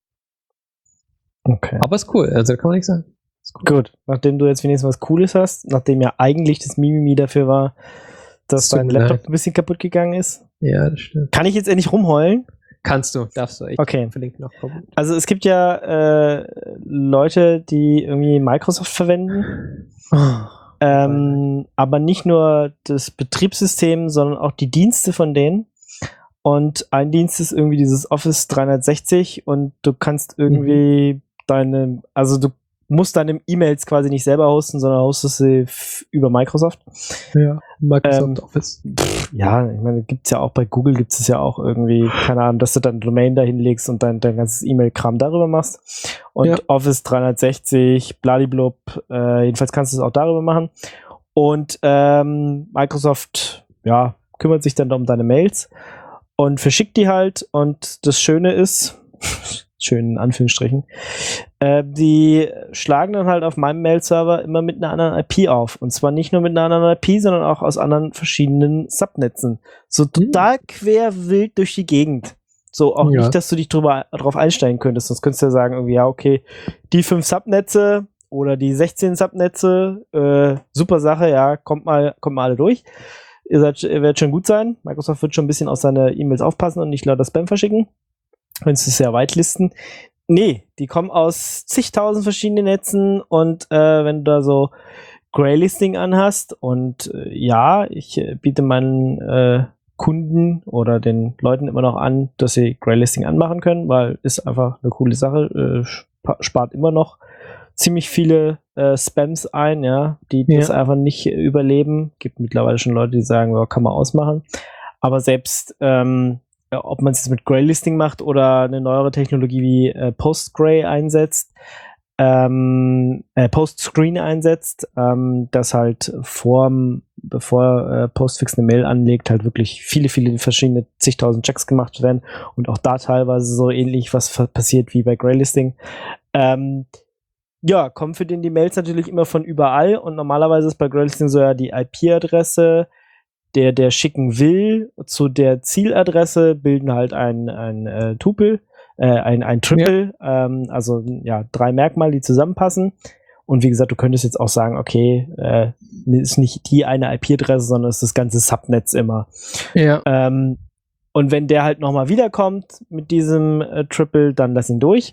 Speaker 2: Okay.
Speaker 3: Aber ist cool, also kann man nichts sagen.
Speaker 2: Cool. Gut, nachdem du jetzt wenigstens was Cooles hast, nachdem ja eigentlich das Mimimi dafür war, dass dein Laptop leid. ein bisschen kaputt gegangen ist.
Speaker 3: Ja, das stimmt.
Speaker 2: Kann ich jetzt endlich rumheulen?
Speaker 3: Kannst du, darfst du. Ich
Speaker 2: okay.
Speaker 3: verlinke noch.
Speaker 2: Also es gibt ja äh, Leute, die irgendwie Microsoft verwenden, oh, ähm, aber nicht nur das Betriebssystem, sondern auch die Dienste von denen. und ein Dienst ist irgendwie dieses Office dreihundertsechzig und du kannst irgendwie mhm. deine, also du musst deine E-Mails quasi nicht selber hosten, sondern hostest sie f- über Microsoft.
Speaker 3: Ja, Microsoft
Speaker 2: ähm,
Speaker 3: Office.
Speaker 2: Pff, ja, ich meine, gibt's ja auch bei Google, gibt's es ja auch irgendwie, keine Ahnung, dass du dann Domain da hinlegst und dein, dein ganzes E-Mail-Kram darüber machst. Und ja. Office dreihundertsechzig, bladiblub, äh, jedenfalls kannst du es auch darüber machen. Und ähm, Microsoft, ja, kümmert sich dann um deine Mails und verschickt die halt. Und das Schöne ist, schön in Anführungsstrichen, äh, die schlagen dann halt auf meinem Mail-Server immer mit einer anderen I P auf. Und zwar nicht nur mit einer anderen I P, sondern auch aus anderen verschiedenen Subnetzen. So total mhm. quer wild durch die Gegend. So auch ja. nicht, dass du dich drüber, drauf einstellen könntest. Sonst könntest du ja sagen, irgendwie, ja, okay, die fünf Subnetze oder die sechzehn Subnetze, äh, super Sache, ja, kommt mal, kommt mal alle durch. Ihr, seid, ihr werdet schon gut sein. Microsoft wird schon ein bisschen auf seine E-Mails aufpassen und nicht lauter Spam verschicken. Könntest du es ja whitelisten. Nee, die kommen aus zigtausend verschiedenen Netzen und äh, wenn du da so Graylisting anhast und äh, ja, ich äh, biete meinen äh, Kunden oder den Leuten immer noch an, dass sie Graylisting anmachen können, weil ist einfach eine coole Sache, äh, spart immer noch ziemlich viele äh, Spams ein, ja, die ja. das einfach nicht überleben. Gibt mittlerweile schon Leute, die sagen, ja, kann man ausmachen. Aber selbst ähm, ja, ob man es jetzt mit Graylisting macht oder eine neuere Technologie wie äh, Postgray einsetzt, ähm, äh, Postscreen einsetzt, ähm, das halt vor, bevor äh, Postfix eine Mail anlegt, halt wirklich viele, viele verschiedene zigtausend Checks gemacht werden und auch da teilweise so ähnlich was f- passiert wie bei Graylisting. Ähm, ja, kommen für den die Mails natürlich immer von überall und normalerweise ist bei Graylisting so ja die I P-Adresse, der, der schicken will, zu der Zieladresse bilden halt ein, ein äh, Tupel, äh, ein, ein Triple, ja. ähm, also ja, drei Merkmale, die zusammenpassen. Und wie gesagt, du könntest jetzt auch sagen, okay, äh, ist nicht die eine I P-Adresse, sondern ist das ganze Subnetz immer.
Speaker 3: Ja.
Speaker 2: Ähm, und wenn der halt nochmal wiederkommt mit diesem äh, Triple, dann lass ihn durch.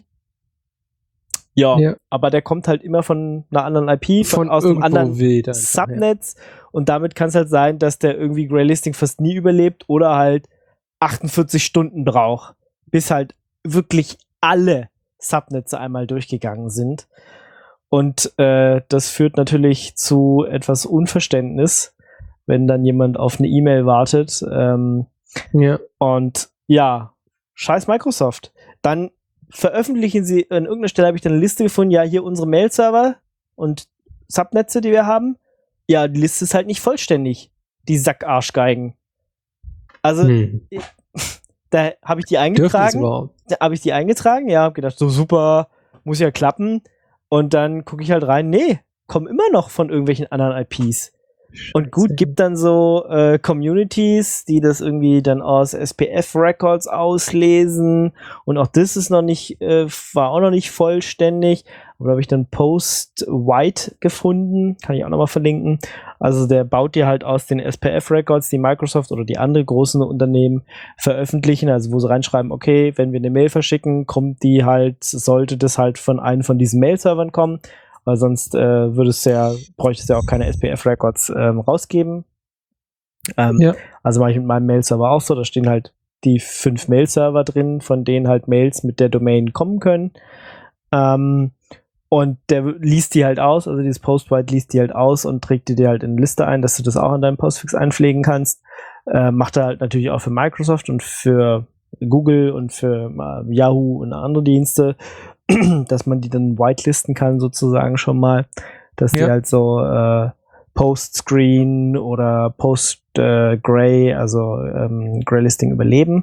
Speaker 2: Ja, ja, aber der kommt halt immer von einer anderen I P, von, von aus einem anderen wild, Subnetz. Ja. Und damit kann es halt sein, dass der irgendwie Graylisting fast nie überlebt oder halt achtundvierzig Stunden braucht, bis halt wirklich alle Subnetze einmal durchgegangen sind. Und äh, das führt natürlich zu etwas Unverständnis, wenn dann jemand auf eine E-Mail wartet. Ähm, ja. Und ja, scheiß Microsoft. Dann veröffentlichen sie, an irgendeiner Stelle habe ich dann eine Liste gefunden, ja, hier unsere Mail-Server und Subnetze, die wir haben. Ja, die Liste ist halt nicht vollständig. Die Sackarschgeigen. Also, hm. da habe ich die eingetragen. Da habe ich die eingetragen, ja, habe gedacht, so super, muss ja klappen. Und dann gucke ich halt rein, nee, kommen immer noch von irgendwelchen anderen I Ps. Scheiße. Und gut, gibt dann so äh, Communities, die das irgendwie dann aus S P F-Records auslesen und auch das ist noch nicht, äh, war auch noch nicht vollständig. Aber da habe ich dann Post-White gefunden, kann ich auch nochmal verlinken. Also der baut dir halt aus den S P F-Records, die Microsoft oder die anderen großen Unternehmen veröffentlichen, also wo sie reinschreiben, okay, wenn wir eine Mail verschicken, kommt die halt, sollte das halt von einem von diesen Mail-Servern kommen. Weil sonst äh, würde es ja, bräuchte es ja auch keine S P F-Records ähm, rausgeben. Ähm, ja. Also mache ich mit meinem Mail-Server auch so, da stehen halt die fünf Mail-Server drin, von denen halt Mails mit der Domain kommen können. Ähm, und der liest die halt aus, also dieses Postwrite liest die halt aus und trägt die dir halt in eine Liste ein, dass du das auch in deinem Postfix einpflegen kannst. Äh, macht er halt natürlich auch für Microsoft und für Google und für äh, Yahoo und andere Dienste, dass man die dann whitelisten kann sozusagen schon mal, dass ja. die halt so äh, Post-Screen oder Post-Gray, äh, also ähm, Graylisting überleben.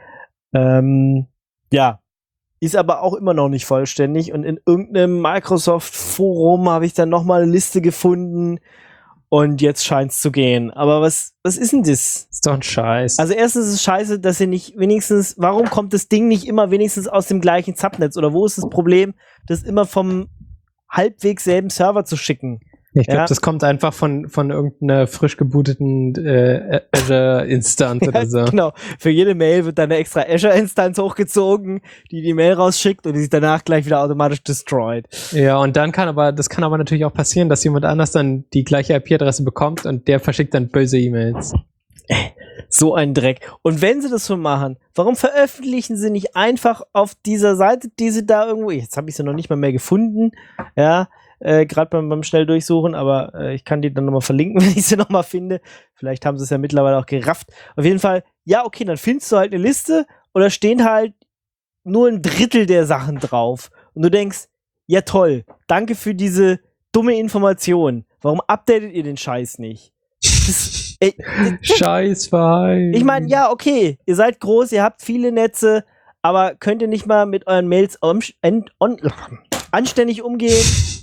Speaker 2: Ähm, ja, ist aber auch immer noch nicht vollständig und in irgendeinem Microsoft-Forum habe ich dann nochmal eine Liste gefunden und jetzt scheint es zu gehen. Aber was, was ist denn das?
Speaker 3: Ist doch ein Scheiß.
Speaker 2: Also erstens ist es scheiße, dass sie nicht wenigstens, warum kommt das Ding nicht immer wenigstens aus dem gleichen Subnetz? Oder wo ist das Problem, das immer vom halbwegs selben Server zu schicken?
Speaker 3: Ich glaube, ja. das kommt einfach von, von irgendeiner frisch gebooteten äh, Azure-Instanz ja, oder so.
Speaker 2: Genau. Für jede Mail wird dann eine extra Azure-Instanz hochgezogen, die die Mail rausschickt und die sich danach gleich wieder automatisch destroyed.
Speaker 3: Ja, und dann kann aber, das kann aber natürlich auch passieren, dass jemand anders dann die gleiche I P-Adresse bekommt und der verschickt dann böse E-Mails.
Speaker 2: So ein Dreck. Und wenn sie das so machen, warum veröffentlichen sie nicht einfach auf dieser Seite, die sie da irgendwo, jetzt habe ich sie noch nicht mal mehr gefunden, ja, äh, gerade beim, beim Schnelldurchsuchen, aber äh, ich kann die dann nochmal verlinken, wenn ich sie nochmal finde. Vielleicht haben sie es ja mittlerweile auch gerafft. Auf jeden Fall, ja, okay, dann findest du halt eine Liste und da stehen halt nur ein Drittel der Sachen drauf. Und du denkst, ja toll, danke für diese dumme Information. Warum updatet ihr den Scheiß nicht? Das, ey,
Speaker 3: Scheißverein.
Speaker 2: Ich meine, ja, okay, ihr seid groß, ihr habt viele Netze, aber könnt ihr nicht mal mit euren Mails on, on, anständig umgehen?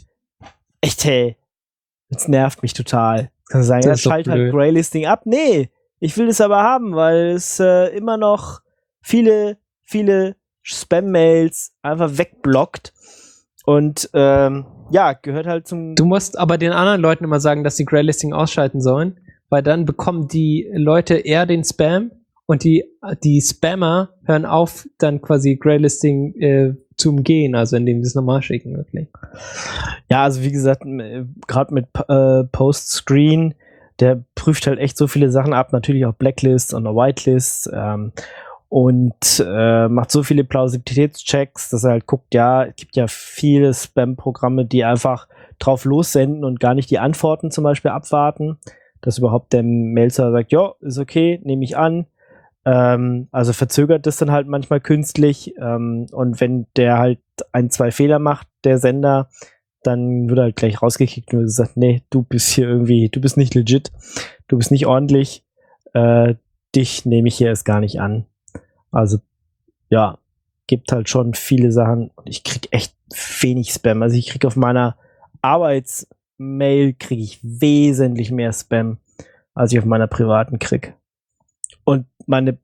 Speaker 2: Echt, hey. Das nervt mich total. Kann ich sagen, ja, schalt halt Graylisting ab. Nee, ich will es aber haben, weil es äh, immer noch viele, viele Spam-Mails einfach wegblockt. Und ähm, ja, gehört halt zum...
Speaker 3: Du musst aber den anderen Leuten immer sagen, dass sie Graylisting ausschalten sollen, weil dann bekommen die Leute eher den Spam und die, die Spammer hören auf, dann quasi Graylisting äh, zu umgehen, also indem sie es normal schicken, wirklich.
Speaker 2: Ja, also wie gesagt, gerade mit äh, Post-Screen, der prüft halt echt so viele Sachen ab, natürlich auch Blacklists und Whitelists, ähm, und äh, macht so viele Plausibilitätschecks, dass er halt guckt, ja, es gibt ja viele Spam-Programme, die einfach drauf lossenden und gar nicht die Antworten zum Beispiel abwarten, dass überhaupt der Mail-Server sagt, ja, ist okay, nehme ich an. Ähm, also verzögert das dann halt manchmal künstlich, ähm, und wenn der halt ein, zwei Fehler macht, der Sender, dann wird er halt gleich rausgekickt und wird gesagt, nee, du bist hier irgendwie, du bist nicht legit, du bist nicht ordentlich, äh, dich nehme ich hier erst gar nicht an. Also, ja, gibt halt schon viele Sachen und ich krieg echt wenig Spam. Also ich krieg auf meiner Arbeitsmail kriege ich wesentlich mehr Spam, als ich auf meiner privaten krieg. Und meine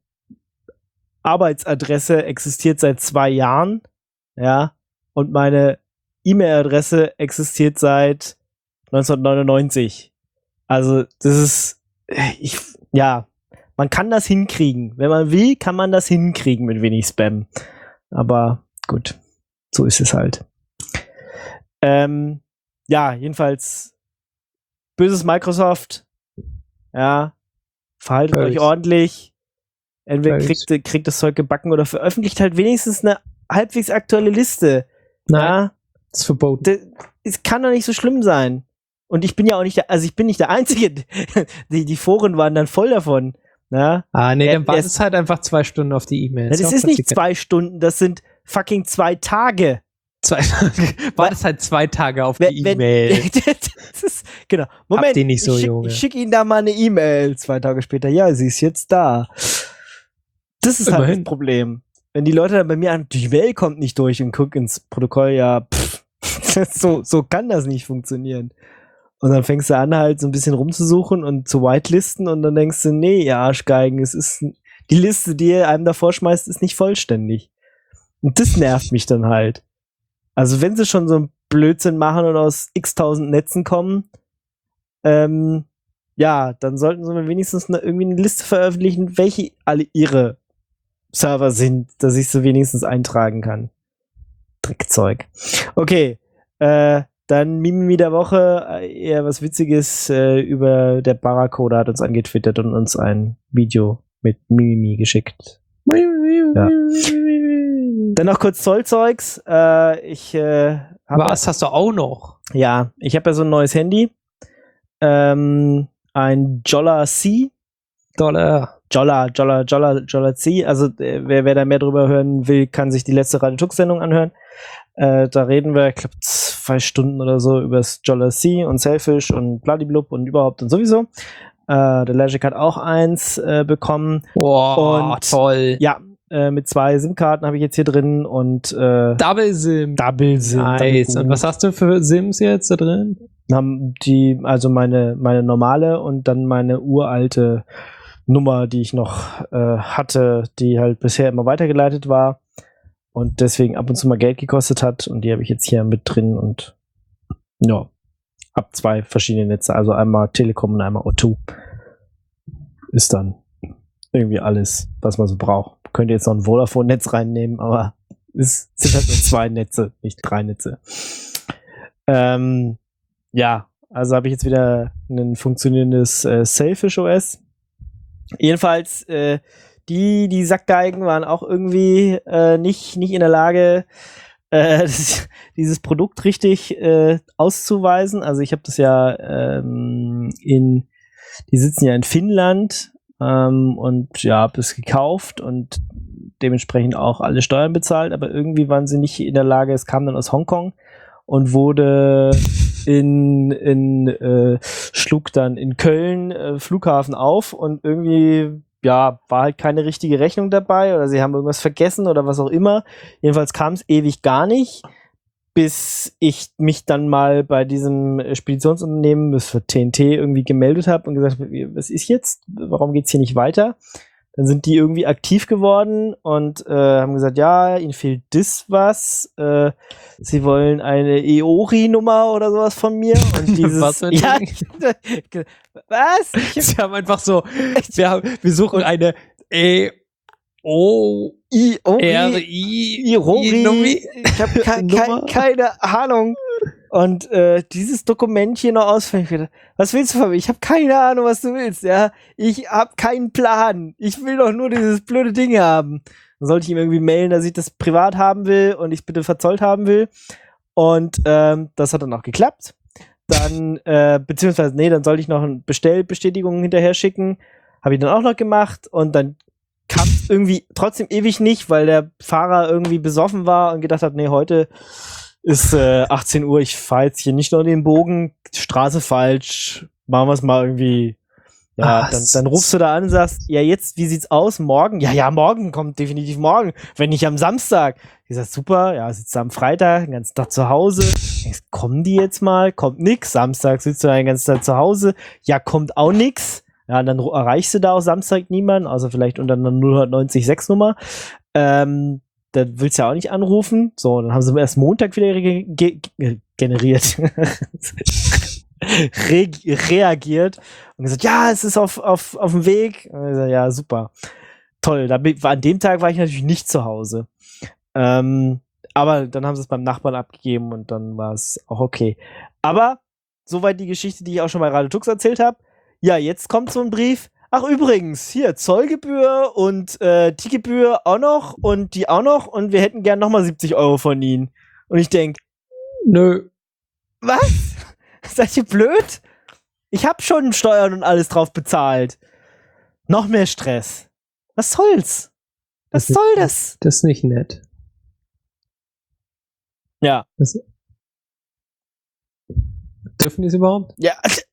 Speaker 2: Arbeitsadresse existiert seit zwei Jahren, ja, und meine E-Mail-Adresse existiert seit neunzehnhundertneunundneunzig. Also, das ist, ich, ja, man kann das hinkriegen. Wenn man will, kann man das hinkriegen mit wenig Spam. Aber gut, so ist es halt. Ähm, ja, jedenfalls böses Microsoft. Ja, verhaltet
Speaker 3: Böse.
Speaker 2: euch ordentlich. Entweder kriegt, kriegt das Zeug gebacken oder veröffentlicht halt wenigstens eine halbwegs aktuelle Liste.
Speaker 3: Nein,
Speaker 2: ja,
Speaker 3: das ist verboten.
Speaker 2: Das, es kann doch nicht so schlimm sein. Und ich bin ja auch nicht der, also ich bin nicht der Einzige. Die, die Foren waren dann voll davon. Ja?
Speaker 3: Ah, nee,
Speaker 2: er,
Speaker 3: dann wartest es halt einfach zwei Stunden auf die E-Mail.
Speaker 2: Das ist, ist nicht zwei Stunden, das sind fucking zwei Tage.
Speaker 3: Zwei Tage. Wartest halt zwei Tage auf die
Speaker 2: wenn,
Speaker 3: E-Mail.
Speaker 2: Das ist, genau. Moment,
Speaker 3: Habt ihr nicht so,
Speaker 2: ich, schick,
Speaker 3: Junge.
Speaker 2: ich schicke Ihnen da mal eine E-Mail. Zwei Tage später, ja, sie ist jetzt da. Das ist
Speaker 3: Immerhin.
Speaker 2: halt das Problem. Wenn die Leute dann bei mir an, die Mail kommt nicht durch und gucken ins Protokoll, ja, pff, so, so kann das nicht funktionieren. Und dann fängst du an, halt so ein bisschen rumzusuchen und zu whitelisten und dann denkst du, nee, ihr Arschgeigen, es ist, die Liste, die ihr einem davor schmeißt, ist nicht vollständig. Und das nervt mich dann halt. Also wenn sie schon so einen Blödsinn machen und aus x-tausend Netzen kommen, ähm, ja, dann sollten sie mir wenigstens eine, irgendwie eine Liste veröffentlichen, welche alle ihre Server sind, dass ich sie wenigstens eintragen kann. Dreckzeug. Okay, äh, dann Mimimi der Woche, eher was Witziges, äh, über der Barracoda hat uns angetwittert und uns ein Video mit Mimimi geschickt. Ja. Dann noch kurz Zollzeugs. Äh, ich äh, hab
Speaker 3: Was hast du auch noch?
Speaker 2: Ja, ich habe ja so ein neues Handy. Ähm, ein Jolla C.
Speaker 3: Dollar.
Speaker 2: Jolla, Jolla, Jolla, Jolla C. Also äh, wer, wer da mehr drüber hören will, kann sich die letzte Radio Tux Sendung anhören. Äh, da reden wir, ich glaube, zwei Stunden oder so über das Jolla C und Selfish und bladiblub und überhaupt und sowieso. Äh, der Logic hat auch eins äh, bekommen.
Speaker 3: Boah,
Speaker 2: und
Speaker 3: toll.
Speaker 2: Ja, äh, mit zwei SIM-Karten habe ich jetzt hier drin und äh,
Speaker 3: Double SIM.
Speaker 2: Double SIM.
Speaker 3: Nice. Und was hast du für SIMs jetzt da drin?
Speaker 2: Haben die, also meine, meine normale und dann meine uralte Nummer, die ich noch äh, hatte, die halt bisher immer weitergeleitet war und deswegen ab und zu mal Geld gekostet hat und die habe ich jetzt hier mit drin und ja, hab zwei verschiedene Netze, also einmal Telekom und einmal O zwei. Ist dann irgendwie alles, was man so braucht. Könnt ihr jetzt noch ein Vodafone-Netz reinnehmen, aber es sind halt nur zwei Netze, nicht drei Netze. Ähm, ja, also habe ich jetzt wieder ein funktionierendes äh, Selfish O S. Jedenfalls, äh, die, die Sackgeigen waren auch irgendwie äh, nicht, nicht in der Lage, äh, das, dieses Produkt richtig äh, auszuweisen. Also ich habe das ja ähm, in, die sitzen ja in Finnland ähm, und ja, habe es gekauft und dementsprechend auch alle Steuern bezahlt, aber irgendwie waren sie nicht in der Lage, es kam dann aus Hongkong und wurde in, in äh, schlug dann in Köln äh, Flughafen auf und irgendwie ja, war halt keine richtige Rechnung dabei oder sie haben irgendwas vergessen oder was auch immer. Jedenfalls kam es ewig gar nicht, bis ich mich dann mal bei diesem Speditionsunternehmen, das für T N T, irgendwie gemeldet habe und gesagt habe, was ist jetzt? Warum geht's hier nicht weiter? Dann sind die irgendwie aktiv geworden und äh, haben gesagt, ja, ihnen fehlt das was. Äh, sie wollen eine E O R I-Nummer oder sowas von mir. Und dieses,
Speaker 3: was denn?
Speaker 2: Ja, was?
Speaker 3: Sie haben einfach so, wir, haben, wir suchen eine E O
Speaker 2: I O R
Speaker 3: I
Speaker 2: I. Ich habe ke ke keine Ahnung. Und äh, dieses Dokument hier noch ausfüllen. Was willst du von mir? Ich habe keine Ahnung, was du willst. Ja, ich habe keinen Plan. Ich will doch nur dieses blöde Ding haben. Dann sollte ich ihm irgendwie mailen, dass ich das privat haben will und ich bitte verzollt haben will. Und ähm, das hat dann auch geklappt. Dann äh, beziehungsweise nee, dann sollte ich noch eine Bestellbestätigung hinterher schicken. Habe ich dann auch noch gemacht und dann kam es irgendwie trotzdem ewig nicht, weil der Fahrer irgendwie besoffen war und gedacht hat, nee, heute ist äh, achtzehn Uhr, ich fahre jetzt hier nicht nur den Bogen, Straße falsch, machen wir es mal irgendwie. Ja,
Speaker 3: Ach,
Speaker 2: dann, dann rufst du da an und sagst, ja jetzt, wie sieht's aus, morgen? Ja, ja, morgen, kommt definitiv morgen, wenn nicht am Samstag. Ich sag, super, ja, sitzt du am Freitag, den ganzen Tag zu Hause. Denkst, kommen die jetzt mal? Kommt nix. Samstag sitzt du den ganzen Tag zu Hause. Ja, kommt auch nix. Ja, dann erreichst du da auch Samstag niemanden, außer vielleicht unter einer null neun sechs Nummer. Ähm, da willst du ja auch nicht anrufen. So, dann haben sie erst Montag wieder ge ge ge generiert. Re reagiert und gesagt, ja, es ist auf, auf, auf dem Weg. Und ich gesagt, ja, super. Toll. Da war, an dem Tag war ich natürlich nicht zu Hause. Ähm, aber dann haben sie es beim Nachbarn abgegeben und dann war es auch okay. Aber soweit die Geschichte, die ich auch schon bei Radio Tux erzählt habe. Ja, jetzt kommt so ein Brief. Ach, übrigens, hier, Zollgebühr und äh, die Gebühr auch noch und die auch noch und wir hätten gern nochmal siebzig Euro von Ihnen. Und ich denke,
Speaker 3: nö.
Speaker 2: Was? Seid ihr blöd? Ich hab schon Steuern und alles drauf bezahlt. Noch mehr Stress. Was soll's? Was
Speaker 3: Das ist-
Speaker 2: soll das?
Speaker 3: Das ist nicht nett.
Speaker 2: Ja.
Speaker 3: Das Dürfen die es überhaupt?
Speaker 2: Ja.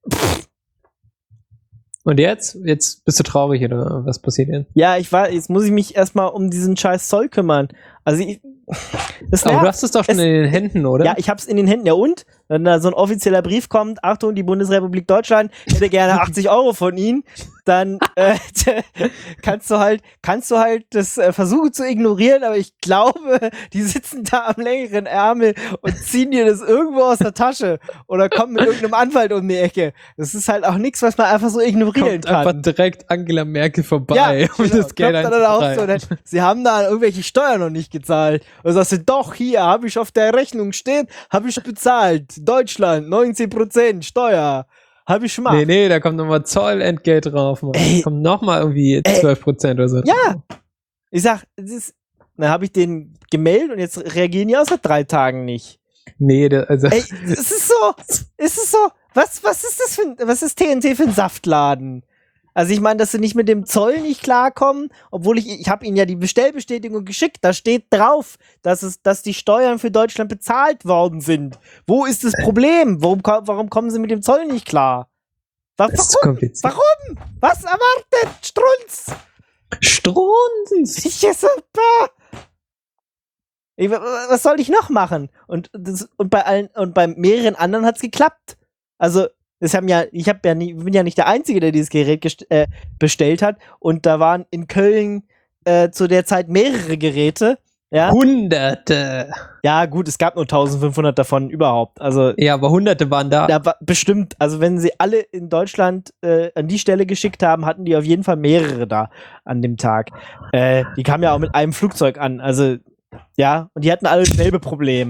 Speaker 3: Und jetzt? Jetzt bist du traurig oder was passiert denn?
Speaker 2: Ja, ich war, jetzt muss ich mich erstmal um diesen scheiß Zoll kümmern. Also ich, das
Speaker 3: Aber du
Speaker 2: nervt.
Speaker 3: hast es doch schon
Speaker 2: Es-
Speaker 3: in den Händen, oder?
Speaker 2: Ja, ich hab's in den Händen. Ja und? Wenn da so ein offizieller Brief kommt, Achtung, die Bundesrepublik Deutschland hätte gerne achtzig Euro von Ihnen, dann äh, kannst du halt, kannst du halt das äh, versuchen zu ignorieren, aber ich glaube, die sitzen da am längeren Ärmel und ziehen dir das irgendwo aus der Tasche oder kommen mit irgendeinem Anwalt um die Ecke. Das ist halt auch nichts, was man einfach so ignorieren
Speaker 3: Kommt
Speaker 2: kann.
Speaker 3: einfach direkt Angela Merkel vorbei,
Speaker 2: Ja,
Speaker 3: um
Speaker 2: genau.
Speaker 3: das Geld
Speaker 2: Kommt dann auch so,
Speaker 3: einzutreiben.
Speaker 2: dann, sie haben da irgendwelche Steuern noch nicht gezahlt. Und sagst du, doch, hier, habe ich auf der Rechnung stehen, habe ich bezahlt. Deutschland, neunzehn Prozent Steuer. Habe ich gemacht.
Speaker 3: Nee, nee, da kommt nochmal Zollentgelt drauf. Mann.
Speaker 2: Ey.
Speaker 3: Kommt nochmal irgendwie
Speaker 2: Ey.
Speaker 3: zwölf Prozent oder so.
Speaker 2: Ja. Ich sag, das ist, dann habe ich den gemeldet und jetzt reagieren die auch seit drei Tagen nicht.
Speaker 3: Nee, der, also.
Speaker 2: Ey, es ist so, es ist so, was, was ist das für ein, was ist T N T für ein Saftladen? Also ich meine, dass sie nicht mit dem Zoll nicht klarkommen, obwohl ich, ich habe ihnen ja die Bestellbestätigung geschickt, da steht drauf, dass es, dass die Steuern für Deutschland bezahlt worden sind. Wo ist das Problem? Warum, ko- warum kommen sie mit dem Zoll nicht klar? Wa-
Speaker 3: Das ist zu
Speaker 2: Warum?
Speaker 3: kompliziert.
Speaker 2: Warum? Was erwartet? Strunz!
Speaker 3: Strunz!
Speaker 2: Ich esse, bah. Ich, wa- wa- was soll ich noch machen? Und, das, und bei allen, und bei mehreren anderen hat's geklappt. Also, das haben ja, ich hab ja nie, bin ja nicht der Einzige, der dieses Gerät gest- äh, bestellt hat. Und da waren in Köln äh, zu der Zeit mehrere Geräte. Ja,
Speaker 3: Hunderte!
Speaker 2: ja, gut, es gab nur eintausendfünfhundert davon überhaupt. Also,
Speaker 3: Ja, aber Hunderte waren da.
Speaker 2: da war bestimmt, also wenn sie alle in Deutschland äh, an die Stelle geschickt haben, hatten die auf jeden Fall mehrere da an dem Tag. Äh, die kamen ja auch mit einem Flugzeug an, also ja, und die hatten alle dasselbe Problem.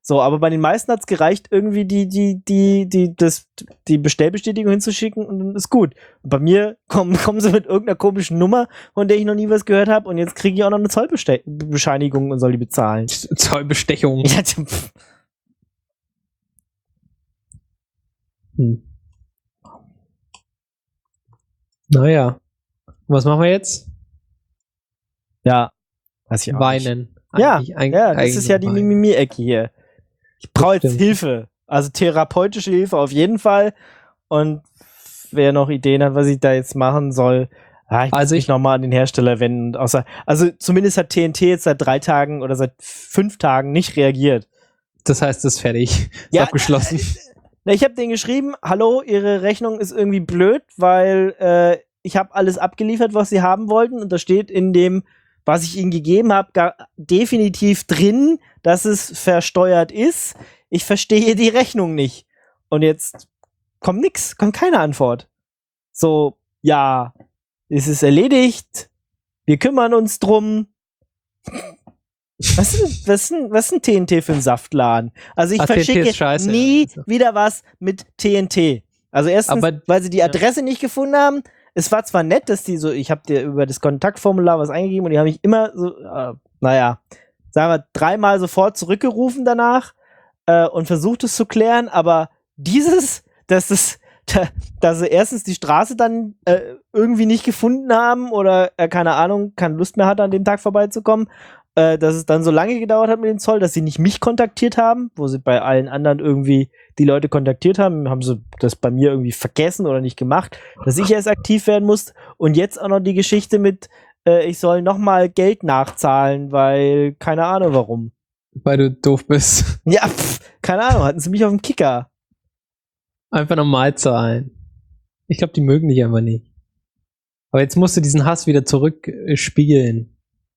Speaker 2: So, aber bei den meisten hat es gereicht, irgendwie die, die, die, die, das, die Bestellbestätigung hinzuschicken und dann ist gut. Und bei mir kommen, kommen sie mit irgendeiner komischen Nummer, von der ich noch nie was gehört habe und jetzt kriege ich auch noch eine Zollbescheinigung und soll die bezahlen.
Speaker 3: Zollbestechung.
Speaker 2: Ja, pff.
Speaker 3: Hm. Naja. Was machen wir jetzt?
Speaker 2: Ja. Weiß ich auch
Speaker 3: Weinen.
Speaker 2: nicht. Ja,
Speaker 3: Eigentlich- eigentlich-
Speaker 2: ja, das
Speaker 3: eigentlich
Speaker 2: ist ja die
Speaker 3: weinen.
Speaker 2: Mimimi-Ecke hier. Ich brauche jetzt
Speaker 3: stimmt.
Speaker 2: Hilfe. Also therapeutische Hilfe auf jeden Fall. Und wer noch Ideen hat, was ich da jetzt machen soll, ja, ich muss
Speaker 3: Also
Speaker 2: mich
Speaker 3: ich-
Speaker 2: nochmal an den Hersteller wenden. Außer, also zumindest hat T N T jetzt seit drei Tagen oder seit fünf Tagen nicht reagiert.
Speaker 3: Das heißt, es ist fertig. Ist
Speaker 2: Ja,
Speaker 3: abgeschlossen.
Speaker 2: Na, ich habe denen geschrieben, hallo, ihre Rechnung ist irgendwie blöd, weil äh, ich habe alles abgeliefert, was sie haben wollten und da steht in dem, was ich ihnen gegeben habe, definitiv drin, dass es versteuert ist. Ich verstehe die Rechnung nicht. Und jetzt kommt nix, kommt keine Antwort. So, ja, es ist erledigt, wir kümmern uns drum. Was ist, was, ist ein, was ist ein T N T für ein Saftladen? Also ich
Speaker 3: Ah, T N T
Speaker 2: verschicke
Speaker 3: ist scheiße.
Speaker 2: nie wieder was mit T N T. Also erstens,
Speaker 3: Aber-
Speaker 2: weil sie die Adresse nicht gefunden haben. Es war zwar nett, dass die so, ich habe dir über das Kontaktformular was eingegeben und die haben mich immer so, äh, naja, sagen wir, dreimal sofort zurückgerufen danach äh, und versucht es zu klären, aber dieses, dass es, da, dass sie erstens die Straße dann äh, irgendwie nicht gefunden haben oder, äh, keine Ahnung, keine Lust mehr hatte, an dem Tag vorbeizukommen, äh, dass es dann so lange gedauert hat mit dem Zoll, dass sie nicht mich kontaktiert haben, wo sie bei allen anderen irgendwie die Leute kontaktiert haben, haben sie das bei mir irgendwie vergessen oder nicht gemacht, dass ich erst aktiv werden muss. Und jetzt auch noch die Geschichte mit, äh, ich soll nochmal Geld nachzahlen, weil keine Ahnung warum.
Speaker 3: Weil du doof bist.
Speaker 2: Ja, pff, keine Ahnung, hatten sie mich auf dem Kicker.
Speaker 3: Einfach normal zahlen. Ich glaube, die mögen dich einfach nicht. Aber jetzt musst du diesen Hass wieder zurückspiegeln.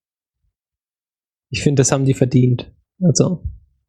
Speaker 3: Ich finde, das haben die verdient. Also.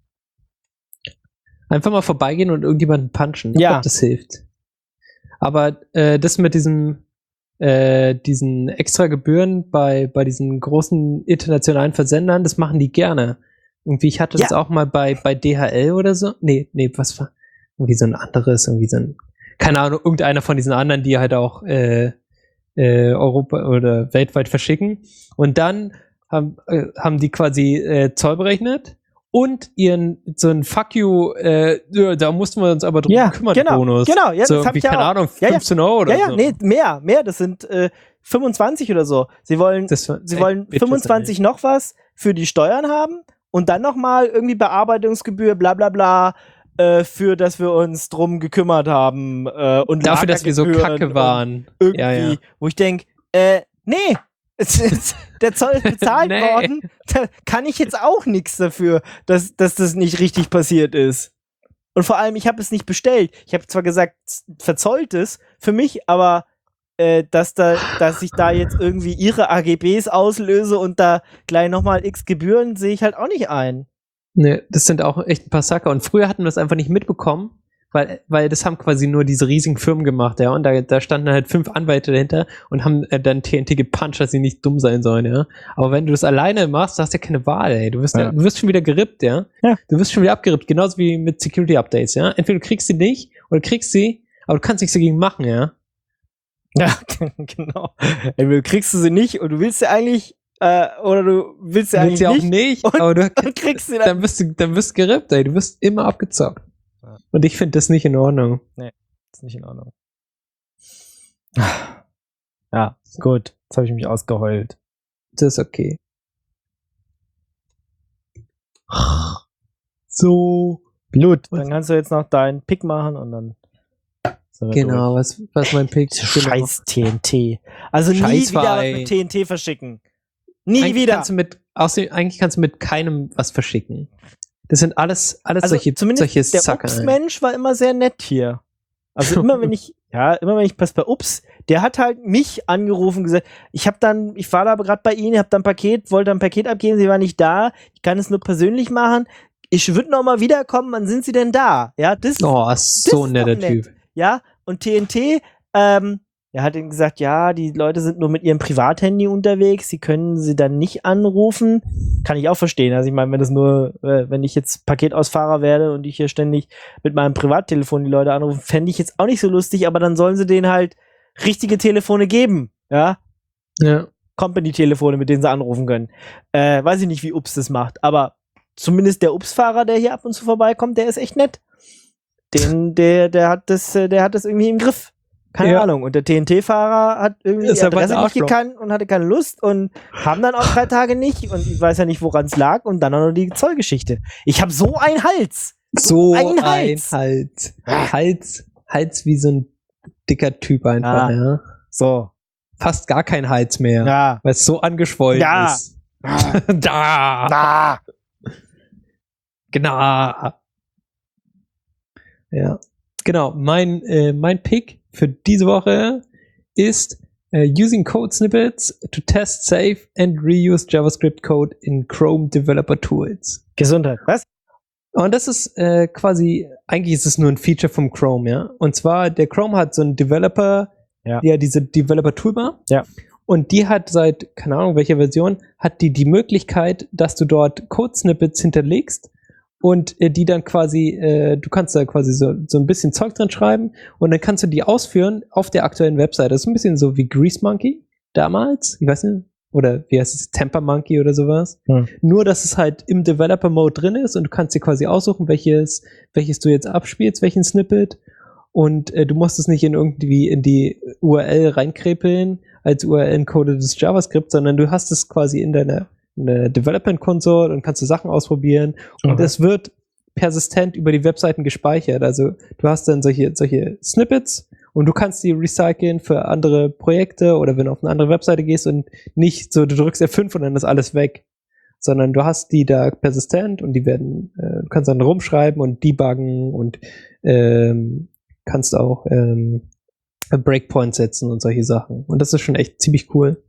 Speaker 3: Einfach mal vorbeigehen und irgendjemanden punchen. Ich
Speaker 2: Ja.
Speaker 3: glaube, das hilft. Aber äh, das mit diesem äh, diesen extra Gebühren bei, bei diesen großen internationalen Versendern, das machen die gerne. Irgendwie, ich hatte das
Speaker 2: Ja.
Speaker 3: auch mal bei, bei D H L oder so. Nee, nee, was war? Irgendwie so ein anderes, irgendwie so ein, keine Ahnung, irgendeiner von diesen anderen, die halt auch äh, äh, Europa oder weltweit verschicken. Und dann haben, äh, haben die quasi äh, Zoll berechnet und ihren so ein Fuck you, äh, ja, da mussten wir uns aber drum
Speaker 2: Ja,
Speaker 3: kümmern,
Speaker 2: genau,
Speaker 3: Bonus.
Speaker 2: genau, ja,
Speaker 3: so
Speaker 2: das hab
Speaker 3: irgendwie,
Speaker 2: ich ja
Speaker 3: keine
Speaker 2: auch.
Speaker 3: Ahnung,
Speaker 2: Ja, ja.
Speaker 3: fünfzehn Euro oder
Speaker 2: Ja, ja,
Speaker 3: so.
Speaker 2: nee, mehr, mehr, das sind äh, fünfundzwanzig oder so. Sie wollen,
Speaker 3: Das war
Speaker 2: sie
Speaker 3: echt
Speaker 2: wollen
Speaker 3: bitter,
Speaker 2: fünfundzwanzig noch was für die Steuern haben und dann nochmal irgendwie Bearbeitungsgebühr, bla bla bla, äh, für, dass wir uns drum gekümmert haben äh, und
Speaker 3: Dafür, dass wir so
Speaker 2: Lagergebühren
Speaker 3: kacke
Speaker 2: und
Speaker 3: waren.
Speaker 2: irgendwie,
Speaker 3: Ja, ja.
Speaker 2: wo ich denke, äh, nee, es ist, der Zoll ist bezahlt
Speaker 3: Nee.
Speaker 2: worden, da kann ich jetzt auch nichts dafür, dass, dass das nicht richtig passiert ist. Und vor allem, ich habe es nicht bestellt. Ich habe zwar gesagt, verzollt es für mich, aber äh, dass, da, dass ich da jetzt irgendwie ihre A G Bs auslöse und da gleich nochmal x Gebühren, sehe ich halt auch nicht ein.
Speaker 3: Ne, das sind auch echt ein paar Sacker. Und früher hatten wir das einfach nicht mitbekommen, weil, weil das haben quasi nur diese riesigen Firmen gemacht, ja. Und da, da standen halt fünf Anwälte dahinter und haben äh, dann T N T gepuncht, dass sie nicht dumm sein sollen, ja. Aber wenn du das alleine machst, hast du ja keine Wahl, ey. Du wirst, ja.
Speaker 2: Ja.
Speaker 3: du wirst schon wieder gerippt, ja?
Speaker 2: Ja.
Speaker 3: Du wirst schon wieder abgerippt, genauso wie mit Security Updates, ja. Entweder du kriegst sie nicht oder kriegst sie, aber du kannst nichts dagegen machen, ja.
Speaker 2: Ja, genau. Entweder kriegst du sie nicht und du willst sie eigentlich, äh, oder du willst sie
Speaker 3: Du
Speaker 2: eigentlich
Speaker 3: willst sie auch
Speaker 2: nicht.
Speaker 3: nicht,
Speaker 2: und-
Speaker 3: aber du
Speaker 2: Und kriegst sie dann.
Speaker 3: dann wirst du, dann wirst du gerippt, ey. Du wirst immer abgezockt.
Speaker 2: Ja.
Speaker 3: Und ich finde das nicht in Ordnung.
Speaker 2: Ist nicht in Ordnung. Ja, gut. Jetzt habe ich mich ausgeheult.
Speaker 3: Das ist okay. So.
Speaker 2: Gut,
Speaker 3: Was?
Speaker 2: dann kannst du jetzt noch deinen Pick machen und dann. sind wir
Speaker 3: Genau, was, was mein Pick
Speaker 2: durch. Scheiß T N T. Also nie
Speaker 3: Scheiß
Speaker 2: wieder was
Speaker 3: Verein.
Speaker 2: mit T N T verschicken. Nie
Speaker 3: Eigentlich
Speaker 2: wieder.
Speaker 3: Kannst du mit, außerdem, eigentlich kannst du mit keinem was verschicken. Das sind alles, alles
Speaker 2: Also
Speaker 3: solche,
Speaker 2: zumindest
Speaker 3: solche
Speaker 2: der
Speaker 3: Sucker. ey.
Speaker 2: Ups-Mensch war immer sehr nett hier. Also immer wenn ich, ja, immer wenn ich pass bei Ups, der hat halt mich angerufen und gesagt, ich habe dann, ich war da gerade bei Ihnen, habe dann ein Paket, wollte ein Paket abgeben, Sie waren nicht da, ich kann es nur persönlich machen, ich würde noch mal wiederkommen, wann sind Sie denn da? Ja, das,
Speaker 3: Oh, ist so ein
Speaker 2: ist doch
Speaker 3: netter
Speaker 2: nett.
Speaker 3: Typ.
Speaker 2: ja, und T N T, ähm, Er hat ihm gesagt, ja, die Leute sind nur mit ihrem Privathandy unterwegs, sie können sie dann nicht anrufen. Kann ich auch verstehen. Also ich meine, wenn das nur, äh, wenn ich jetzt Paketausfahrer werde und ich hier ständig mit meinem Privattelefon die Leute anrufe, fände ich jetzt auch nicht so lustig, aber dann sollen sie denen halt richtige Telefone geben, ja?
Speaker 3: Ja.
Speaker 2: Company-Telefone, mit denen sie anrufen können. Äh, weiß ich nicht, wie Ups das macht, aber zumindest der Ups-Fahrer, der hier ab und zu vorbeikommt, der ist echt nett. Den, der, der hat das, der hat das irgendwie im Griff. Keine
Speaker 3: Ja.
Speaker 2: Ahnung. Und der T N T-Fahrer hat irgendwie
Speaker 3: Ist
Speaker 2: die
Speaker 3: aber ein
Speaker 2: Adresse nicht
Speaker 3: Arschloch.
Speaker 2: gekannt und hatte keine Lust und haben dann auch drei Tage nicht und ich weiß ja nicht, woran es lag und dann auch noch die Zollgeschichte. Ich habe so einen Hals.
Speaker 3: So
Speaker 2: ein
Speaker 3: ein
Speaker 2: Hals.
Speaker 3: Hals. Hals. Hals wie so ein dicker Typ einfach,
Speaker 2: Ah.
Speaker 3: ja.
Speaker 2: So.
Speaker 3: Fast gar kein Hals mehr.
Speaker 2: Ja.
Speaker 3: Weil es so angeschwollen
Speaker 2: Ja.
Speaker 3: ist. da.
Speaker 2: Ah.
Speaker 3: Genau. Ja. Genau. Mein, äh, mein Pick für diese Woche ist uh, using code snippets to test, save and reuse JavaScript code in Chrome Developer Tools.
Speaker 2: Gesundheit. Was?
Speaker 3: Und das ist äh, quasi, eigentlich ist es nur ein Feature vom Chrome, ja. Und zwar, der Chrome hat so einen Developer,
Speaker 2: Ja.
Speaker 3: ja, diese Developer Toolbar.
Speaker 2: Ja.
Speaker 3: Und die hat seit, keine Ahnung, welcher Version, hat die die Möglichkeit, dass du dort Code-Snippets hinterlegst und äh, die dann quasi, äh, du kannst da quasi so, so ein bisschen Zeug drin schreiben und dann kannst du die ausführen auf der aktuellen Webseite. Das ist ein bisschen so wie Grease Monkey damals, ich weiß nicht, oder wie heißt es, Temper Monkey oder sowas.
Speaker 2: Hm.
Speaker 3: Nur, dass es halt im Developer-Mode drin ist und du kannst dir quasi aussuchen, welches, welches du jetzt abspielst, welchen Snippet. Und äh, du musst es nicht in irgendwie in die U R L reinkrepeln als U R L-encodetes JavaScript, sondern du hast es quasi in deiner, in der Development-Console und kannst du Sachen ausprobieren. Und
Speaker 2: Okay.
Speaker 3: es wird persistent über die Webseiten gespeichert. Also du hast dann solche, solche Snippets und du kannst die recyceln für andere Projekte oder wenn du auf eine andere Webseite gehst und nicht so, du drückst F fünf und dann ist alles weg. Sondern du hast die da persistent und die werden, äh, du kannst dann rumschreiben und debuggen und ähm, kannst auch ähm, Breakpoint setzen und solche Sachen. Und das ist schon echt ziemlich cool.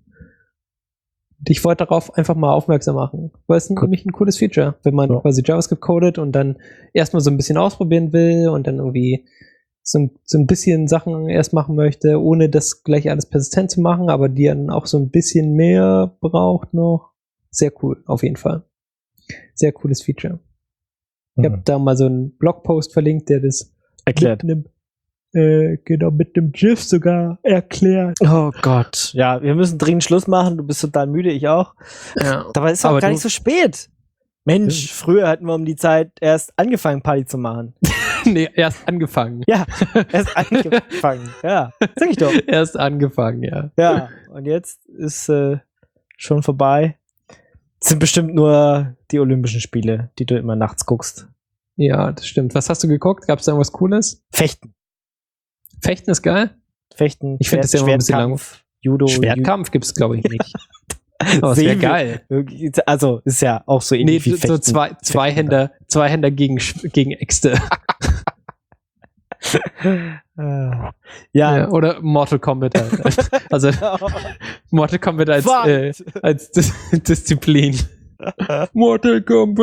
Speaker 3: Und ich wollte darauf einfach mal aufmerksam machen, weil es
Speaker 2: Cool.
Speaker 3: nämlich ein cooles Feature, wenn man
Speaker 2: Ja.
Speaker 3: quasi JavaScript codet und dann erstmal so ein bisschen ausprobieren will und dann irgendwie so ein, so ein bisschen Sachen erst machen möchte, ohne das gleich alles persistent zu machen, aber die dann auch so ein bisschen mehr braucht noch. Sehr cool, auf jeden Fall. Sehr cooles Feature. Ich habe
Speaker 2: Mhm.
Speaker 3: da mal so einen Blogpost verlinkt, der das
Speaker 2: Erklärt.
Speaker 3: mit einem, äh, genau, mit einem GIF sogar erklärt.
Speaker 2: Oh Gott. Ja, wir müssen dringend Schluss machen. Du bist total müde, ich auch.
Speaker 3: Ja.
Speaker 2: Dabei ist es auch
Speaker 3: Aber
Speaker 2: gar
Speaker 3: du-
Speaker 2: nicht so spät. Mensch, früher hatten wir um die Zeit erst angefangen, Party zu machen.
Speaker 3: Nee, erst angefangen.
Speaker 2: Ja, erst angefangen. Ja, sag ich doch.
Speaker 3: Erst angefangen, ja.
Speaker 2: Ja, und jetzt ist äh, schon vorbei. Es sind bestimmt nur die Olympischen Spiele, die du immer nachts guckst.
Speaker 3: Ja, das stimmt. Was hast du geguckt? Gab es da irgendwas Cooles?
Speaker 2: Fechten.
Speaker 3: Fechten ist geil.
Speaker 2: Fechten.
Speaker 3: Ich find das ja immer ein bisschen
Speaker 2: Schwertkampf, Judo.
Speaker 3: Schwertkampf gibt es, glaube ich, nicht.
Speaker 2: Ju-
Speaker 3: Aber es wäre
Speaker 2: Sehen wir-
Speaker 3: geil.
Speaker 2: Also, ist ja auch so
Speaker 3: Nee,
Speaker 2: ähnlich wie
Speaker 3: so
Speaker 2: Fechten.
Speaker 3: zwei, zwei Händer, zwei Händer gegen, Sch- gegen Äxte.
Speaker 2: Äh,
Speaker 3: Ja,
Speaker 2: ja.
Speaker 3: oder Mortal Kombat halt. Also Mortal Kombat als,
Speaker 2: Fuck.
Speaker 3: äh, als Dis Disziplin. Mortal Kombat!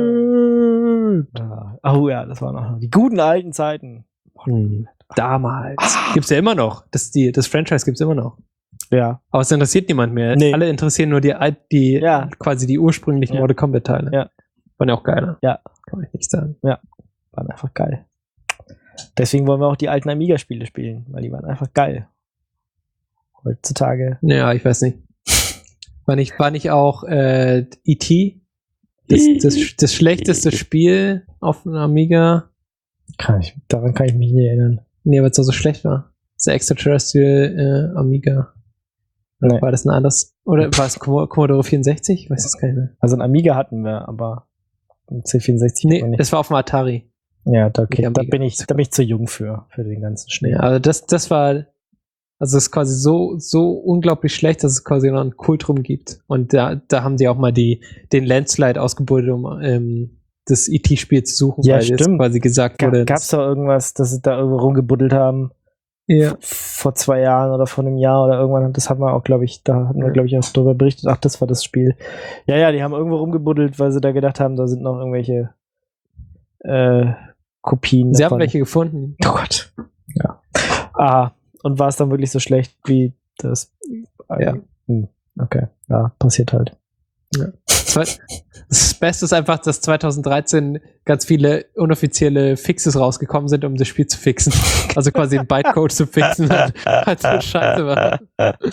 Speaker 2: Ah, oh ja, das waren auch noch die guten alten Zeiten.
Speaker 3: Hm, damals. Gibt's ja immer noch. Das, die, das Franchise gibt's immer noch.
Speaker 2: Ja.
Speaker 3: Aber es interessiert niemand mehr.
Speaker 2: Nee.
Speaker 3: Alle interessieren nur die, alt- die
Speaker 2: Ja.
Speaker 3: quasi die ursprünglichen
Speaker 2: Ja.
Speaker 3: Mortal Kombat Teile.
Speaker 2: Ja.
Speaker 3: Waren ja auch geiler.
Speaker 2: Ja.
Speaker 3: Kann ich nicht sagen.
Speaker 2: Waren einfach geil. Deswegen wollen wir auch die alten Amiga-Spiele spielen, weil die waren einfach geil. Heutzutage.
Speaker 3: Ja, ich weiß nicht. War nicht, war nicht auch äh, E T das, das, das schlechteste Spiel auf einem Amiga?
Speaker 2: Kann ich, daran kann ich mich nicht erinnern.
Speaker 3: Nee, weil es auch so schlecht war. Das Extraterrestrial äh, Amiga.
Speaker 2: Nee.
Speaker 3: War das ein anderes? Oder war es Commo- Commodore vierundsechzig? Ich weiß es gar nicht mehr.
Speaker 2: Also ein Amiga hatten wir, aber ein C vierundsechzig
Speaker 3: Nee,
Speaker 2: nicht.
Speaker 3: das war auf dem Atari.
Speaker 2: Ja, da, okay,
Speaker 3: nicht
Speaker 2: da
Speaker 3: Amiga.
Speaker 2: bin ich, da bin ich zu jung für, für den ganzen Schnee.
Speaker 3: Nee, also das, das war, also es ist quasi so, so unglaublich schlecht, dass es quasi noch einen Kult drum gibt. Und da, da haben die auch mal die, den Landslide ausgebuddelt, um ähm, das E T-Spiel zu suchen,
Speaker 2: Ja,
Speaker 3: weil jetzt
Speaker 2: stimmt.
Speaker 3: quasi gesagt
Speaker 2: Ga,
Speaker 3: wurde.
Speaker 2: gab's da irgendwas, dass sie da irgendwo rumgebuddelt haben?
Speaker 3: Ja.
Speaker 2: Vor zwei Jahren oder vor einem Jahr oder irgendwann, das hatten wir auch, glaube ich, da hatten wir,
Speaker 3: Ja.
Speaker 2: glaube ich, auch darüber berichtet. Ach, das war das Spiel. Ja, ja, die haben irgendwo rumgebuddelt, weil sie da gedacht haben, da sind noch irgendwelche äh, Kopien
Speaker 3: Sie
Speaker 2: davon.
Speaker 3: haben welche gefunden.
Speaker 2: Oh Gott. Ja. Ah, und war es dann wirklich so schlecht wie das?
Speaker 3: Ja.
Speaker 2: Hm, okay, ja, passiert halt.
Speaker 3: Ja. Das Beste ist einfach, dass zwanzig dreizehn ganz viele unoffizielle Fixes rausgekommen sind, um das Spiel zu fixen. Also quasi einen Bytecode zu fixen, als so scheiße war.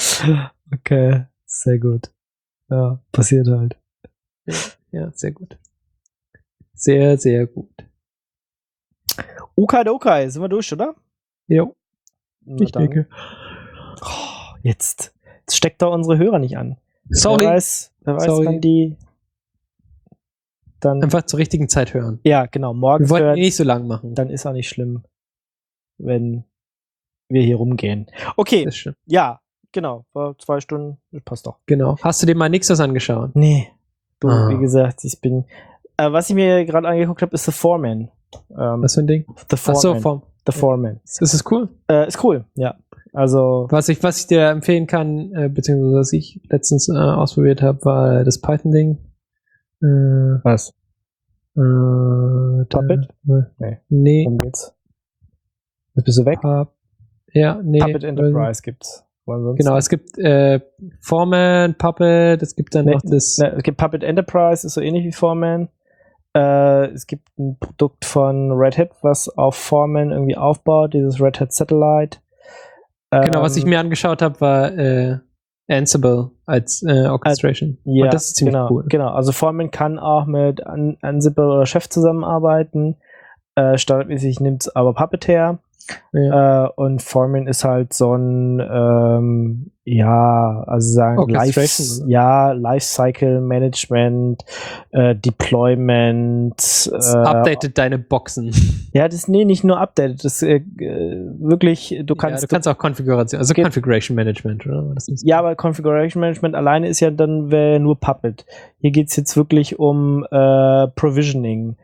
Speaker 2: Okay, sehr gut. Ja, passiert halt.
Speaker 3: Ja, ja, sehr gut. Sehr, sehr gut.
Speaker 2: Okay, okay, sind wir durch, oder?
Speaker 3: Jo,
Speaker 2: Na
Speaker 3: ich
Speaker 2: dann.
Speaker 3: denke.
Speaker 2: Oh, jetzt, jetzt steckt da unsere Hörer nicht an.
Speaker 3: Sorry.
Speaker 2: Wer weiß, wer weiß
Speaker 3: Sorry.
Speaker 2: wann die dann.
Speaker 3: Einfach zur richtigen Zeit hören.
Speaker 2: Ja, genau,
Speaker 3: Wir
Speaker 2: morgens
Speaker 3: wollten
Speaker 2: hören,
Speaker 3: eh nicht so lang machen.
Speaker 2: dann ist auch nicht schlimm, wenn wir hier rumgehen. Okay,
Speaker 3: Das ist schön.
Speaker 2: ja, genau, war zwei Stunden, das passt doch.
Speaker 3: Genau. Hast du dir mal Nixos angeschaut?
Speaker 2: Nee, du,
Speaker 3: Ah.
Speaker 2: wie gesagt, ich bin, äh, was ich mir gerade angeguckt habe, ist The Foreman. Ähm,
Speaker 3: Was für ein Ding?
Speaker 2: The
Speaker 3: Ach so,
Speaker 2: Foreman.
Speaker 3: vom.
Speaker 2: The Foreman.
Speaker 3: Das ist cool.
Speaker 2: Äh, ist cool, ja. Also,
Speaker 3: Was ich, was ich dir empfehlen kann, äh, beziehungsweise was ich letztens äh, ausprobiert habe, war das Python-Ding. Äh,
Speaker 2: was?
Speaker 3: äh,
Speaker 2: Puppet?
Speaker 3: Da,
Speaker 2: Nee.
Speaker 3: nee.
Speaker 2: Worum geht's? Jetzt bist du weg?
Speaker 3: Pup- ja, nee.
Speaker 2: Puppet Enterprise gibt's. Wo ansonsten?
Speaker 3: Genau, es gibt äh, Foreman, Puppet, es gibt dann
Speaker 2: Nee,
Speaker 3: noch das.
Speaker 2: Ne, es gibt Puppet Enterprise, ist so ähnlich wie Foreman. Äh, es gibt ein Produkt von Red Hat, was auf Foreman irgendwie aufbaut, dieses Red Hat Satellite.
Speaker 3: Genau, was ich
Speaker 2: Ähm,
Speaker 3: mir angeschaut habe, war äh, Ansible als äh, Orchestration.
Speaker 2: Ja,
Speaker 3: Und das ist ziemlich
Speaker 2: genau,
Speaker 3: cool.
Speaker 2: Genau, also Foreman kann auch mit An Ansible oder Chef zusammenarbeiten. Äh, standardmäßig nimmt es aber Puppet her.
Speaker 3: Ja.
Speaker 2: Äh, und Foreman ist halt so ein, ähm, ja, also sagen, Life,
Speaker 3: Orchestration, oder?
Speaker 2: ja, Lifecycle Management, äh, Deployment,
Speaker 3: Es
Speaker 2: äh,
Speaker 3: updatet deine Boxen.
Speaker 2: ja, das, nee, nicht nur updated, das, äh, äh, wirklich, du kannst,
Speaker 3: ja, du kannst auch Konfiguration, also
Speaker 2: Ge-
Speaker 3: Configuration Management, oder? Das ist
Speaker 2: ja, aber Configuration Management alleine ist ja dann wär nur Puppet. Hier geht's jetzt wirklich um äh, Provisioning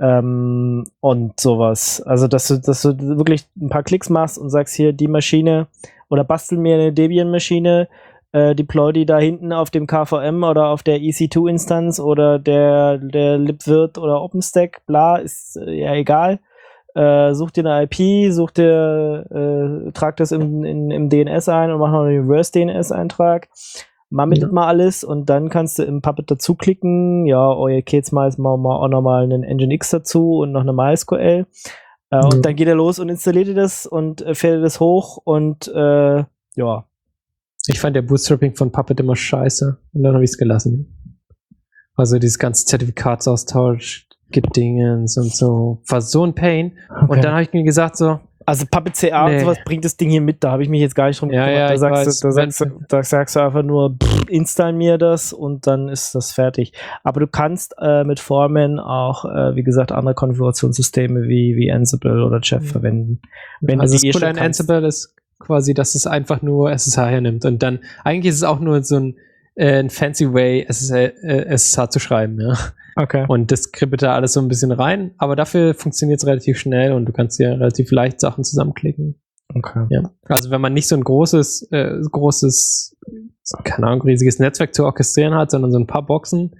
Speaker 2: ähm, und sowas. Also, dass du, dass du wirklich ein paar Klicks machst und sagst, hier, die Maschine oder bastel mir eine Debian-Maschine, äh, deploy die da hinten auf dem K V M oder auf der E C zwei Instanz oder der, der libvirt oder OpenStack, bla, ist äh, ja egal. Äh, such dir eine I P, such dir, äh, trag das im, in, im D N S ein und mach noch einen Reverse-D N S-Eintrag. Mammelt
Speaker 3: Ja.
Speaker 2: mal alles und dann kannst du im Puppet dazu klicken. Ja, oh, jetzt geht's mal, mal, mal auch nochmal einen Nginx dazu und noch eine MySQL. Äh,
Speaker 3: Ja.
Speaker 2: Und dann geht er los und installiert dir das und äh, fährt das hoch und äh, ja.
Speaker 3: Ich fand der Bootstrapping von Puppet immer scheiße. Und dann habe ich es gelassen. Also dieses ganze Zertifikatsaustausch, Gedingens und so. War so ein Pain.
Speaker 2: Okay.
Speaker 3: Und dann habe ich mir gesagt so,
Speaker 2: Also Puppet C A
Speaker 3: Nee.
Speaker 2: und sowas bringt das Ding hier mit, da habe ich mich jetzt gar nicht drum
Speaker 3: Ja,
Speaker 2: gekümmert.
Speaker 3: ja,
Speaker 2: da,
Speaker 3: ich
Speaker 2: sagst
Speaker 3: weiß.
Speaker 2: du, da, sagst du, da sagst du einfach nur, pff, install mir das und dann ist das fertig. Aber du kannst äh, mit Foreman auch, äh, wie gesagt, andere Konfigurationssysteme wie, wie Ansible oder Chef
Speaker 3: Mhm.
Speaker 2: verwenden. Wenn
Speaker 3: also
Speaker 2: du
Speaker 3: das
Speaker 2: die eh
Speaker 3: Coole
Speaker 2: schon
Speaker 3: an
Speaker 2: kannst.
Speaker 3: Ansible ist quasi, dass es einfach nur S S H hernimmt. Und dann, eigentlich ist es auch nur so ein, äh, ein fancy way, S S H, äh, S S H zu schreiben, ja.
Speaker 2: Okay.
Speaker 3: Und das kribbelt da alles so ein bisschen rein, aber dafür funktioniert es relativ schnell und du kannst ja relativ leicht Sachen zusammenklicken.
Speaker 2: Okay.
Speaker 3: Ja. Also wenn man nicht so ein großes, äh, großes, keine Ahnung, riesiges Netzwerk zu orchestrieren hat, sondern so ein paar Boxen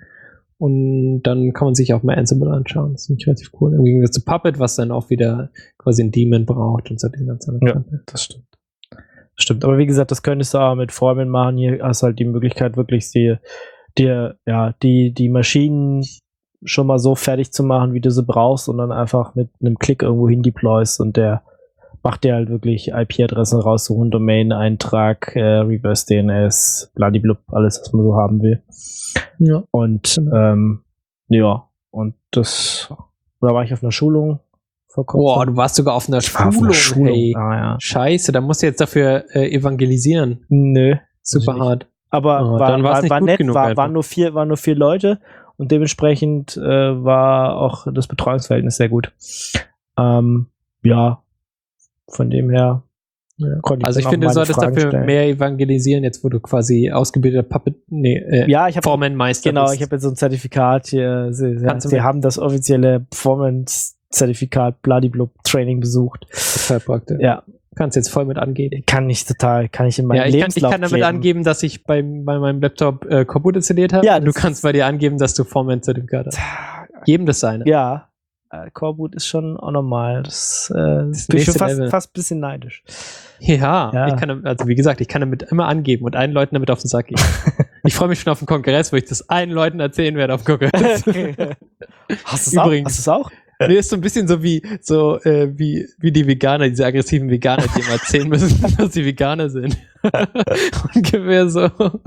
Speaker 3: und dann kann man sich auch mal Ansible anschauen. Das finde ich relativ cool. Im Gegensatz zu Puppet, was dann auch wieder quasi ein Daemon braucht und so den ganzen
Speaker 2: Ja,
Speaker 3: anderen.
Speaker 2: das stimmt. Stimmt, aber wie gesagt, das könntest du auch mit Foreman machen. Hier hast du halt die Möglichkeit, wirklich dir, dir ja, die, die Maschinen schon mal so fertig zu machen, wie du sie brauchst und dann einfach mit einem Klick irgendwo hin deployst und der macht dir halt wirklich I P-Adressen raussuchen, Domain-Eintrag, äh, Reverse-D N S, bladiblub, alles, was man so haben will.
Speaker 3: Ja.
Speaker 2: Und
Speaker 3: Genau.
Speaker 2: ähm, ja, und das, da war ich auf einer Schulung vor kurzem.
Speaker 3: Boah, du warst sogar auf einer
Speaker 2: Ich war auf
Speaker 3: Schulung,
Speaker 2: einer Schulung.
Speaker 3: hey.
Speaker 2: Ah, ja.
Speaker 3: Scheiße, da musst du jetzt dafür äh, evangelisieren.
Speaker 2: Nö.
Speaker 3: Super
Speaker 2: nicht.
Speaker 3: hart.
Speaker 2: Aber
Speaker 3: Oh,
Speaker 2: war,
Speaker 3: dann war's
Speaker 2: war,
Speaker 3: nicht
Speaker 2: war
Speaker 3: gut
Speaker 2: nett,
Speaker 3: genug
Speaker 2: war,
Speaker 3: einfach.
Speaker 2: waren, nur vier, waren nur vier Leute und dementsprechend äh, war auch das Betreuungsverhältnis sehr gut. Ähm, ja, von dem her
Speaker 3: Ja.
Speaker 2: konnte ich
Speaker 3: Also
Speaker 2: dann
Speaker 3: ich
Speaker 2: auch
Speaker 3: finde, du
Speaker 2: meine
Speaker 3: solltest
Speaker 2: Fragen
Speaker 3: dafür
Speaker 2: stellen.
Speaker 3: mehr evangelisieren, jetzt wo du quasi ausgebildeter Puppet, nee, äh,
Speaker 2: Ja, ich habe
Speaker 3: Foreman-Meister
Speaker 2: genau,
Speaker 3: bist.
Speaker 2: ich habe jetzt so ein Zertifikat hier. Sie, sie,
Speaker 3: Kannst du
Speaker 2: sie
Speaker 3: mit-
Speaker 2: haben das offizielle Performance-Zertifikat Bladiblub Training besucht.
Speaker 3: Total praktisch.
Speaker 2: Ja,
Speaker 3: Kannst jetzt voll mit angeben.
Speaker 2: kann ich total, kann ich in meinen
Speaker 3: Ja, ich kann, ich
Speaker 2: Lebenslauf
Speaker 3: kann damit
Speaker 2: kleben.
Speaker 3: angeben, dass ich bei, bei meinem Laptop äh, Coreboot installiert habe.
Speaker 2: Ja,
Speaker 3: und du
Speaker 2: das-
Speaker 3: kannst bei dir angeben, dass du Foreman-Zertifikat hast. Jedem das seine.
Speaker 2: Ja, äh, Coreboot ist schon auch normal. Das, äh,
Speaker 3: Das
Speaker 2: bin ich schon
Speaker 3: nächste
Speaker 2: fast,
Speaker 3: Level.
Speaker 2: fast ein bisschen neidisch.
Speaker 3: Ja,
Speaker 2: Ja.
Speaker 3: ich kann, also wie gesagt, ich kann damit immer angeben und allen Leuten damit auf den Sack gehen. Ich freue mich schon auf den Kongress, wo ich das allen Leuten erzählen werde auf dem Kongress.
Speaker 2: Hast du es auch?
Speaker 3: Übrigens.
Speaker 2: Hast du's auch?
Speaker 3: Nee, ist so ein bisschen so wie, so, äh, wie, wie die Veganer, diese aggressiven Veganer, die immer erzählen müssen, dass sie Veganer sind. Ungefähr so.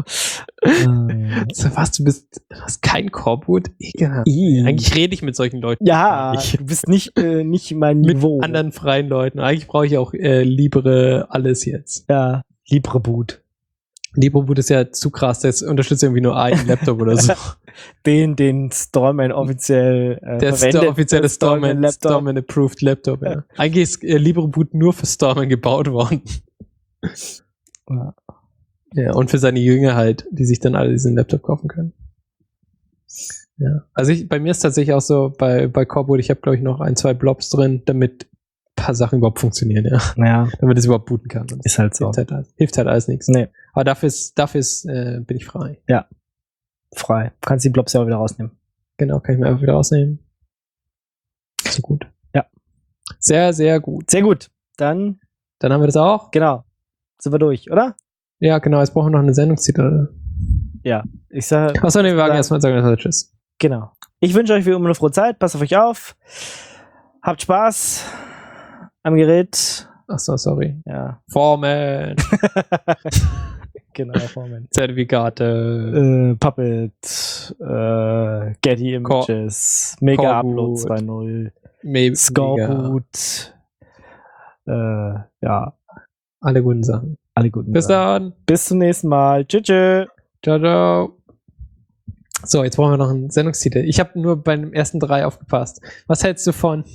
Speaker 3: So, was, du bist, du hast kein Coreboot? Ekelhaft.
Speaker 2: I.
Speaker 3: Eigentlich rede ich mit solchen Leuten.
Speaker 2: Ja,
Speaker 3: gar nicht.
Speaker 2: du bist nicht, äh, nicht mein
Speaker 3: Mit
Speaker 2: Niveau.
Speaker 3: anderen freien Leuten. Eigentlich brauche ich auch äh, Libre alles jetzt.
Speaker 2: Ja, LibreBoot.
Speaker 3: LibreBoot ist ja zu krass, das unterstützt irgendwie nur einen Laptop oder so.
Speaker 2: Den, den Stallman offiziell äh,
Speaker 3: Der ist
Speaker 2: verwendet.
Speaker 3: der offizielle
Speaker 2: der Stallman
Speaker 3: Stallman,
Speaker 2: Laptop.
Speaker 3: Stallman Approved Laptop, ja. Eigentlich ist äh, LibreBoot nur für Stallman gebaut worden.
Speaker 2: Ja.
Speaker 3: Ja, und für seine Jünger halt, die sich dann alle diesen Laptop kaufen können. Ja. Also ich, bei mir ist tatsächlich auch so, bei, bei Coreboot, ich habe glaube ich noch ein, zwei Blobs drin, damit ein paar Sachen überhaupt funktionieren, ja.
Speaker 2: Ja,
Speaker 3: Damit es überhaupt booten kann. Und
Speaker 2: ist halt so.
Speaker 3: hilft halt, alles- hilft halt alles nichts.
Speaker 2: Nee,
Speaker 3: Aber dafür ist, dafür ist, äh, bin ich frei.
Speaker 2: frei. Du kannst die Blobs ja auch wieder rausnehmen.
Speaker 3: Genau, kann ich mir einfach wieder rausnehmen. So gut.
Speaker 2: Ja.
Speaker 3: Sehr, sehr gut.
Speaker 2: Sehr gut. Dann,
Speaker 3: Dann haben wir das auch.
Speaker 2: genau. Sind wir durch, oder?
Speaker 3: Ja, genau, jetzt brauchen wir noch eine Sendungstitel.
Speaker 2: Ich sage,
Speaker 3: Achso, nee, wir sagen
Speaker 2: Ja.
Speaker 3: erstmal sagen erstmal Tschüss.
Speaker 2: genau. Ich wünsche euch wie immer eine frohe Zeit. Passt auf euch auf. Habt Spaß am Gerät.
Speaker 3: Achso, sorry.
Speaker 2: Ja,
Speaker 3: Formen,
Speaker 2: genau. Moment.
Speaker 3: Zertifikate,
Speaker 2: Äh, Puppet, äh, Getty Images, Mega
Speaker 3: Coreboot.
Speaker 2: Upload zwei Punkt null,
Speaker 3: Mega.
Speaker 2: Scoreboot, äh, ja,
Speaker 3: Alle guten Sachen.
Speaker 2: alle guten
Speaker 3: Bis
Speaker 2: Sachen.
Speaker 3: dann.
Speaker 2: Bis zum nächsten Mal. Tschüss. Tschüss.
Speaker 3: Ciao, ciao. So, jetzt brauchen wir noch einen Sendungstitel. Ich habe nur bei den ersten drei aufgepasst. Was hältst du von?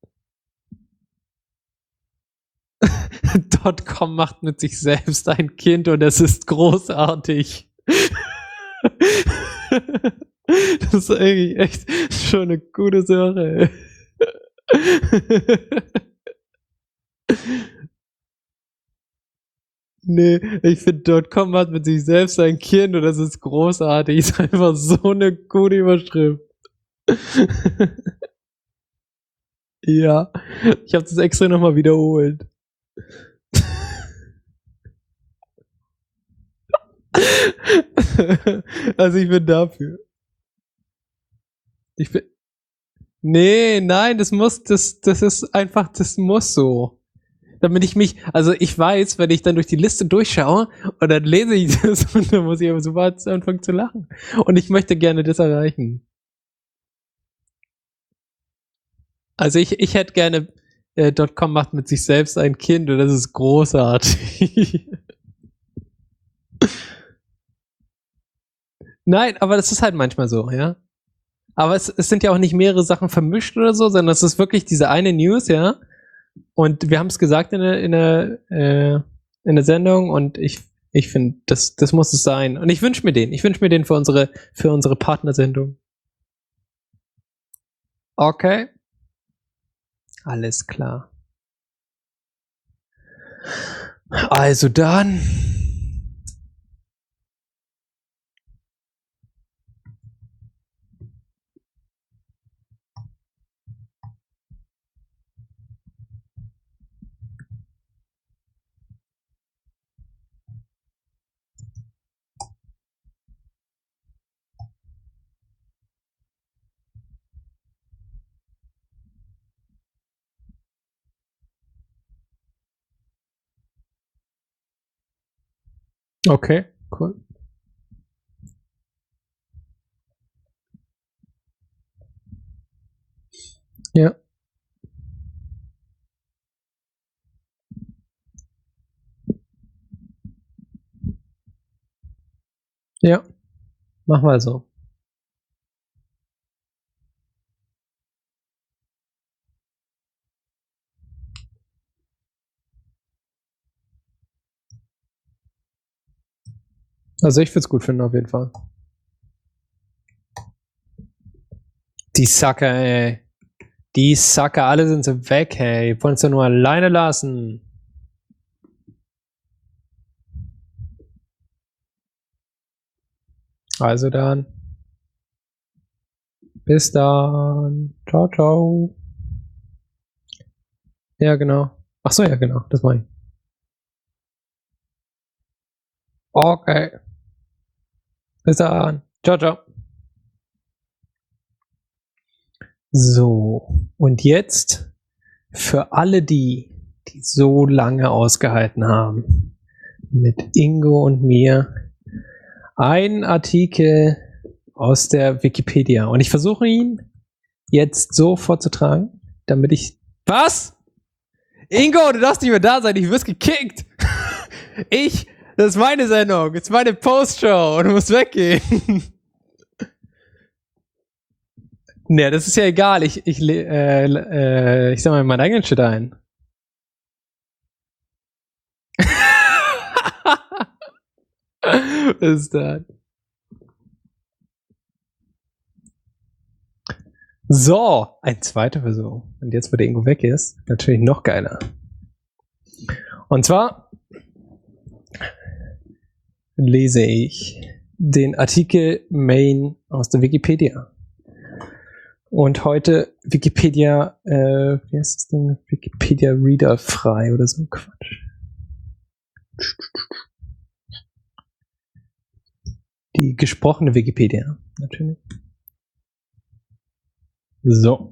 Speaker 3: .com macht mit sich selbst ein Kind und es ist großartig. Das ist eigentlich echt schon eine gute Sache. Nee, ich finde .com hat mit sich selbst ein Kind und das ist großartig. Ist einfach so eine gute Überschrift. Ja, ich habe das extra nochmal wiederholt. Also ich bin dafür. Ich bin. Nee, nein, das muss, das, das ist einfach, das muss so. Damit ich mich, also ich weiß, wenn ich dann durch die Liste durchschaue und dann lese ich das und dann muss ich aber sofort anfangen zu lachen. Und ich möchte gerne das erreichen. Also ich, ich hätte gerne, äh, .com macht mit sich selbst ein Kind und das ist großartig. Nein, aber das ist halt manchmal so, ja. Aber es, es sind ja auch nicht mehrere Sachen vermischt oder so, sondern es ist wirklich diese eine News, ja. Und wir haben es gesagt in der, in der, äh, in der Sendung und ich, ich finde, das, das muss es sein. Und ich wünsche mir den. Ich wünsche mir den für unsere, für unsere Partnersendung. Okay. Alles klar. Also dann. Okay, cool. Ja. Ja. Mach mal so. Also ich würde es gut finden auf jeden Fall. Die Sacker, ey. Die Sacker, alle sind so weg, hey. Wollen uns ja nur alleine lassen. Also dann. Bis dann. Ciao, ciao. Ja, genau. Ach so, ja, genau. Das meine ich. Okay. Bis dann. Ciao, ciao. So. Und jetzt für alle die, die so lange ausgehalten haben, mit Ingo und mir, ein Artikel aus der Wikipedia. Und ich versuche ihn jetzt so vorzutragen, damit ich... Was? Ingo, du darfst nicht mehr da sein, ich wirst gekickt. Ich, das ist meine Sendung, das ist meine Postshow und du musst weggehen. Ne, das ist ja egal, ich, ich, äh, äh, ich sag mal meinen eigenen Shit ein. Was ist das? So, ein zweiter Versuch. Und jetzt, wo der Ingo weg ist, natürlich noch geiler. Und zwar lese ich den Artikel Main aus der Wikipedia. Und heute Wikipedia, äh, wie heißt das Ding? Wikipedia Reader frei oder so ein Quatsch. Die gesprochene Wikipedia, natürlich. So.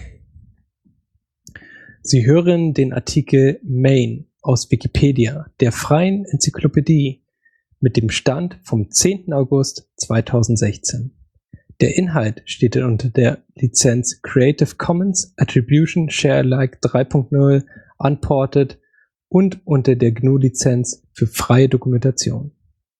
Speaker 3: Sie hören den Artikel Main aus Wikipedia, der freien Enzyklopädie, mit dem Stand vom zehnten August zweitausendsechzehn. Der Inhalt steht unter der Lizenz Creative Commons Attribution Share Alike drei Punkt null Unported und unter der G N U-Lizenz für freie Dokumentation.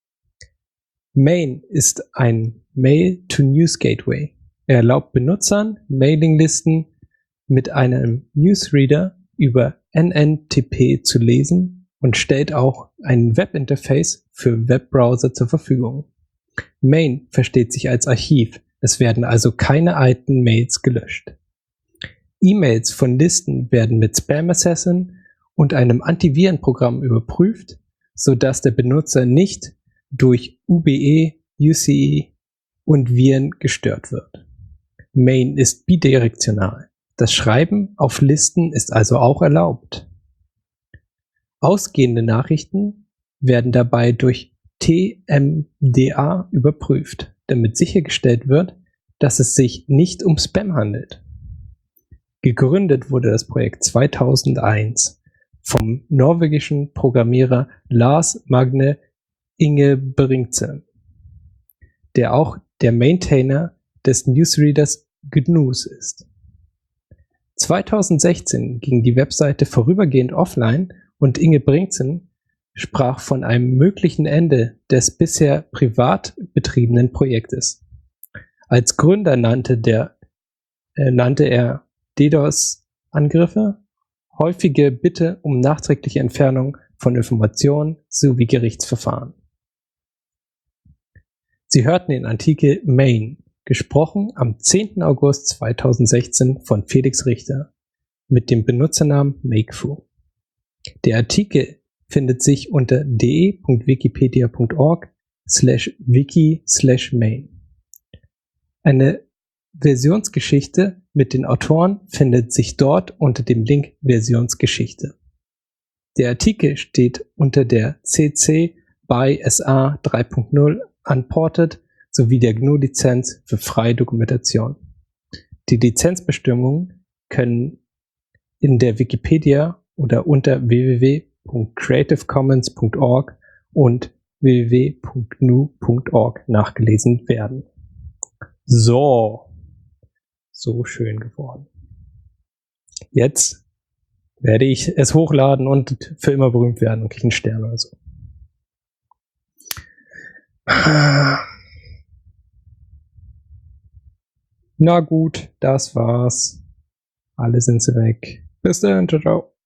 Speaker 3: Main ist ein Mail-to-News-Gateway. Er erlaubt Benutzern, Mailinglisten mit einem Newsreader über N N T P zu lesen und stellt auch ein Webinterface für Webbrowser zur Verfügung. Main versteht sich als Archiv. Es werden also keine alten Mails gelöscht. E-Mails von Listen werden mit Spam Assassin und einem Antivirenprogramm überprüft, sodass der Benutzer nicht durch U B E, U C E und Viren gestört wird. Main ist bidirektional. Das Schreiben auf Listen ist also auch erlaubt. Ausgehende Nachrichten werden dabei durch T M D A überprüft, damit sichergestellt wird, dass es sich nicht um Spam handelt. Gegründet wurde das Projekt zweitausendeins vom norwegischen Programmierer Lars Magne Ingebrigtsen, der auch der Maintainer des Newsreaders G N U S ist. zweitausendsechzehn ging die Webseite vorübergehend offline und Ingebrigtsen sprach von einem möglichen Ende des bisher privat betriebenen Projektes. Als Gründer nannte, der, äh, nannte er DDoS-Angriffe, häufige Bitte um nachträgliche Entfernung von Informationen sowie Gerichtsverfahren. Sie hörten den Artikel Main, gesprochen am zehnten August zweitausendsechzehn von Felix Richter mit dem Benutzernamen Makefu. Der Artikel findet sich unter de.wikipedia.org slash wiki slash main. Eine Versionsgeschichte mit den Autoren findet sich dort unter dem Link Versionsgeschichte. Der Artikel steht unter der C C by S A drei Punkt null Unported sowie der G N U-Lizenz für freie Dokumentation. Die Lizenzbestimmungen können in der Wikipedia oder unter w w w punkt creative commons punkt org und w w w punkt g n u punkt org nachgelesen werden. So. So schön geworden. Jetzt werde ich es hochladen und für immer berühmt werden und kriege einen Stern oder so. Na gut, das war's. Alle sind sie weg. Bis dann, ciao, ciao.